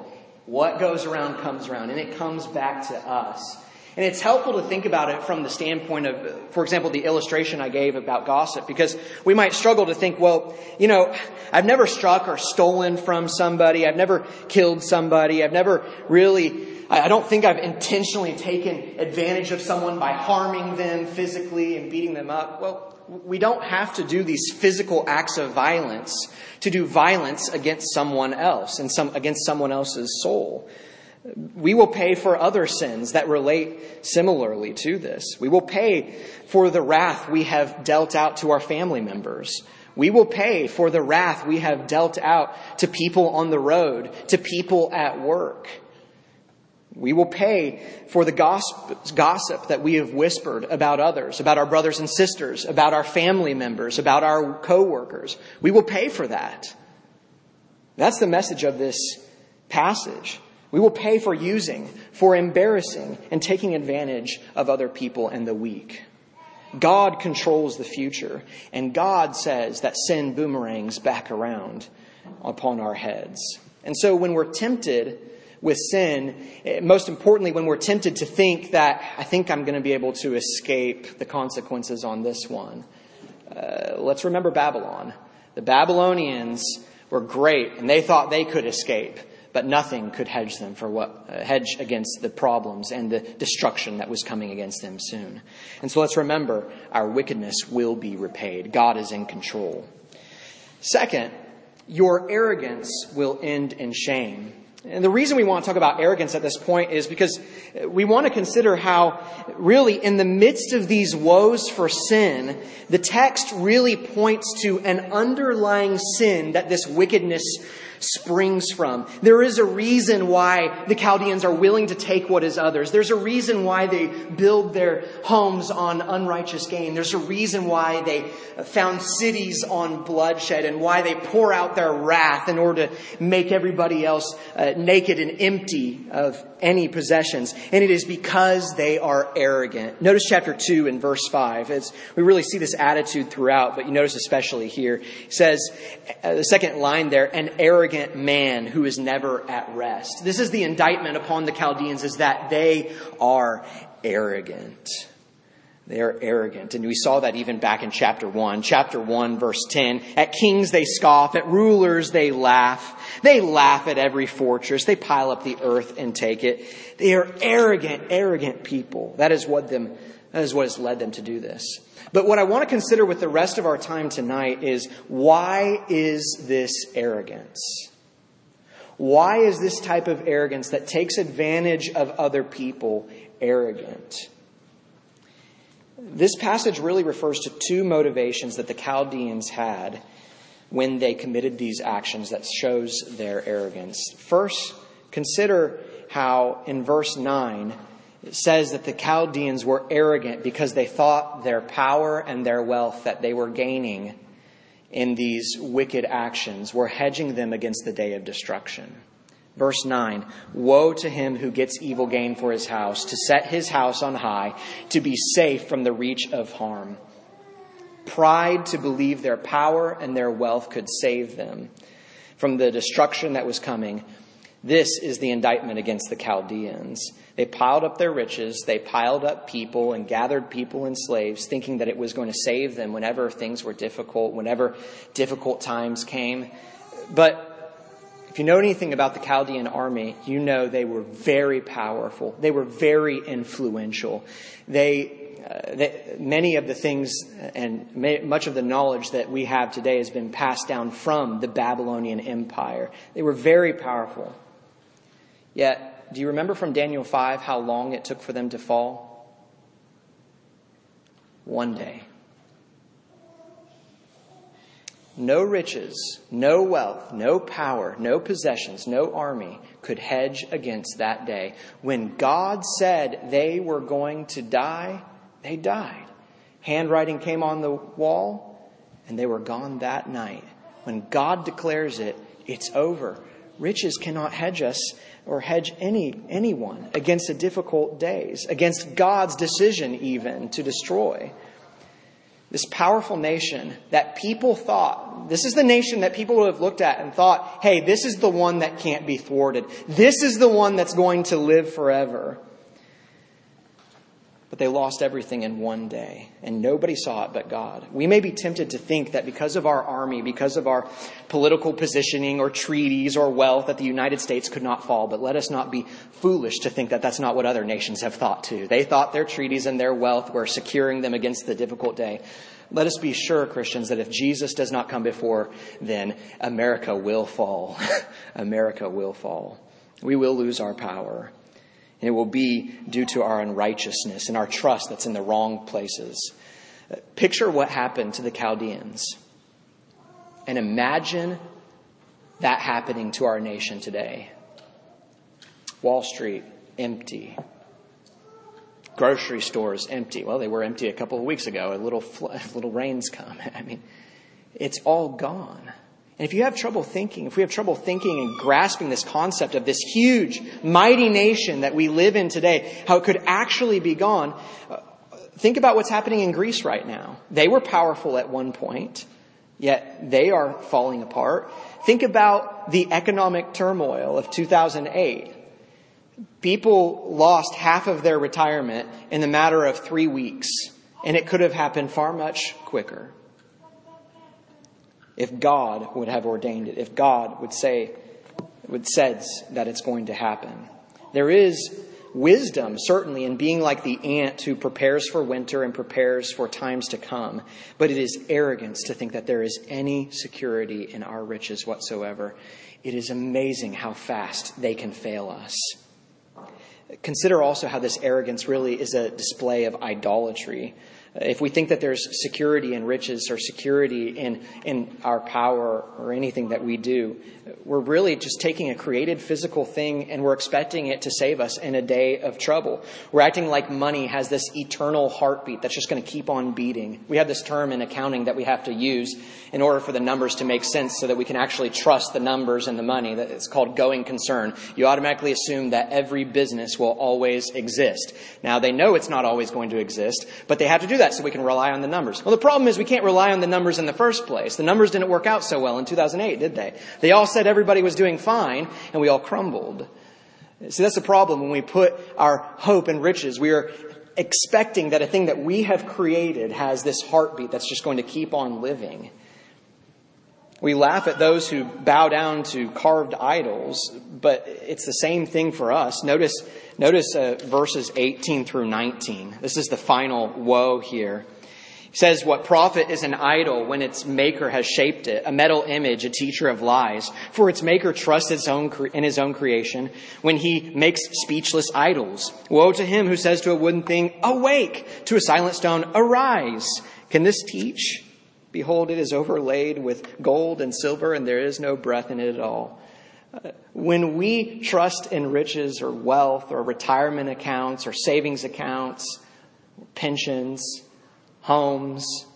What goes around comes around, and it comes back to us. And it's helpful to think about it from the standpoint of, for example, the illustration I gave about gossip, because we might struggle to think, well, you know, I've never struck or stolen from somebody. I've never killed somebody. I've never really, I don't think I've intentionally taken advantage of someone by harming them physically and beating them up. Well, we don't have to do these physical acts of violence to do violence against someone else and some against someone else's soul. We will pay for other sins that relate similarly to this. We will pay for the wrath we have dealt out to our family members. We will pay for the wrath we have dealt out to people on the road, to people at work. We will pay for the gossip, gossip that we have whispered about others, about our brothers and sisters, about our family members, about our co-workers. We will pay for that. That's the message of this passage. We will pay for using, for embarrassing, and taking advantage of other people and the weak. God controls the future, and God says that sin boomerangs back around upon our heads. And so when we're tempted with sin, most importantly, when we're tempted to think that I think I'm going to be able to escape the consequences on this one, uh, let's remember Babylon. The Babylonians were great, and they thought they could escape. But nothing could hedge them for what uh, hedge against the problems and the destruction that was coming against them soon. And so let's remember, our wickedness will be repaid. God is in control. Second, your arrogance will end in shame. And the reason we want to talk about arrogance at this point is because we want to consider how really in the midst of these woes for sin, the text really points to an underlying sin that this wickedness springs from. There is a reason why the Chaldeans are willing to take what is others. There's a reason why they build their homes on unrighteous gain. There's a reason why they found cities on bloodshed and why they pour out their wrath in order to make everybody else uh, naked and empty of any possessions. And it is because they are arrogant. Notice chapter two and verse five. It's, we really see this attitude throughout, but you notice especially here. It says, uh, the second line there, an arrogant man who is never at rest. This is the indictment upon the Chaldeans, is that they are arrogant. They are arrogant. And we saw that even back in chapter one. Chapter one, verse ten. At kings they scoff. At rulers they laugh. They laugh at every fortress. They pile up the earth and take it. They are arrogant, arrogant people. That is what them, that is what has led them to do this. But what I want to consider with the rest of our time tonight is, why is this arrogance? Why is this type of arrogance that takes advantage of other people arrogant? This passage really refers to two motivations that the Chaldeans had when they committed these actions that shows their arrogance. First, consider how in verse nine it says that the Chaldeans were arrogant because they thought their power and their wealth that they were gaining in these wicked actions were hedging them against the day of destruction. Verse nine, woe to him who gets evil gain for his house, to set his house on high, to be safe from the reach of harm. Pride to believe their power and their wealth could save them from the destruction that was coming. This is the indictment against the Chaldeans. They piled up their riches, they piled up people and gathered people and slaves, thinking that it was going to save them whenever things were difficult, whenever difficult times came. But if you know anything about the Chaldean army, you know they were very powerful. They were very influential. They, uh, they many of the things and may, much of the knowledge that we have today has been passed down from the Babylonian Empire. They were very powerful. Yet, do you remember from Daniel five how long it took for them to fall? One day. No riches, no wealth, no power, no possessions, no army could hedge against that day. When God said they were going to die, they died. Handwriting came on the wall, and they were gone that night. When God declares it, it's over. Riches cannot hedge us or hedge any anyone against the difficult days, against God's decision even to destroy. This powerful nation that people thought, this is the nation that people would have looked at and thought, hey, this is the one that can't be thwarted. This is the one that's going to live forever. But they lost everything in one day, and nobody saw it but God. We may be tempted to think that because of our army, because of our political positioning or treaties or wealth, that the United States could not fall. But let us not be foolish to think that that's not what other nations have thought too. They thought their treaties and their wealth were securing them against the difficult day. Let us be sure, Christians, that if Jesus does not come before, then America will fall. America will fall. We will lose our power. And it will be due to our unrighteousness and our trust that's in the wrong places. Picture what happened to the Chaldeans. And imagine that happening to our nation today. Wall Street, empty. Grocery stores, empty. Well, they were empty a couple of weeks ago. A little, little rains come. I mean, it's all gone. And if you have trouble thinking, if we have trouble thinking and grasping this concept of this huge, mighty nation that we live in today, how it could actually be gone, uh, think about what's happening in Greece right now. They were powerful at one point, yet they are falling apart. Think about the economic turmoil of two thousand eight. People lost half of their retirement in the matter of three weeks, and it could have happened far much quicker. If God would have ordained it, if God would say, would says that it's going to happen. There is wisdom, certainly, in being like the ant who prepares for winter and prepares for times to come. But it is arrogance to think that there is any security in our riches whatsoever. It is amazing how fast they can fail us. Consider also how this arrogance really is a display of idolatry. If we think that there's security in riches or security in, in our power or anything that we do, we're really just taking a created physical thing and we're expecting it to save us in a day of trouble. We're acting like money has this eternal heartbeat that's just going to keep on beating. We have this term in accounting that we have to use in order for the numbers to make sense so that we can actually trust the numbers and the money. It's called going concern. You automatically assume that every business will always exist. Now, they know it's not always going to exist, but they have to do that so we can rely on the numbers. Well, the problem is we can't rely on the numbers in the first place. The numbers didn't work out so well in two thousand eight, did they? They all said everybody was doing fine, and we all crumbled. See, that's the problem when we put our hope in riches. We are expecting that a thing that we have created has this heartbeat that's just going to keep on living. We laugh at those who bow down to carved idols, but it's the same thing for us. Notice, notice uh, verses eighteen through nineteen. This is the final woe here. It says, what profit is an idol when its maker has shaped it, a metal image, a teacher of lies? For its maker trusts its own cre- in his own creation when he makes speechless idols. Woe to him who says to a wooden thing, awake, to a silent stone, arise. Can this teach? Behold, it is overlaid with gold and silver, and there is no breath in it at all. Uh, when we trust in riches or wealth or retirement accounts or savings accounts, pensions, homes,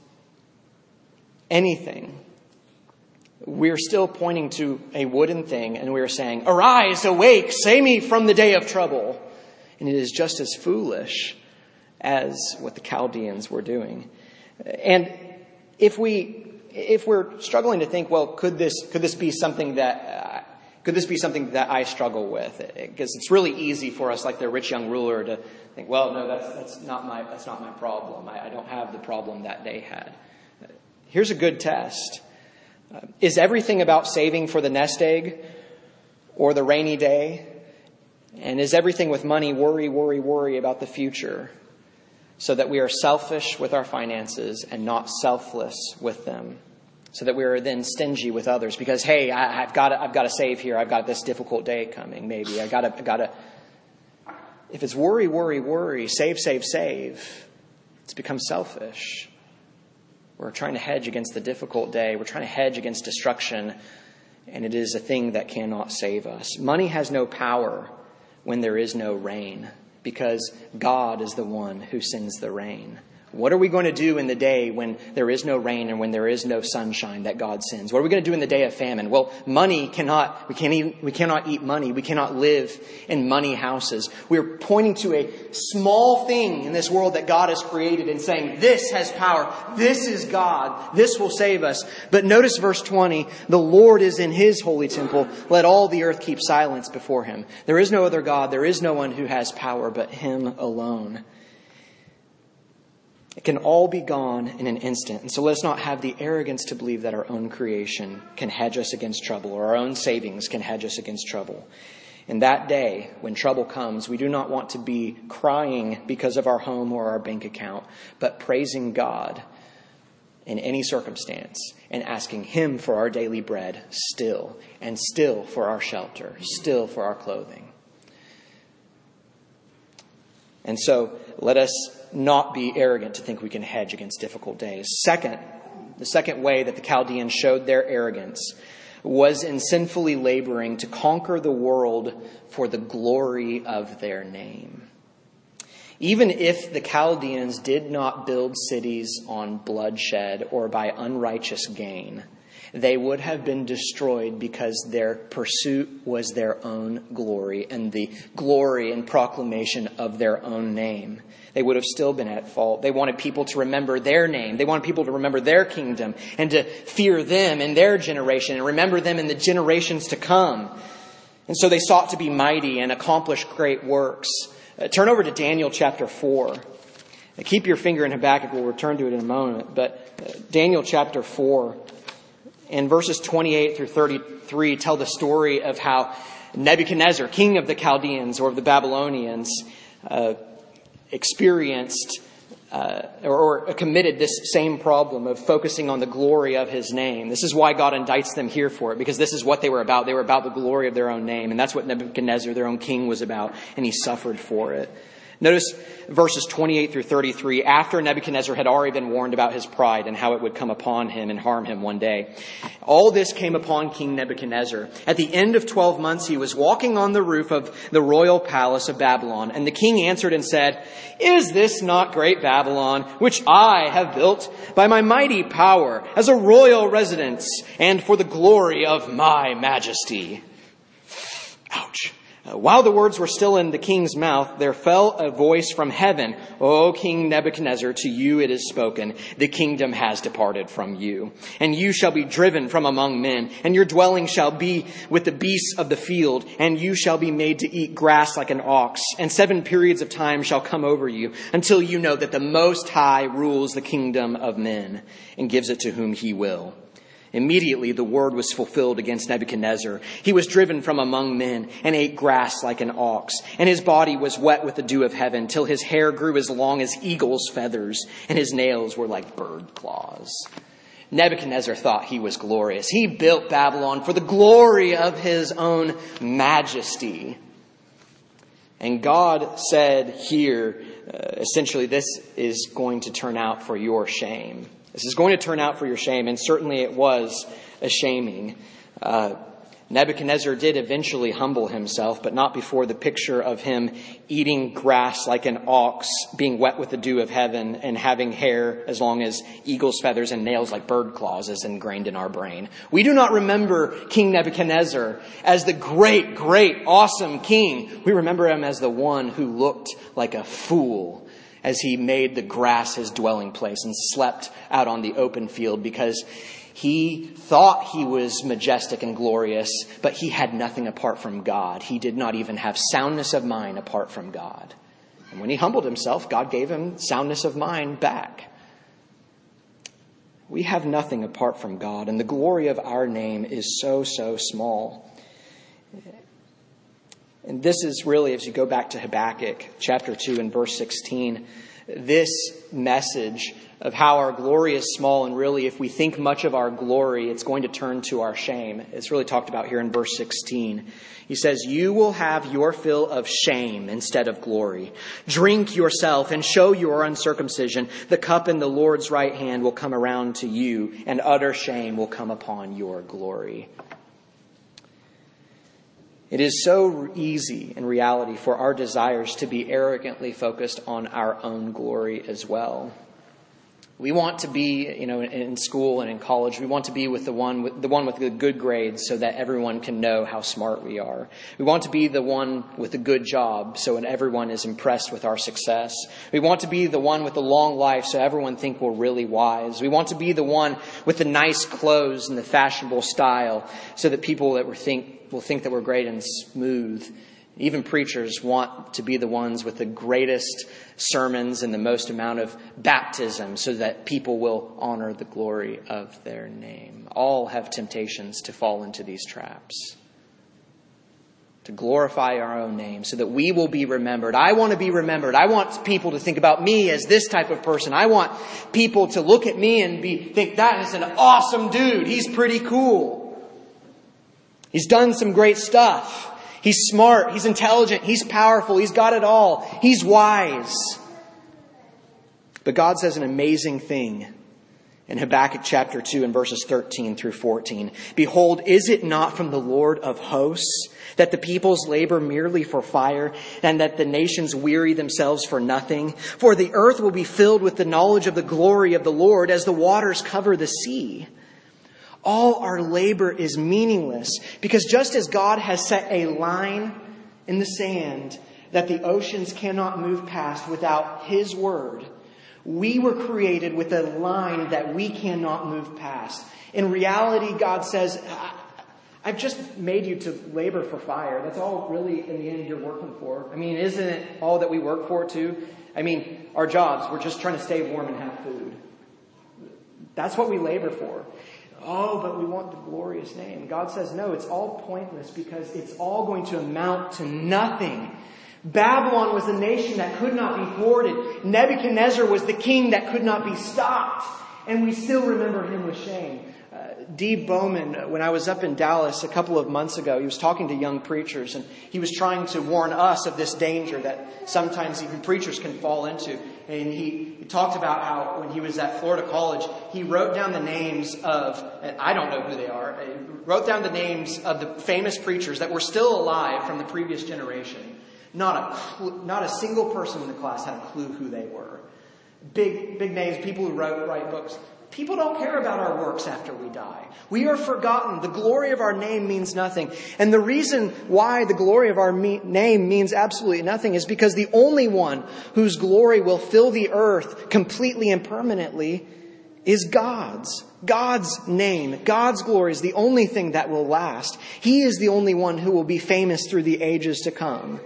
anything, we're still pointing to a wooden thing and we're saying, arise, awake, save me from the day of trouble. And it is just as foolish as what the Chaldeans were doing. And if we, if we're struggling to think, well, could this, could this be something that, uh, could this be something that I struggle with? Because it's really easy for us, like the rich young ruler, to think, well, no, that's, that's not my, that's not my problem. I, I don't have the problem that they had. Here's a good test. Uh, is everything about saving for the nest egg or the rainy day? And is everything with money worry, worry, worry about the future? So that we are selfish with our finances and not selfless with them. So that we are then stingy with others because, hey, I, I've got to, I've got to save here. I've got this difficult day coming. Maybe I got to, I got to. If it's worry, worry, worry, save, save, save, it's become selfish. We're trying to hedge against the difficult day. We're trying to hedge against destruction. And it is a thing that cannot save us. Money has no power when there is no rain, because God is the one who sends the rain. What are we going to do in the day when there is no rain and when there is no sunshine that God sends? What are we going to do in the day of famine? Well, money cannot, we can't eat, we cannot eat money. We cannot live in money houses. We're pointing to a small thing in this world that God has created and saying, this has power. This is God. This will save us. But notice verse twenty, the Lord is in his holy temple. Let all the earth keep silence before him. There is no other God. There is no one who has power but him alone. It can all be gone in an instant. And so let us not have the arrogance to believe that our own creation can hedge us against trouble, or our own savings can hedge us against trouble. In that day, when trouble comes, we do not want to be crying because of our home or our bank account, but praising God in any circumstance and asking him for our daily bread still, and still for our shelter, still for our clothing. And so let us not be arrogant to think we can hedge against difficult days. Second, the second way that the Chaldeans showed their arrogance was in sinfully laboring to conquer the world for the glory of their name. Even if the Chaldeans did not build cities on bloodshed or by unrighteous gain, they would have been destroyed because their pursuit was their own glory and the glory and proclamation of their own name. They would have still been at fault. They wanted people to remember their name. They wanted people to remember their kingdom and to fear them in their generation and remember them in the generations to come. And so they sought to be mighty and accomplish great works. Uh, turn over to Daniel chapter four. Uh, keep your finger in Habakkuk. We'll return to it in a moment. But uh, Daniel chapter four and verses twenty-eight through thirty-three tell the story of how Nebuchadnezzar, king of the Chaldeans or of the Babylonians, uh, experienced uh, or, or committed this same problem of focusing on the glory of his name. This is why God indicts them here for it, because this is what they were about. They were about the glory of their own name. And that's what Nebuchadnezzar, their own king, was about. And he suffered for it. Notice verses twenty-eight through thirty-three, after Nebuchadnezzar had already been warned about his pride and how it would come upon him and harm him one day. All this came upon King Nebuchadnezzar. At the end of twelve months, he was walking on the roof of the royal palace of Babylon. And the king answered and said, "Is this not great Babylon, which I have built by my mighty power as a royal residence and for the glory of my majesty?" Ouch. While the words were still in the king's mouth, there fell a voice from heaven. "O King Nebuchadnezzar, to you it is spoken, the kingdom has departed from you. And you shall be driven from among men, and your dwelling shall be with the beasts of the field, and you shall be made to eat grass like an ox. And seven periods of time shall come over you, until you know that the Most High rules the kingdom of men, and gives it to whom he will." Immediately the word was fulfilled against Nebuchadnezzar. He was driven from among men and ate grass like an ox. And his body was wet with the dew of heaven till his hair grew as long as eagle's feathers and his nails were like bird claws. Nebuchadnezzar thought he was glorious. He built Babylon for the glory of his own majesty. And God said here, uh, essentially, this is going to turn out for your shame. This is going to turn out for your shame, and certainly it was a shaming. Uh, Nebuchadnezzar did eventually humble himself, but not before the picture of him eating grass like an ox, being wet with the dew of heaven, and having hair as long as eagle's feathers and nails like bird claws is ingrained in our brain. We do not remember King Nebuchadnezzar as the great, great, awesome king. We remember him as the one who looked like a fool as he made the grass his dwelling place and slept out on the open field because he thought he was majestic and glorious, but he had nothing apart from God. He did not even have soundness of mind apart from God. And when he humbled himself, God gave him soundness of mind back. We have nothing apart from God, and the glory of our name is so, so small. And this is really, as you go back to Habakkuk chapter two and verse sixteen, this message of how our glory is small, and really if we think much of our glory, it's going to turn to our shame. It's really talked about here in verse sixteen. He says, "You will have your fill of shame instead of glory. Drink yourself and show your uncircumcision. The cup in the Lord's right hand will come around to you, and utter shame will come upon your glory." It is so easy in reality for our desires to be arrogantly focused on our own glory as well. We want to be, you know, in school and in college, we want to be with the one with the one with the good grades so that everyone can know how smart we are. We want to be the one with a good job so that everyone is impressed with our success. We want to be the one with the long life so everyone think we're really wise. We want to be the one with the nice clothes and the fashionable style so that people that we think will think that we're great and smooth. Even preachers want to be the ones with the greatest sermons and the most amount of baptism so that people will honor the glory of their name. All have temptations to fall into these traps. To glorify our own name so that we will be remembered. I want to be remembered. I want people to think about me as this type of person. I want people to look at me and be think that is an awesome dude. He's pretty cool. He's done some great stuff. He's smart, he's intelligent, he's powerful, he's got it all, he's wise. But God says an amazing thing in Habakkuk chapter two and verses thirteen through fourteen. Behold, is it not from the Lord of hosts that the peoples labor merely for fire and that the nations weary themselves for nothing? For the earth will be filled with the knowledge of the glory of the Lord as the waters cover the sea. All our labor is meaningless because just as God has set a line in the sand that the oceans cannot move past without His word, we were created with a line that we cannot move past. In reality, God says, I've just made you to labor for fire. That's all really in the end you're working for. I mean, isn't it all that we work for too? I mean, our jobs, we're just trying to stay warm and have food. That's what we labor for. Oh, but we want the glorious name. God says, no, it's all pointless because it's all going to amount to nothing. Babylon was a nation that could not be thwarted. Nebuchadnezzar was the king that could not be stopped. And we still remember him with shame. Uh, Dee Bowman, when I was up in Dallas a couple of months ago, he was talking to young preachers and he was trying to warn us of this danger that sometimes even preachers can fall into. And he, he talked about how when he was at Florida College, he wrote down the names of, and I don't know who they are, he wrote down the names of the famous preachers that were still alive from the previous generation. Not a cl- not a single person in the class had a clue who they were. Big, big names, people who wrote, write books. People don't care about our works after we die. We are forgotten. The glory of our name means nothing. And the reason why the glory of our me- name means absolutely nothing is because the only one whose glory will fill the earth completely and permanently is God's. God's name, God's glory is the only thing that will last. He is the only one who will be famous through the ages to come.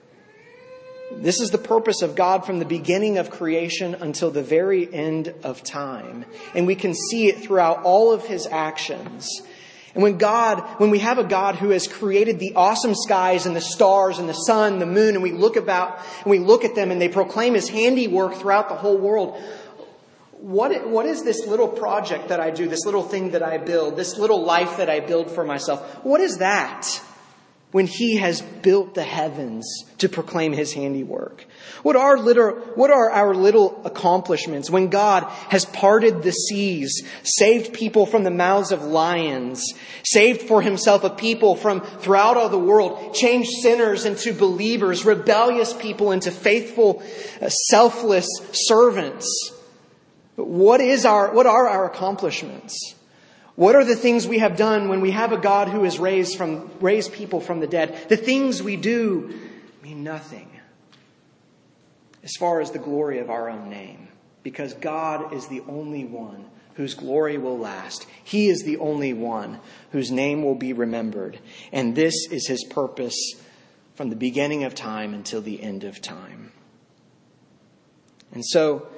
This is the purpose of God from the beginning of creation until the very end of time. And we can see it throughout all of His actions. And when God, when we have a God who has created the awesome skies and the stars and the sun, the moon, and we look about, and we look at them and they proclaim His handiwork throughout the whole world, what, what is this little project that I do, this little thing that I build, this little life that I build for myself? What is that? When He has built the heavens to proclaim His handiwork? What are, little, what are our little accomplishments when God has parted the seas, saved people from the mouths of lions, saved for Himself a people from throughout all the world, changed sinners into believers, rebellious people into faithful, uh, selfless servants? What is our, what are our accomplishments? What are the things we have done when we have a God who has raised from raised people from the dead? The things we do mean nothing as far as the glory of our own name, because God is the only one whose glory will last. He is the only one whose name will be remembered. And this is His purpose from the beginning of time until the end of time. And so,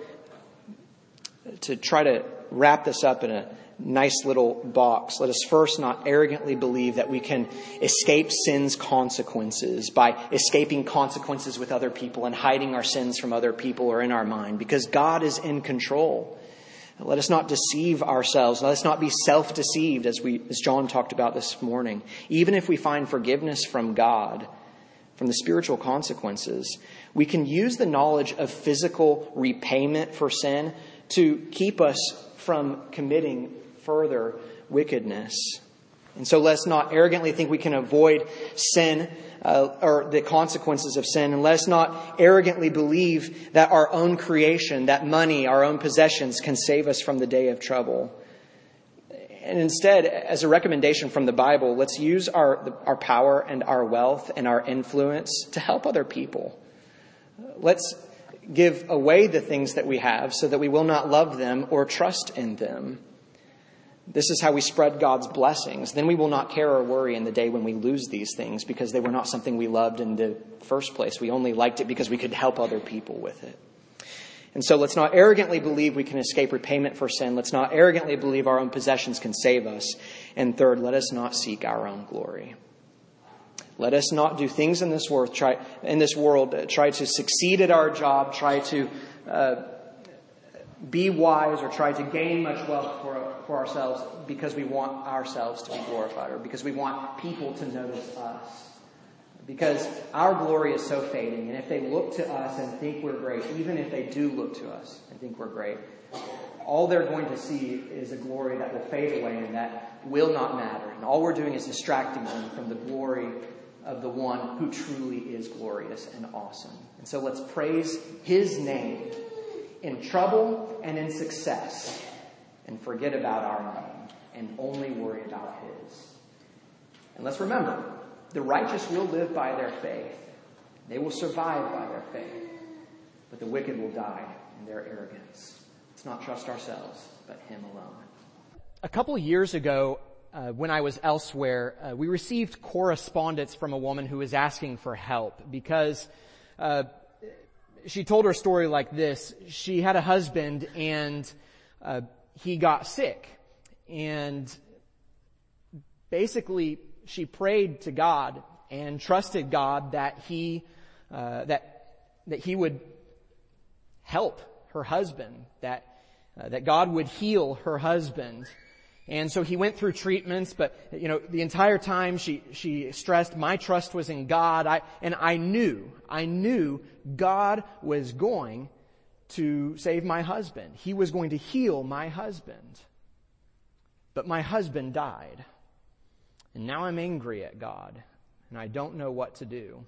to try to wrap this up in a nice little box, let us first not arrogantly believe that we can escape sin's consequences by escaping consequences with other people and hiding our sins from other people or in our mind, because God is in control. Let us not deceive ourselves. Let us not be self-deceived, as we, as John talked about this morning. Even if we find forgiveness from God, from the spiritual consequences, we can use the knowledge of physical repayment for sin to keep us from committing further wickedness. And so let's not arrogantly think we can avoid sin uh, or the consequences of sin. And let's not arrogantly believe that our own creation, that money, our own possessions can save us from the day of trouble. And instead, as a recommendation from the Bible, let's use our our power and our wealth and our influence to help other people. Let's give away the things that we have so that we will not love them or trust in them. This is how we spread God's blessings. Then we will not care or worry in the day when we lose these things because they were not something we loved in the first place. We only liked it because we could help other people with it. And so let's not arrogantly believe we can escape repayment for sin. Let's not arrogantly believe our own possessions can save us. And third, let us not seek our own glory. Let us not do things in this world, try, in this world, uh, try to succeed at our job, try to uh, be wise, or try to gain much wealth for, for ourselves because we want ourselves to be glorified, or because we want people to notice us. Because our glory is so fading, and if they look to us and think we're great, even if they do look to us and think we're great, all they're going to see is a glory that will fade away and that will not matter. And all we're doing is distracting them from the glory of the one who truly is glorious and awesome. And so let's praise His name in trouble and in success, and forget about our name and only worry about His. And let's remember, the righteous will live by their faith. They will survive by their faith. But the wicked will die in their arrogance. Let's not trust ourselves, but Him alone. A couple of years ago, uh, when I was elsewhere, uh, we received correspondence from a woman who was asking for help because uh, she told her story like this. She had a husband and uh, he got sick. And basically, she prayed to God and trusted God that he uh, that that He would help her husband, that uh, that God would heal her husband. And so he went through treatments, but you know, the entire time she she stressed, my trust was in God. I and I knew, I knew God was going to save my husband. He was going to heal my husband. But my husband died. And now I'm angry at God, and I don't know what to do.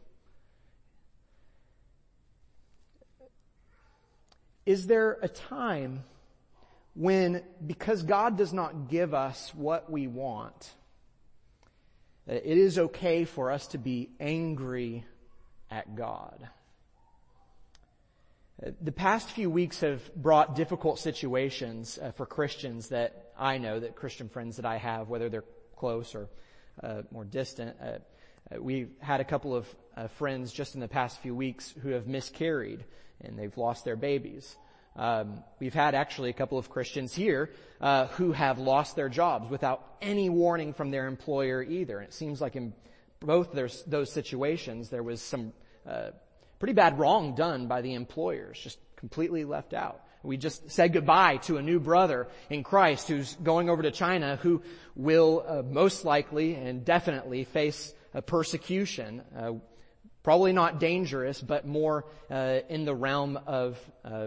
Is there a time when, because God does not give us what we want, it is okay for us to be angry at God? The past few weeks have brought difficult situations uh, for Christians that I know, that Christian friends that I have, whether they're close or Uh, more distant. Uh, uh, we've had a couple of uh, friends just in the past few weeks who have miscarried and they've lost their babies. Um, we've had actually a couple of Christians here uh, who have lost their jobs without any warning from their employer either. And it seems like in both those, those situations there was some uh, pretty bad wrong done by the employers, just completely left out. We just said goodbye to a new brother in Christ who's going over to China, who will uh, most likely and definitely face a persecution, uh, probably not dangerous, but more uh, in the realm of uh,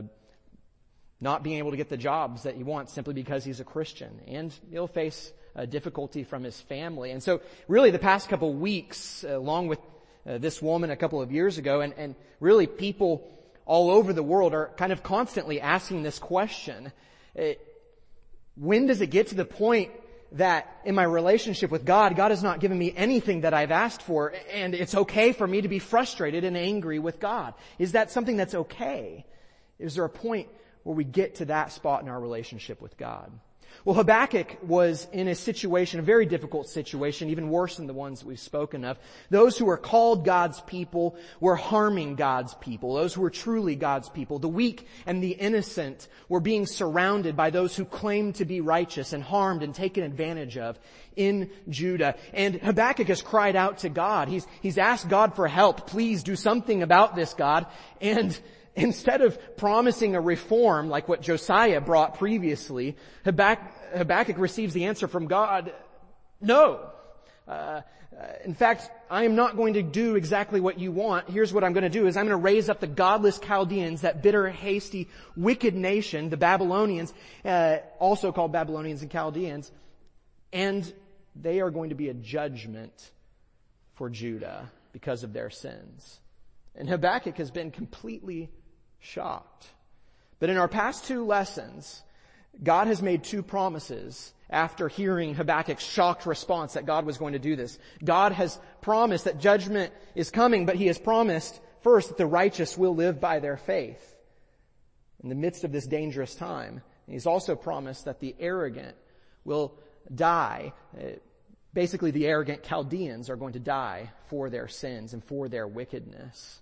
not being able to get the jobs that he wants simply because he's a Christian. And he'll face uh, difficulty from his family. And so really the past couple of weeks, uh, along with uh, this woman a couple of years ago, and, and really people all over the world are kind of constantly asking this question. It, when does it get to the point that in my relationship with God, God has not given me anything that I've asked for, and it's okay for me to be frustrated and angry with God? Is that something that's okay? Is there a point where we get to that spot in our relationship with God? Well, Habakkuk was in a situation, a very difficult situation, even worse than the ones that we've spoken of. Those who were called God's people were harming God's people. Those who were truly God's people, the weak and the innocent, were being surrounded by those who claimed to be righteous and harmed and taken advantage of in Judah. And Habakkuk has cried out to God. He's, he's asked God for help. Please do something about this, God. And instead of promising a reform like what Josiah brought previously, Habakkuk, Habakkuk receives the answer from God, no. Uh, in fact, I am not going to do exactly what you want. Here's what I'm going to do is I'm going to raise up the godless Chaldeans, that bitter, hasty, wicked nation, the Babylonians, uh, also called Babylonians and Chaldeans, and they are going to be a judgment for Judah because of their sins. And Habakkuk has been completely shocked. But in our past two lessons, God has made two promises after hearing Habakkuk's shocked response that God was going to do this. God has promised that judgment is coming, but he has promised first that the righteous will live by their faith in the midst of this dangerous time. And he's also promised that the arrogant will die. Basically, the arrogant Chaldeans are going to die for their sins and for their wickedness.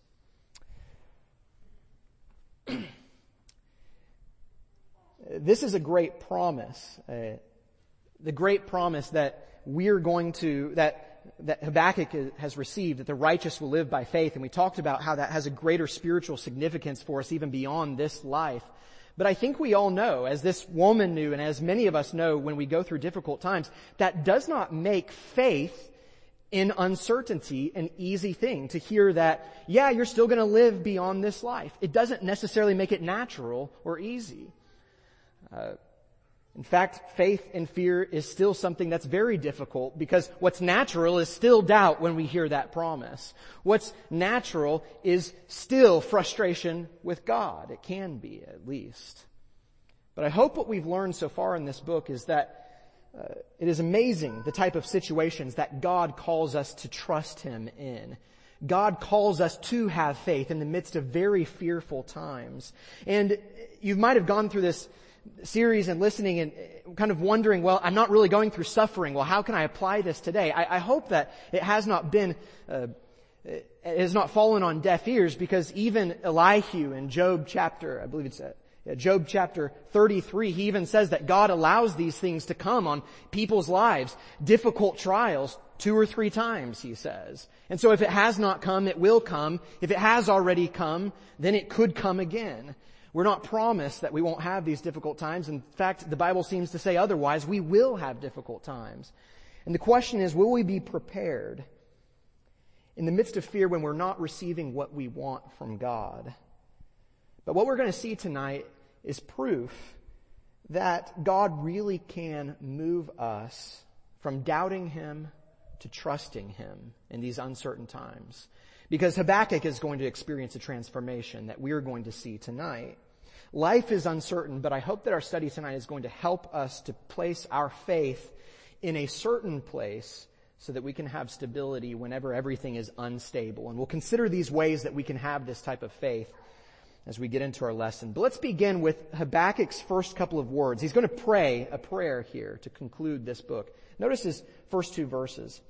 This is a great promise. Uh, the great promise that we're going to, that, that Habakkuk has received, that the righteous will live by faith. And we talked about how that has a greater spiritual significance for us even beyond this life. But I think we all know, as this woman knew and as many of us know when we go through difficult times, that does not make faith in uncertainty an easy thing. To hear that, yeah, you're still going to live beyond this life. It doesn't necessarily make it natural or easy. Uh, in fact, faith and fear is still something that's very difficult because what's natural is still doubt when we hear that promise. What's natural is still frustration with God. It can be, at least. But I hope what we've learned so far in this book is that uh, it is amazing the type of situations that God calls us to trust Him in. God calls us to have faith in the midst of very fearful times. And you might have gone through this series and listening and kind of wondering, well, I'm not really going through suffering. Well, how can I apply this today? I, I hope that it has not been, uh, it has not fallen on deaf ears, because even Elihu in Job chapter, I believe it's uh, Job chapter thirty-three, he even says that God allows these things to come on people's lives, difficult trials, two or three times, he says. And so if it has not come, it will come. If it has already come, then it could come again. We're not promised that we won't have these difficult times. In fact, the Bible seems to say otherwise. We will have difficult times. And the question is, will we be prepared in the midst of fear when we're not receiving what we want from God? But what we're going to see tonight is proof that God really can move us from doubting Him to trusting Him in these uncertain times. Because Habakkuk is going to experience a transformation that we're going to see tonight. Life is uncertain, but I hope that our study tonight is going to help us to place our faith in a certain place so that we can have stability whenever everything is unstable. And we'll consider these ways that we can have this type of faith as we get into our lesson. But let's begin with Habakkuk's first couple of words. He's going to pray a prayer here to conclude this book. Notice his first two verses.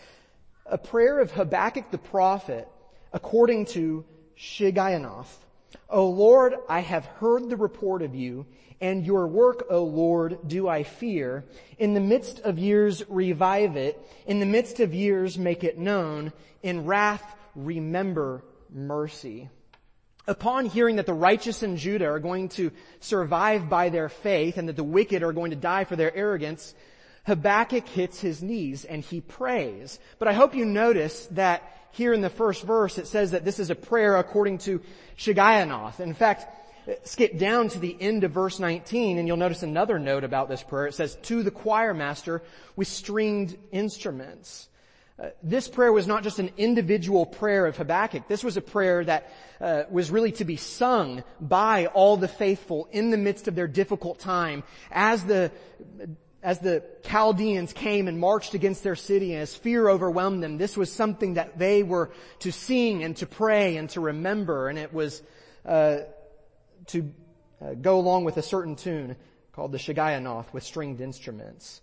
A prayer of Habakkuk the prophet, according to Shigionoth. O Lord, I have heard the report of you, and your work, O Lord, do I fear. In the midst of years revive it. In the midst of years make it known. In wrath remember mercy. Upon hearing that the righteous in Judah are going to survive by their faith and that the wicked are going to die for their arrogance, Habakkuk hits his knees and he prays. But I hope you notice that here in the first verse it says that this is a prayer according to Shigionoth. In fact, skip down to the end of verse nineteen and you'll notice another note about this prayer. It says, to the choir master with stringed instruments. Uh, this prayer was not just an individual prayer of Habakkuk. This was a prayer that uh, was really to be sung by all the faithful in the midst of their difficult time as the As the Chaldeans came and marched against their city and as fear overwhelmed them. This was something that they were to sing and to pray and to remember. And it was uh, to uh, go along with a certain tune called the Shigionoth with stringed instruments.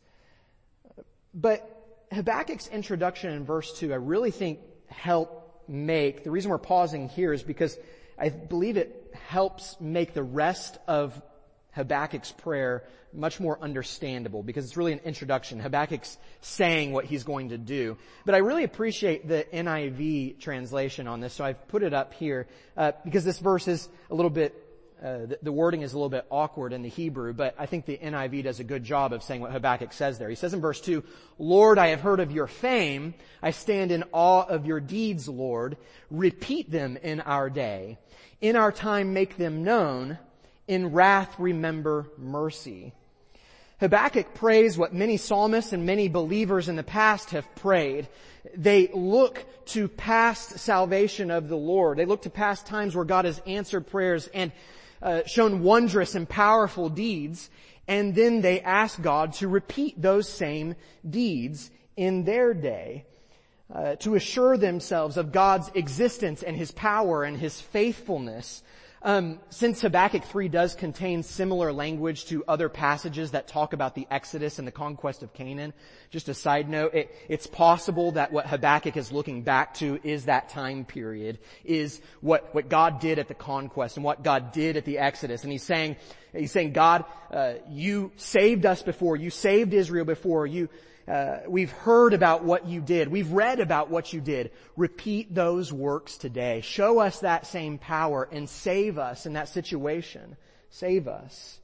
But Habakkuk's introduction in verse two, I really think help make, the reason we're pausing here is because I believe it helps make the rest of Habakkuk's prayer much more understandable, because it's really an introduction. Habakkuk's saying what he's going to do. But I really appreciate the N I V translation on this, so I've put it up here, uh, because this verse is a little bit, uh, the, the wording is a little bit awkward in the Hebrew, but I think the N I V does a good job of saying what Habakkuk says there. He says in verse two, Lord, I have heard of your fame. I stand in awe of your deeds, Lord. Repeat them in our day. In our time make them known. In wrath remember mercy. Habakkuk prays what many psalmists and many believers in the past have prayed. They look to past salvation of the Lord. They look to past times where God has answered prayers and uh, shown wondrous and powerful deeds. And then they ask God to repeat those same deeds in their day, uh, to assure themselves of God's existence and His power and His faithfulness. Um, since Habakkuk three does contain similar language to other passages that talk about the Exodus and the conquest of Canaan, just a side note, it, it's possible that what Habakkuk is looking back to is that time period, is what, what God did at the conquest and what God did at the Exodus. And he's saying, he's saying, God, uh, you saved us before, you saved Israel before, you, Uh, we've heard about what you did. We've read about what you did. Repeat those works today. Show us that same power and save us in that situation. Save us.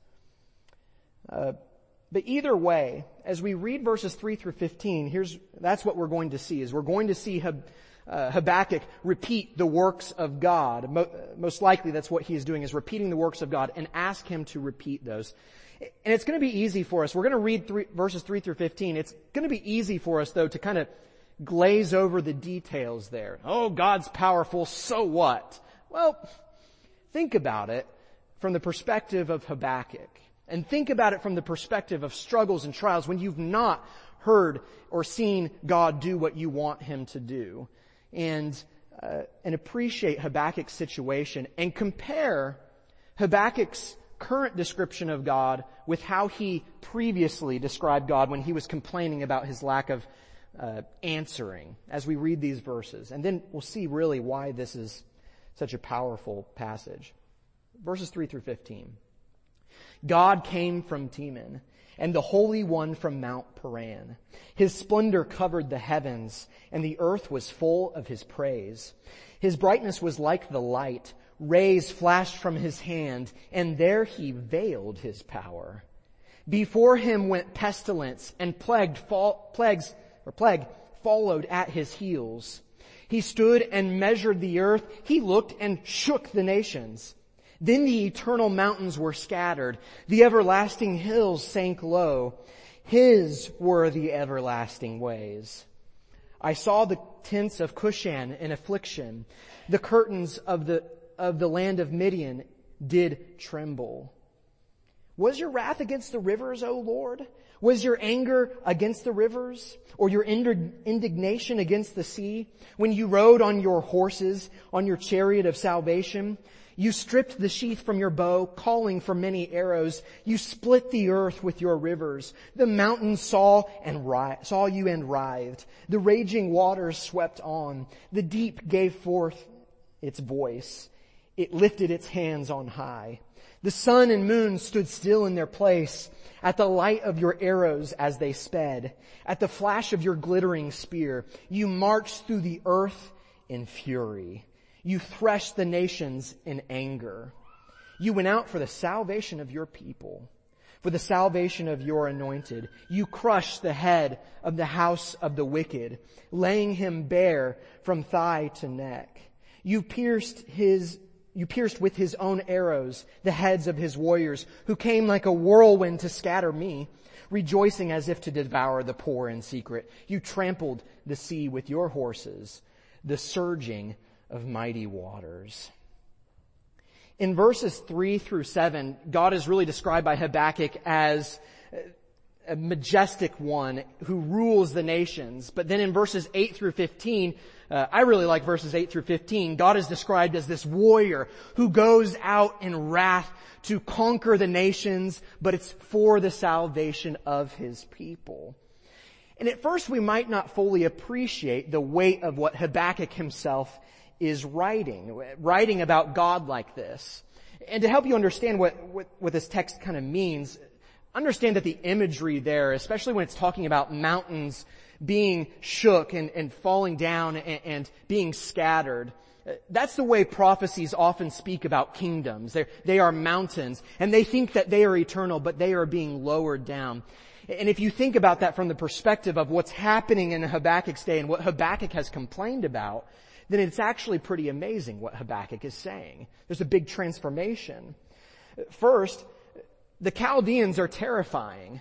Uh, but either way, as we read verses three through fifteen, here's, that's what we're going to see, is we're going to see Hab, uh, Habakkuk repeat the works of God. Mo- most likely that's what he is doing, is repeating the works of God, and ask Him to repeat those. And it's going to be easy for us. We're going to read three, verses three through fifteen. It's going to be easy for us, though, to kind of glaze over the details there. Oh, God's powerful, so what? Well, think about it from the perspective of Habakkuk. And think about it from the perspective of struggles and trials when you've not heard or seen God do what you want Him to do. And, uh, and appreciate Habakkuk's situation and compare Habakkuk's current description of God with how he previously described God when he was complaining about his lack of uh, answering, as we read these verses. And then we'll see really why this is such a powerful passage. Verses three through fifteen. God came from Teman, and the Holy One from Mount Paran. His splendor covered the heavens, and the earth was full of His praise. His brightness was like the light. Rays flashed from His hand, and there He veiled His power. Before Him went pestilence, and plagued fall, plagues or plague followed at His heels. He stood and measured the earth. He looked and shook the nations. Then the eternal mountains were scattered. The everlasting hills sank low. His were the everlasting ways. I saw the tents of Cushan in affliction. The curtains of the of the land of Midian did tremble. Was your wrath against the rivers, O Lord? Was your anger against the rivers, or your indignation against the sea? When you rode on your horses, on your chariot of salvation, you stripped the sheath from your bow, calling for many arrows. You split the earth with your rivers. The mountains saw and ri- saw you and writhed. The raging waters swept on. The deep gave forth its voice. It lifted its hands on high. The sun and moon stood still in their place at the light of your arrows as they sped. At the flash of your glittering spear, you marched through the earth in fury. You threshed the nations in anger. You went out for the salvation of your people, for the salvation of your anointed. You crushed the head of the house of the wicked, laying him bare from thigh to neck. You pierced his You pierced with His own arrows the heads of His warriors, who came like a whirlwind to scatter me, rejoicing as if to devour the poor in secret. You trampled the sea with your horses, the surging of mighty waters. In verses three through seven, God is really described by Habakkuk as a majestic one who rules the nations. But then in verses eight through fifteen, uh, I really like verses eight through fifteen. God is described as this warrior who goes out in wrath to conquer the nations, but it's for the salvation of His people. And at first we might not fully appreciate the weight of what Habakkuk himself is writing, writing about God like this. And to help you understand what, what, what this text kind of means, understand that the imagery there, especially when it's talking about mountains being shook and, and falling down and, and being scattered, that's the way prophecies often speak about kingdoms. They're, they are mountains, and they think that they are eternal, but they are being lowered down. And if you think about that from the perspective of what's happening in Habakkuk's day and what Habakkuk has complained about, then it's actually pretty amazing what Habakkuk is saying. There's a big transformation. First, the Chaldeans are terrifying.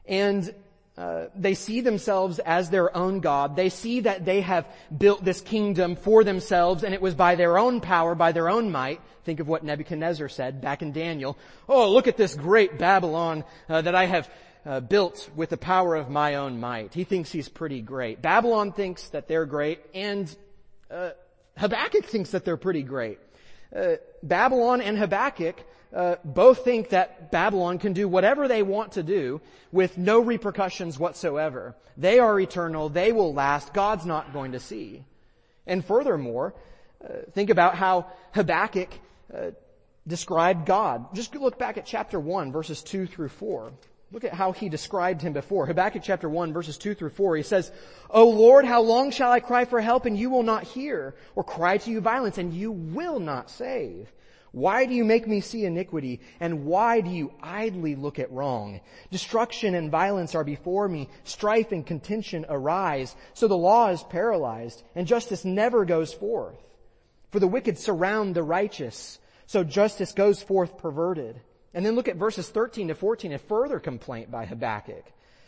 And uh, they see themselves as their own God. They see that they have built this kingdom for themselves, and it was by their own power, by their own might. Think of what Nebuchadnezzar said back in Daniel. Oh, look at this great Babylon uh, that I have uh, built with the power of my own might. He thinks he's pretty great. Babylon thinks that they're great, and uh, Habakkuk thinks that they're pretty great. Uh, Babylon and Habakkuk uh, both think that Babylon can do whatever they want to do with no repercussions whatsoever. They are eternal. They will last. God's not going to see. And furthermore, uh, think about how Habakkuk uh, described God. Just look back at chapter one, verses two through four. Look at how he described him before. Habakkuk chapter one, verses two through four, he says, O Lord, how long shall I cry for help and you will not hear, or cry to you violence and you will not save? Why do you make me see iniquity, and why do you idly look at wrong? Destruction and violence are before me, strife and contention arise, so the law is paralyzed, and justice never goes forth. For the wicked surround the righteous, so justice goes forth perverted. And then look at verses thirteen to fourteen, a further complaint by Habakkuk.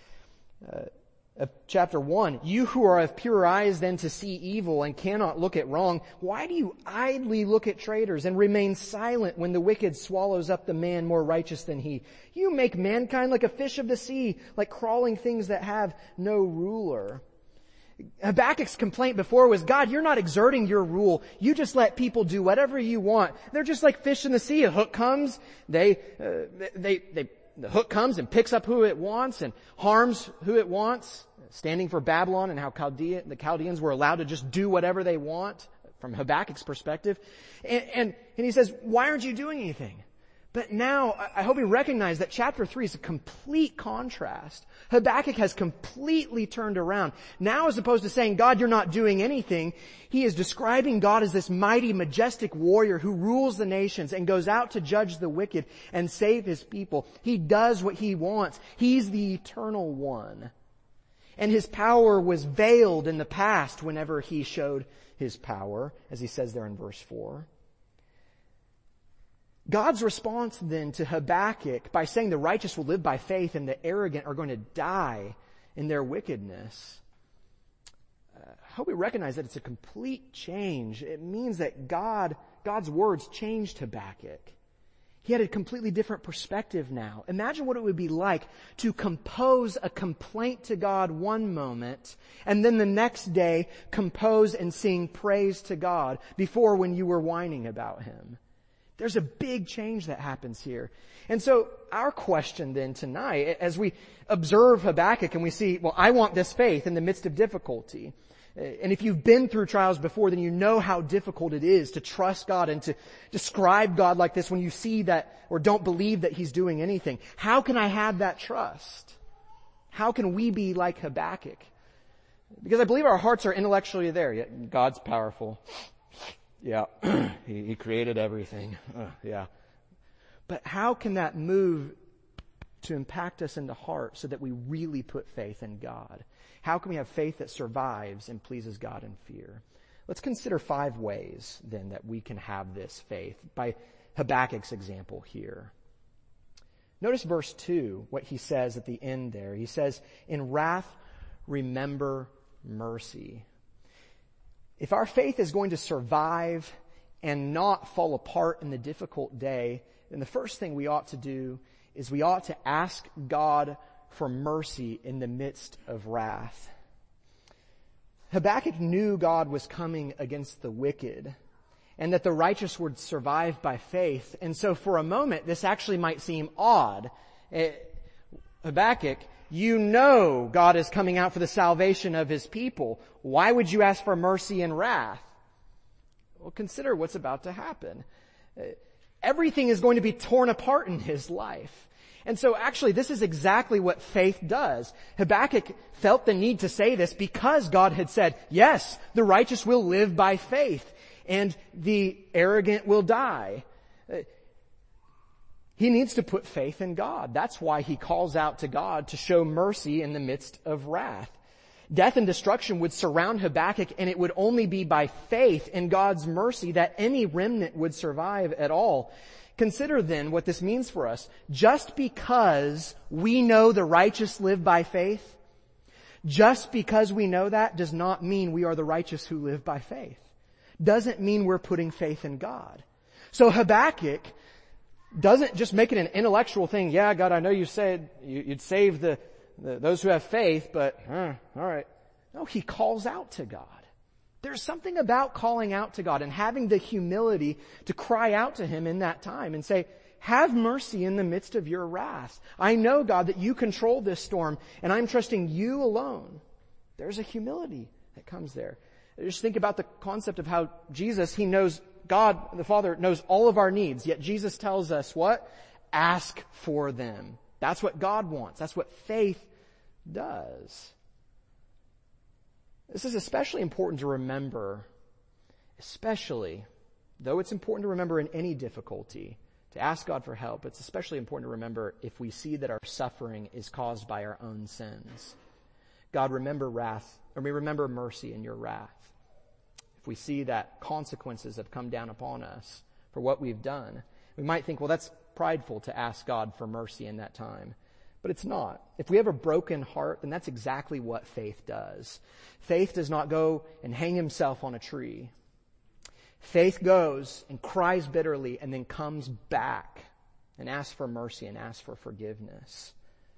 Uh, of chapter one, you who are of pure eyes then to see evil and cannot look at wrong, why do you idly look at traitors and remain silent when the wicked swallows up the man more righteous than he? You make mankind like a fish of the sea, like crawling things that have no ruler. Habakkuk's complaint before was, God, you're not exerting your rule. You just let people do whatever you want. They're just like fish in the sea. A hook comes, they, uh, they, they, the hook comes and picks up who it wants and harms who it wants. Standing for Babylon and how Chaldea, the Chaldeans were allowed to just do whatever they want from Habakkuk's perspective. And, and, and he says, why aren't you doing anything? But now, I hope you recognize that chapter three is a complete contrast. Habakkuk has completely turned around. Now, as opposed to saying, God, you're not doing anything, he is describing God as this mighty, majestic warrior who rules the nations and goes out to judge the wicked and save his people. He does what he wants. He's the eternal one. And his power was veiled in the past whenever he showed his power, as he says there in verse four. God's response then to Habakkuk by saying the righteous will live by faith and the arrogant are going to die in their wickedness. Uh, I hope we recognize that it's a complete change. It means that God, God's words changed Habakkuk. He had a completely different perspective now. Imagine what it would be like to compose a complaint to God one moment and then the next day compose and sing praise to God before when you were whining about him. There's a big change that happens here. And so our question then tonight, as we observe Habakkuk and we see, well, I want this faith in the midst of difficulty. And if you've been through trials before, then you know how difficult it is to trust God and to describe God like this when you see that or don't believe that he's doing anything. How can I have that trust? How can we be like Habakkuk? Because I believe our hearts are intellectually there. Yeah, God's powerful. Yeah, he, he created everything. Uh, yeah. But how can that move to impact us in the heart so that we really put faith in God? How can we have faith that survives and pleases God in fear? Let's consider five ways then that we can have this faith by Habakkuk's example here. Notice verse two, what he says at the end there. He says, in wrath, remember mercy. If our faith is going to survive and not fall apart in the difficult day, then the first thing we ought to do is we ought to ask God for mercy in the midst of wrath. Habakkuk knew God was coming against the wicked and that the righteous would survive by faith. And so for a moment, this actually might seem odd. It, Habakkuk, you know God is coming out for the salvation of his people. Why would you ask for mercy and wrath? Well, consider what's about to happen. Everything is going to be torn apart in his life. And so actually this is exactly what faith does. Habakkuk felt the need to say this because God had said, yes, the righteous will live by faith and the arrogant will die. He needs to put faith in God. That's why he calls out to God to show mercy in the midst of wrath. Death and destruction would surround Habakkuk, and it would only be by faith in God's mercy that any remnant would survive at all. Consider then what this means for us. Just because we know the righteous live by faith, just because we know that does not mean we are the righteous who live by faith. Doesn't mean we're putting faith in God. So Habakkuk doesn't just make it an intellectual thing. Yeah, God, I know you said you'd save the, the those who have faith, but uh, all right. No, he calls out to God. There's something about calling out to God and having the humility to cry out to him in that time and say, have mercy in the midst of your wrath. I know, God, that you control this storm, and I'm trusting you alone. There's a humility that comes there. Just think about the concept of how Jesus, he knows, God, the Father, knows all of our needs, yet Jesus tells us what? Ask for them. That's what God wants. That's what faith does. This is especially important to remember, especially, though it's important to remember in any difficulty, to ask God for help. It's especially important to remember if we see that our suffering is caused by our own sins. God, remember wrath, or we remember mercy in your wrath. If we see that consequences have come down upon us for what we've done, we might think, well, that's prideful to ask God for mercy in that time. But it's not. If we have a broken heart, then that's exactly what faith does. Faith does not go and hang himself on a tree. Faith goes and cries bitterly and then comes back and asks for mercy and asks for forgiveness.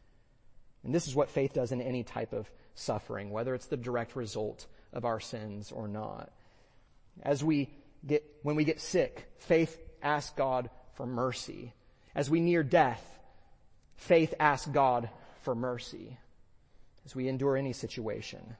And this is what faith does in any type of suffering, whether it's the direct result of our sins or not. As we get, when we get sick, faith asks God for mercy. As we near death, faith asks God for mercy. As we endure any situation.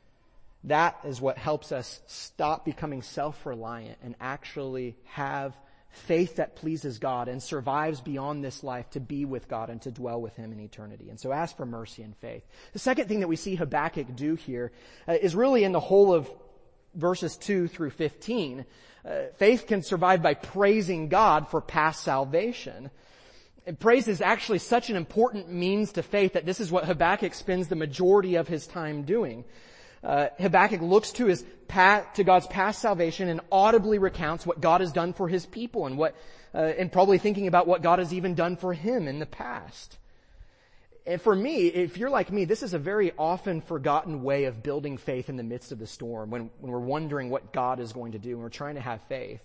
That is what helps us stop becoming self-reliant and actually have faith that pleases God and survives beyond this life to be with God and to dwell with him in eternity. And so ask for mercy and faith. The second thing that we see Habakkuk do here uh, is really in the whole of verses two through fifteen. Uh, faith can survive by praising God for past salvation. And praise is actually such an important means to faith that this is what Habakkuk spends the majority of his time doing. Uh, Habakkuk looks to his pa- to God's past salvation and audibly recounts what God has done for his people and what, uh, and probably thinking about what God has even done for him in the past. And for me, if you're like me, this is a very often forgotten way of building faith in the midst of the storm when, when we're wondering what God is going to do and we're trying to have faith.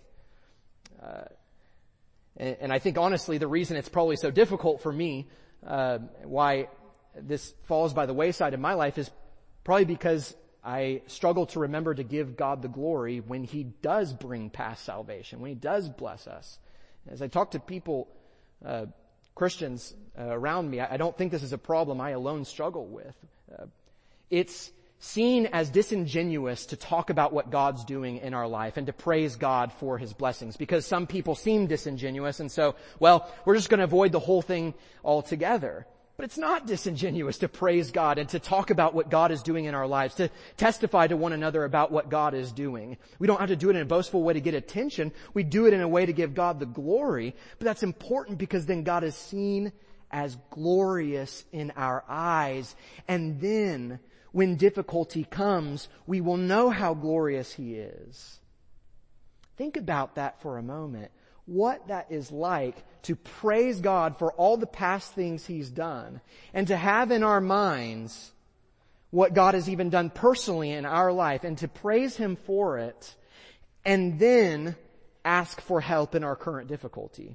Uh, and, and I think honestly the reason it's probably so difficult for me, uh, why this falls by the wayside in my life is probably because I struggle to remember to give God the glory when he does bring past salvation, when he does bless us. As I talk to people, uh, Christians uh, around me, I, I don't think this is a problem I alone struggle with. Uh, it's seen as disingenuous to talk about what God's doing in our life and to praise God for his blessings because some people seem disingenuous and so, well, we're just going to avoid the whole thing altogether. But it's not disingenuous to praise God and to talk about what God is doing in our lives, to testify to one another about what God is doing. We don't have to do it in a boastful way to get attention. We do it in a way to give God the glory. But that's important because then God is seen as glorious in our eyes. And then when difficulty comes, we will know how glorious he is. Think about that for a moment. What that is like to praise God for all the past things he's done and to have in our minds what God has even done personally in our life and to praise him for it and then ask for help in our current difficulty.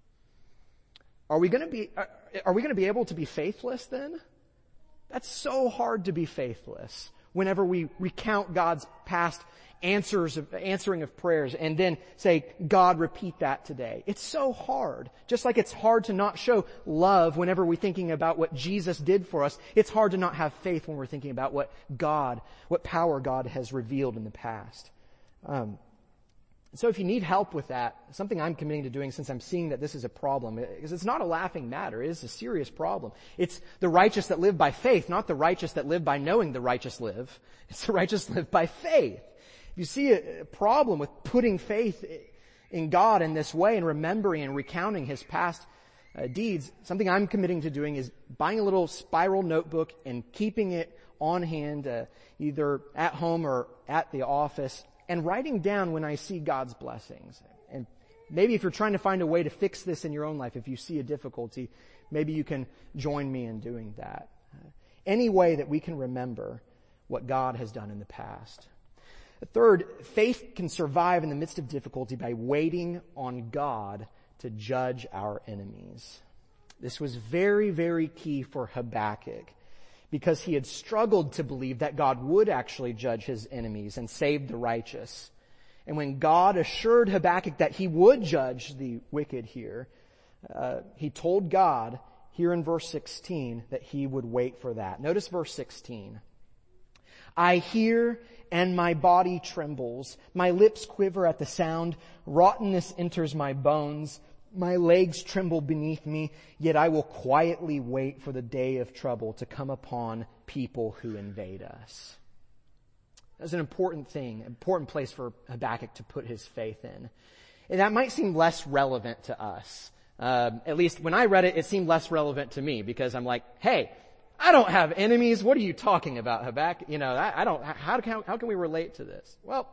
Are we going to be, are, are we going to be able to be faithless then? That's so hard to be faithless whenever we recount God's past answers of, answering of prayers and then say, God, repeat that today. It's so hard. Just like it's hard to not show love whenever we're thinking about what Jesus did for us, it's hard to not have faith when we're thinking about what God, what power God has revealed in the past. Um, so if you need help with that, something I'm committing to doing since I'm seeing that this is a problem, because it's not a laughing matter, it is a serious problem. It's the righteous that live by faith, not the righteous that live by knowing the righteous live. It's the righteous live by faith. If you see a problem with putting faith in God in this way and remembering and recounting his past uh, deeds, something I'm committing to doing is buying a little spiral notebook and keeping it on hand, uh, either at home or at the office, and writing down when I see God's blessings and maybe if you're trying to find a way to fix this in your own life, if you see a difficulty, maybe you can join me in doing that. Any way that we can remember what God has done in the past. Third, faith can survive in the midst of difficulty by waiting on God to judge our enemies. This was very, very key for Habakkuk because he had struggled to believe that God would actually judge his enemies and save the righteous. And when God assured Habakkuk that he would judge the wicked here, uh, he told God here in verse sixteen that he would wait for that. Notice verse sixteen. I hear and my body trembles. My lips quiver at the sound. Rottenness enters my bones. My legs tremble beneath me. Yet I will quietly wait for the day of trouble to come upon people who invade us. That's an important thing, an important place for Habakkuk to put his faith in. And that might seem less relevant to us. Um, at least when I read it, it seemed less relevant to me because I'm like, hey, I don't have enemies. What are you talking about, Habakkuk? You know, I, I don't, how, how, how can we relate to this? Well,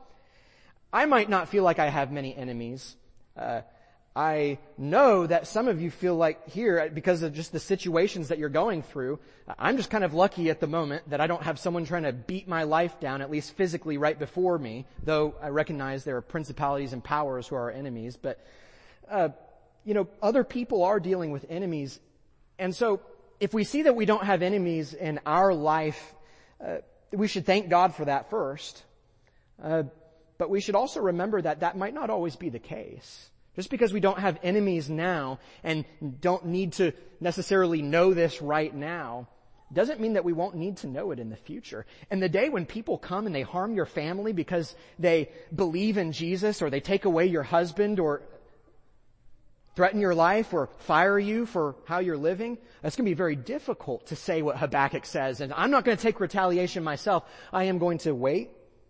I might not feel like I have many enemies. Uh, I know that some of you feel like here, because of just the situations that you're going through, I'm just kind of lucky at the moment that I don't have someone trying to beat my life down, at least physically right before me, though I recognize there are principalities and powers who are our enemies. But, uh, you know, other people are dealing with enemies. And so if we see that we don't have enemies in our life, uh, we should thank God for that first. Uh, but we should also remember that that might not always be the case. Just because we don't have enemies now and don't need to necessarily know this right now doesn't mean that we won't need to know it in the future. And the day when people come and they harm your family because they believe in Jesus, or they take away your husband, or threaten your life, or fire you for how you're living, it's going to be very difficult to say what Habakkuk says. And I'm not going to take retaliation myself. I am going to wait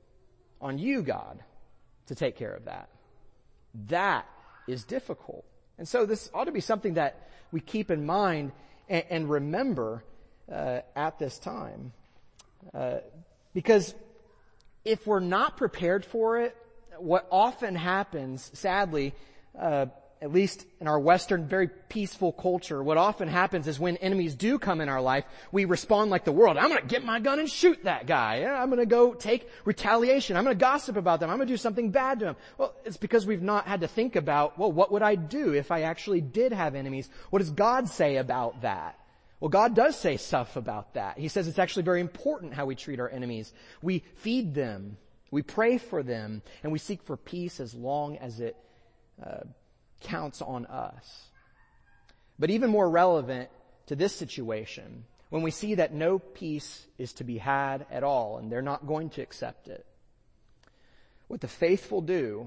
on you, God, to take care of that. That is difficult. And so this ought to be something that we keep in mind and, and remember uh, at this time. Uh, because if we're not prepared for it, what often happens, sadly, uh, at least in our Western, very peaceful culture, what often happens is when enemies do come in our life, we respond like the world. I'm going to get my gun and shoot that guy. I'm going to go take retaliation. I'm going to gossip about them. I'm going to do something bad to them. Well, it's because we've not had to think about, well, what would I do if I actually did have enemies? What does God say about that? Well, God does say stuff about that. He says it's actually very important how we treat our enemies. We feed them. We pray for them. And we seek for peace as long as it uh, counts on us. But even more relevant to this situation, when we see that no peace is to be had at all and they're not going to accept it, what the faithful do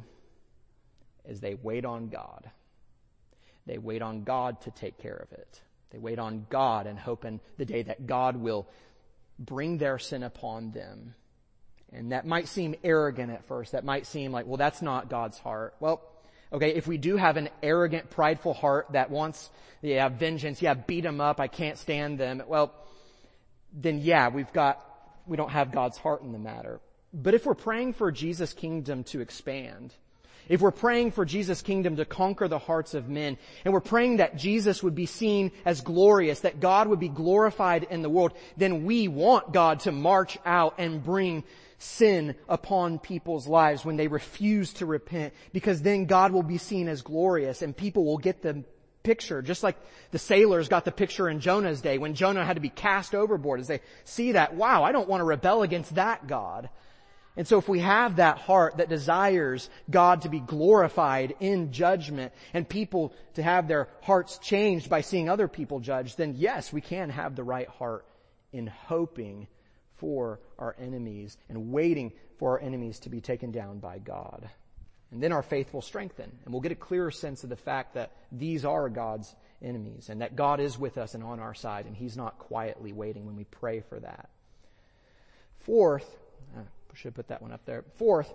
is they wait on God. They wait on God to take care of it. They wait on God and hope in the day that God will bring their sin upon them. And that might seem arrogant at first. That might seem like, well, that's not God's heart. Well, okay, if we do have an arrogant, prideful heart that wants, yeah, vengeance, yeah, beat them up, I can't stand them, well, then yeah, we've got, we don't have God's heart in the matter. But if we're praying for Jesus' kingdom to expand, if we're praying for Jesus' kingdom to conquer the hearts of men, and we're praying that Jesus would be seen as glorious, that God would be glorified in the world, then we want God to march out and bring sin upon people's lives when they refuse to repent, because then God will be seen as glorious and people will get the picture, just like the sailors got the picture in Jonah's day when Jonah had to be cast overboard, as they see that, wow, I don't want to rebel against that God. And so if we have that heart that desires God to be glorified in judgment and people to have their hearts changed by seeing other people judged, then yes, we can have the right heart in hoping for our enemies and waiting for our enemies to be taken down by God. And then our faith will strengthen, and we'll get a clearer sense of the fact that these are God's enemies and that God is with us and on our side, and He's not quietly waiting when we pray for that. Fourth, I should put that one up there. Fourth,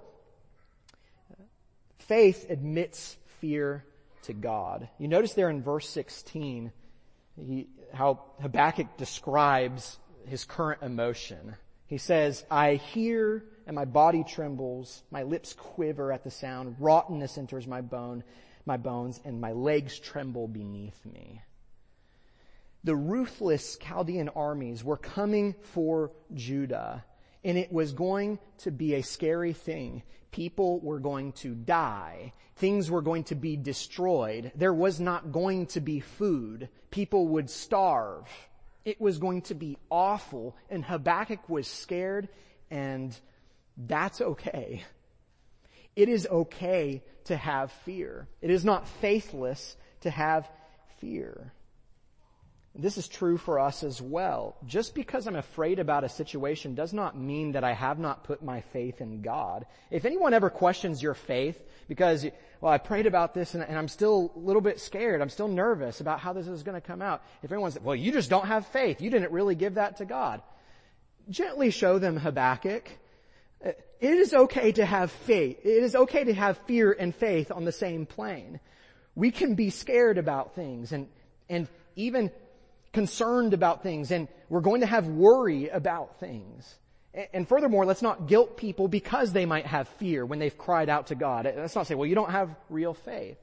faith admits fear to God. You notice there in verse sixteen he, how Habakkuk describes his current emotion. He says, I hear and my body trembles, my lips quiver at the sound, rottenness enters my bone, my bones, and my legs tremble beneath me. The ruthless Chaldean armies were coming for Judah, and it was going to be a scary thing. People were going to die. Things were going to be destroyed. There was not going to be food. People would starve. It was going to be awful, and Habakkuk was scared, and that's okay. It is okay to have fear. It is not faithless to have fear. This is true for us as well. Just because I'm afraid about a situation does not mean that I have not put my faith in God. If anyone ever questions your faith because, well, I prayed about this and, and I'm still a little bit scared, I'm still nervous about how this is going to come out. If anyone says, well, you just don't have faith, you didn't really give that to God, gently show them Habakkuk. It is okay to have faith. It is okay to have fear and faith on the same plane. We can be scared about things and, and even concerned about things, and we're going to have worry about things. And furthermore, let's not guilt people because they might have fear when they've cried out to God. Let's not say, well, you don't have real faith.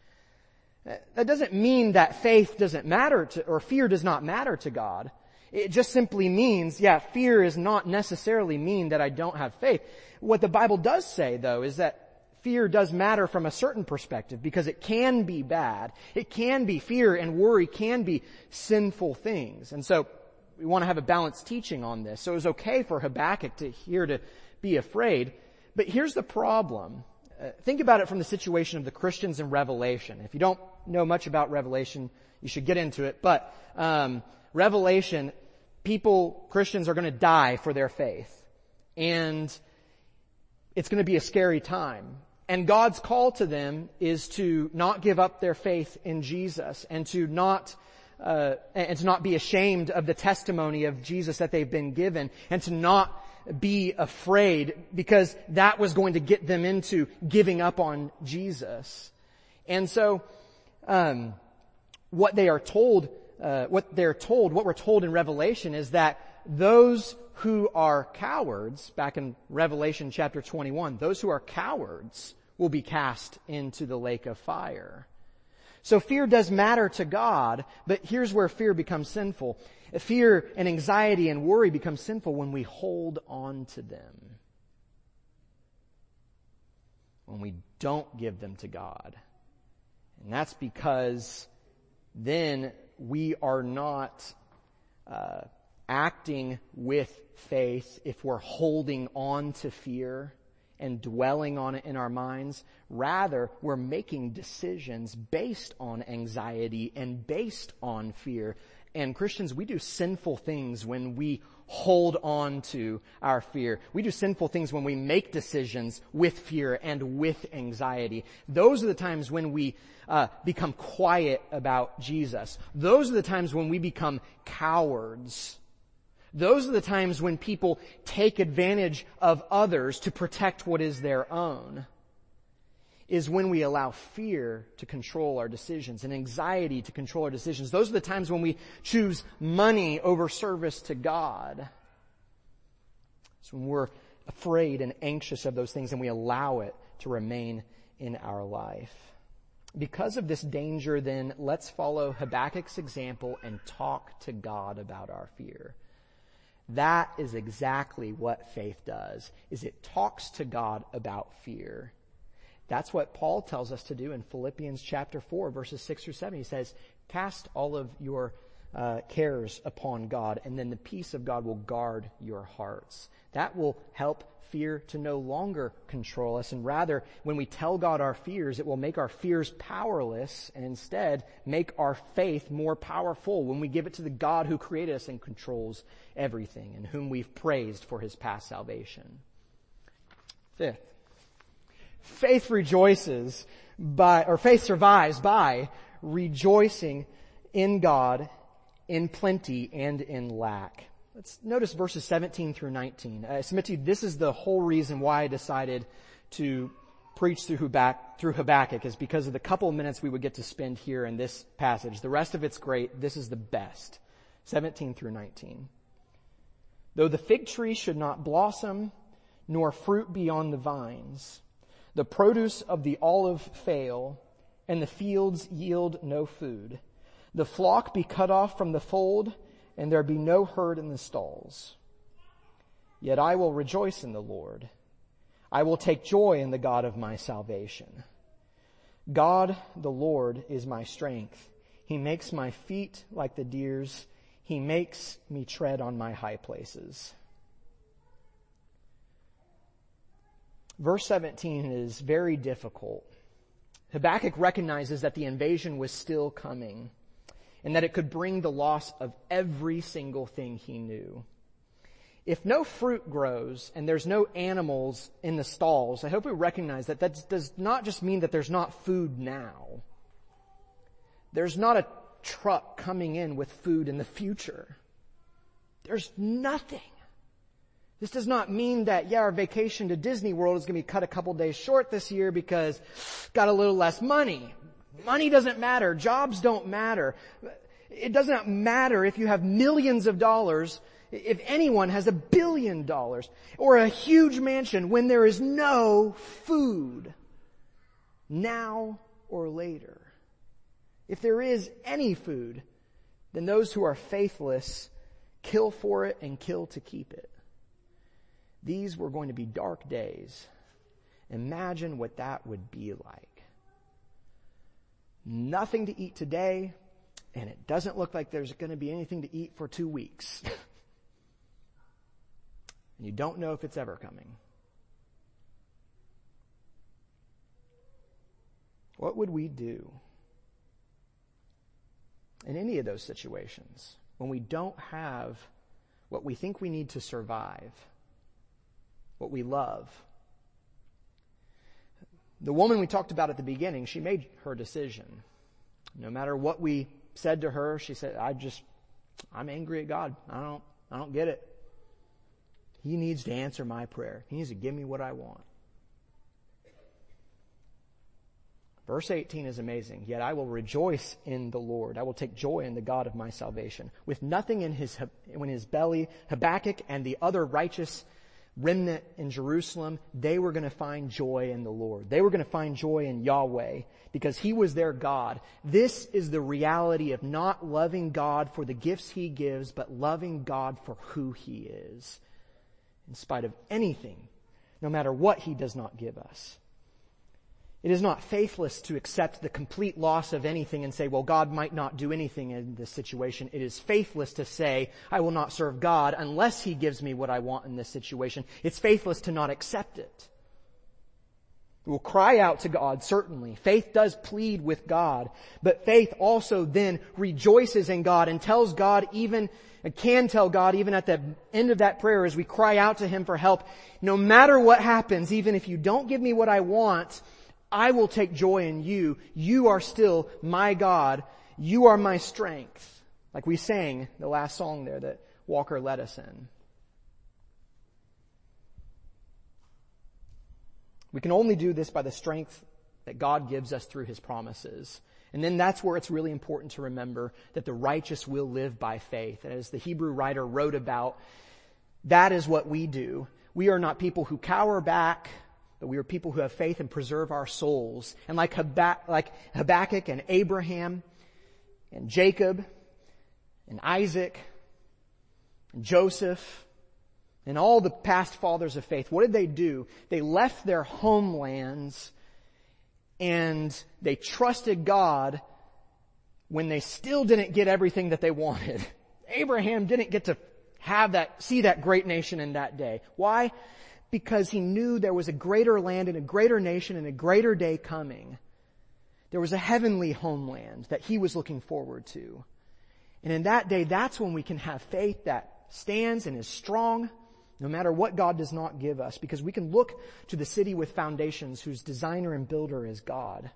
That doesn't mean that faith doesn't matter to, or fear does not matter to God. It just simply means, yeah, fear is not necessarily mean that I don't have faith. What the Bible does say, though, is that fear does matter from a certain perspective because it can be bad. It can be, fear and worry can be sinful things. And so we want to have a balanced teaching on this. So it was okay for Habakkuk to hear to be afraid. But here's the problem. Uh, think about it from the situation of the Christians in Revelation. If you don't know much about Revelation, you should get into it. But um, Revelation, people, Christians are going to die for their faith. And it's going to be a scary time. And God's call to them is to not give up their faith in Jesus and to not uh, and to not be ashamed of the testimony of Jesus that they've been given and to not be afraid because that was going to get them into giving up on Jesus. And so um, what they are told, uh, what they're told, what we're told in Revelation is that those who are cowards, back in Revelation chapter twenty-one, those who are cowards will be cast into the lake of fire. So fear does matter to God, but here's where fear becomes sinful. Fear and anxiety and worry become sinful when we hold on to them. When we don't give them to God. And that's because then we are not uh, acting with faith if we're holding on to fear and dwelling on it in our minds. Rather, we're making decisions based on anxiety and based on fear. And Christians, we do sinful things when we hold on to our fear. We do sinful things when we make decisions with fear and with anxiety. Those are the times when we uh, become quiet about Jesus. Those are the times when we become cowards. Those are the times when people take advantage of others to protect what is their own. Is when we allow fear to control our decisions and anxiety to control our decisions. Those are the times when we choose money over service to God. It's when we're afraid and anxious of those things and we allow it to remain in our life. Because of this danger, then, let's follow Habakkuk's example and talk to God about our fear. That is exactly what faith does, is it talks to God about fear. That's what Paul tells us to do in Philippians chapter four, verses six through seven. He says, cast all of your uh, cares upon God, and then the peace of God will guard your hearts. That will help fear to no longer control us. And rather, when we tell God our fears, it will make our fears powerless and instead make our faith more powerful when we give it to the God who created us and controls everything and whom we've praised for his past salvation. Fifth, faith rejoices by, or faith survives by rejoicing in God in plenty and in lack. Let's notice verses seventeen through nineteen. I submit to you, this is the whole reason why I decided to preach through Habakkuk, through Habakkuk is because of the couple of minutes we would get to spend here in this passage. The rest of it's great. This is the best. seventeen through nineteen. Though the fig tree should not blossom, nor fruit be on the vines, the produce of the olive fail, and the fields yield no food. The flock be cut off from the fold, and there be no herd in the stalls. Yet I will rejoice in the Lord. I will take joy in the God of my salvation. God, the Lord, is my strength. He makes my feet like the deer's. He makes me tread on my high places. Verse seventeen is very difficult. Habakkuk recognizes that the invasion was still coming and that it could bring the loss of every single thing he knew. If no fruit grows and there's no animals in the stalls, I hope we recognize that that does not just mean that there's not food now. There's not a truck coming in with food in the future. There's nothing. This does not mean that, yeah, our vacation to Disney World is going to be cut a couple days short this year because got a little less money. Money doesn't matter. Jobs don't matter. It doesn't matter if you have millions of dollars. If anyone has a billion dollars or a huge mansion when there is no food now or later. If there is any food, then those who are faithless kill for it and kill to keep it. These were going to be dark days. Imagine what that would be like. Nothing to eat today, and it doesn't look like there's going to be anything to eat for two weeks. And you don't know if it's ever coming. What would we do in any of those situations when we don't have what we think we need to survive, what we love? The woman we talked about at the beginning, she made her decision. No matter what we said to her, she said, I just, I'm angry at God. I don't, I don't get it. He needs to answer my prayer. He needs to give me what I want. Verse eighteen is amazing. Yet I will rejoice in the Lord. I will take joy in the God of my salvation. With nothing in his, in his belly, Habakkuk and the other righteous remnant in Jerusalem, they were going to find joy in the Lord. They were going to find joy in Yahweh because he was their God. This is the reality of not loving God for the gifts he gives, but loving God for who he is. In spite of anything, no matter what he does not give us. It is not faithless to accept the complete loss of anything and say, well, God might not do anything in this situation. It is faithless to say, I will not serve God unless he gives me what I want in this situation. It's faithless to not accept it. We will cry out to God, certainly. Faith does plead with God, but faith also then rejoices in God and tells God even, can tell God even at the end of that prayer as we cry out to him for help, no matter what happens, even if you don't give me what I want, I will take joy in you. You are still my God. You are my strength. Like we sang the last song there that Walker led us in. We can only do this by the strength that God gives us through his promises. And then that's where it's really important to remember that the righteous will live by faith. And as the Hebrew writer wrote about, that is what we do. We are not people who cower back, but we are people who have faith and preserve our souls. And like Habakkuk, like Habakkuk and Abraham and Jacob and Isaac and Joseph and all the past fathers of faith, what did they do? They left their homelands and they trusted God when they still didn't get everything that they wanted. Abraham didn't get to have that, see that great nation in that day. Why? Because he knew there was a greater land and a greater nation and a greater day coming. There was a heavenly homeland that he was looking forward to. And in that day, that's when we can have faith that stands and is strong, no matter what God does not give us, because we can look to the city with foundations whose designer and builder is God.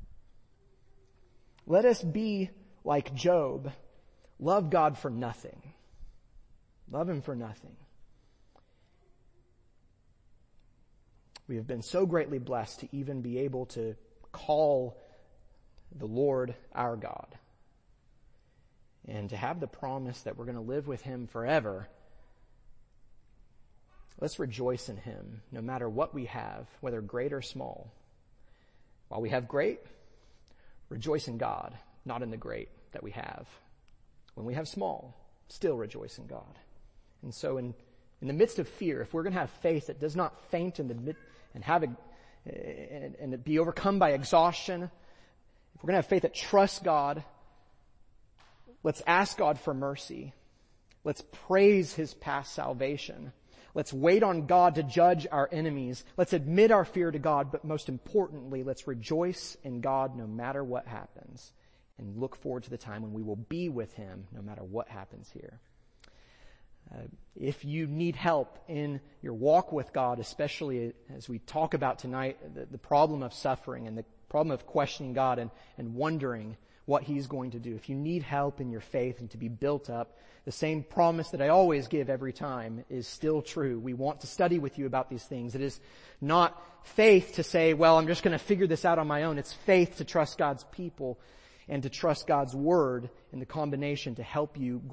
Let us be like Job. Love God for nothing. Love him for nothing. We have been so greatly blessed to even be able to call the Lord our God and to have the promise that we're going to live with him forever. Let's rejoice in him no matter what we have, whether great or small. While we have great, rejoice in God, not in the great that we have. When we have small, still rejoice in God. And so in, in the midst of fear, if we're going to have faith that does not faint in the mid, and have a, and, and be overcome by exhaustion, if we're going to have faith that trusts God, let's ask God for mercy. Let's praise His past salvation. Let's wait on God to judge our enemies. Let's admit our fear to God, but most importantly, let's rejoice in God no matter what happens, and look forward to the time when we will be with Him no matter what happens here. Uh, if you need help in your walk with God, especially as we talk about tonight, the, the problem of suffering and the problem of questioning God and, and wondering what He's going to do. If you need help in your faith and to be built up, the same promise that I always give every time is still true. We want to study with you about these things. It is not faith to say, well, I'm just going to figure this out on my own. It's faith to trust God's people and to trust God's Word in the combination to help you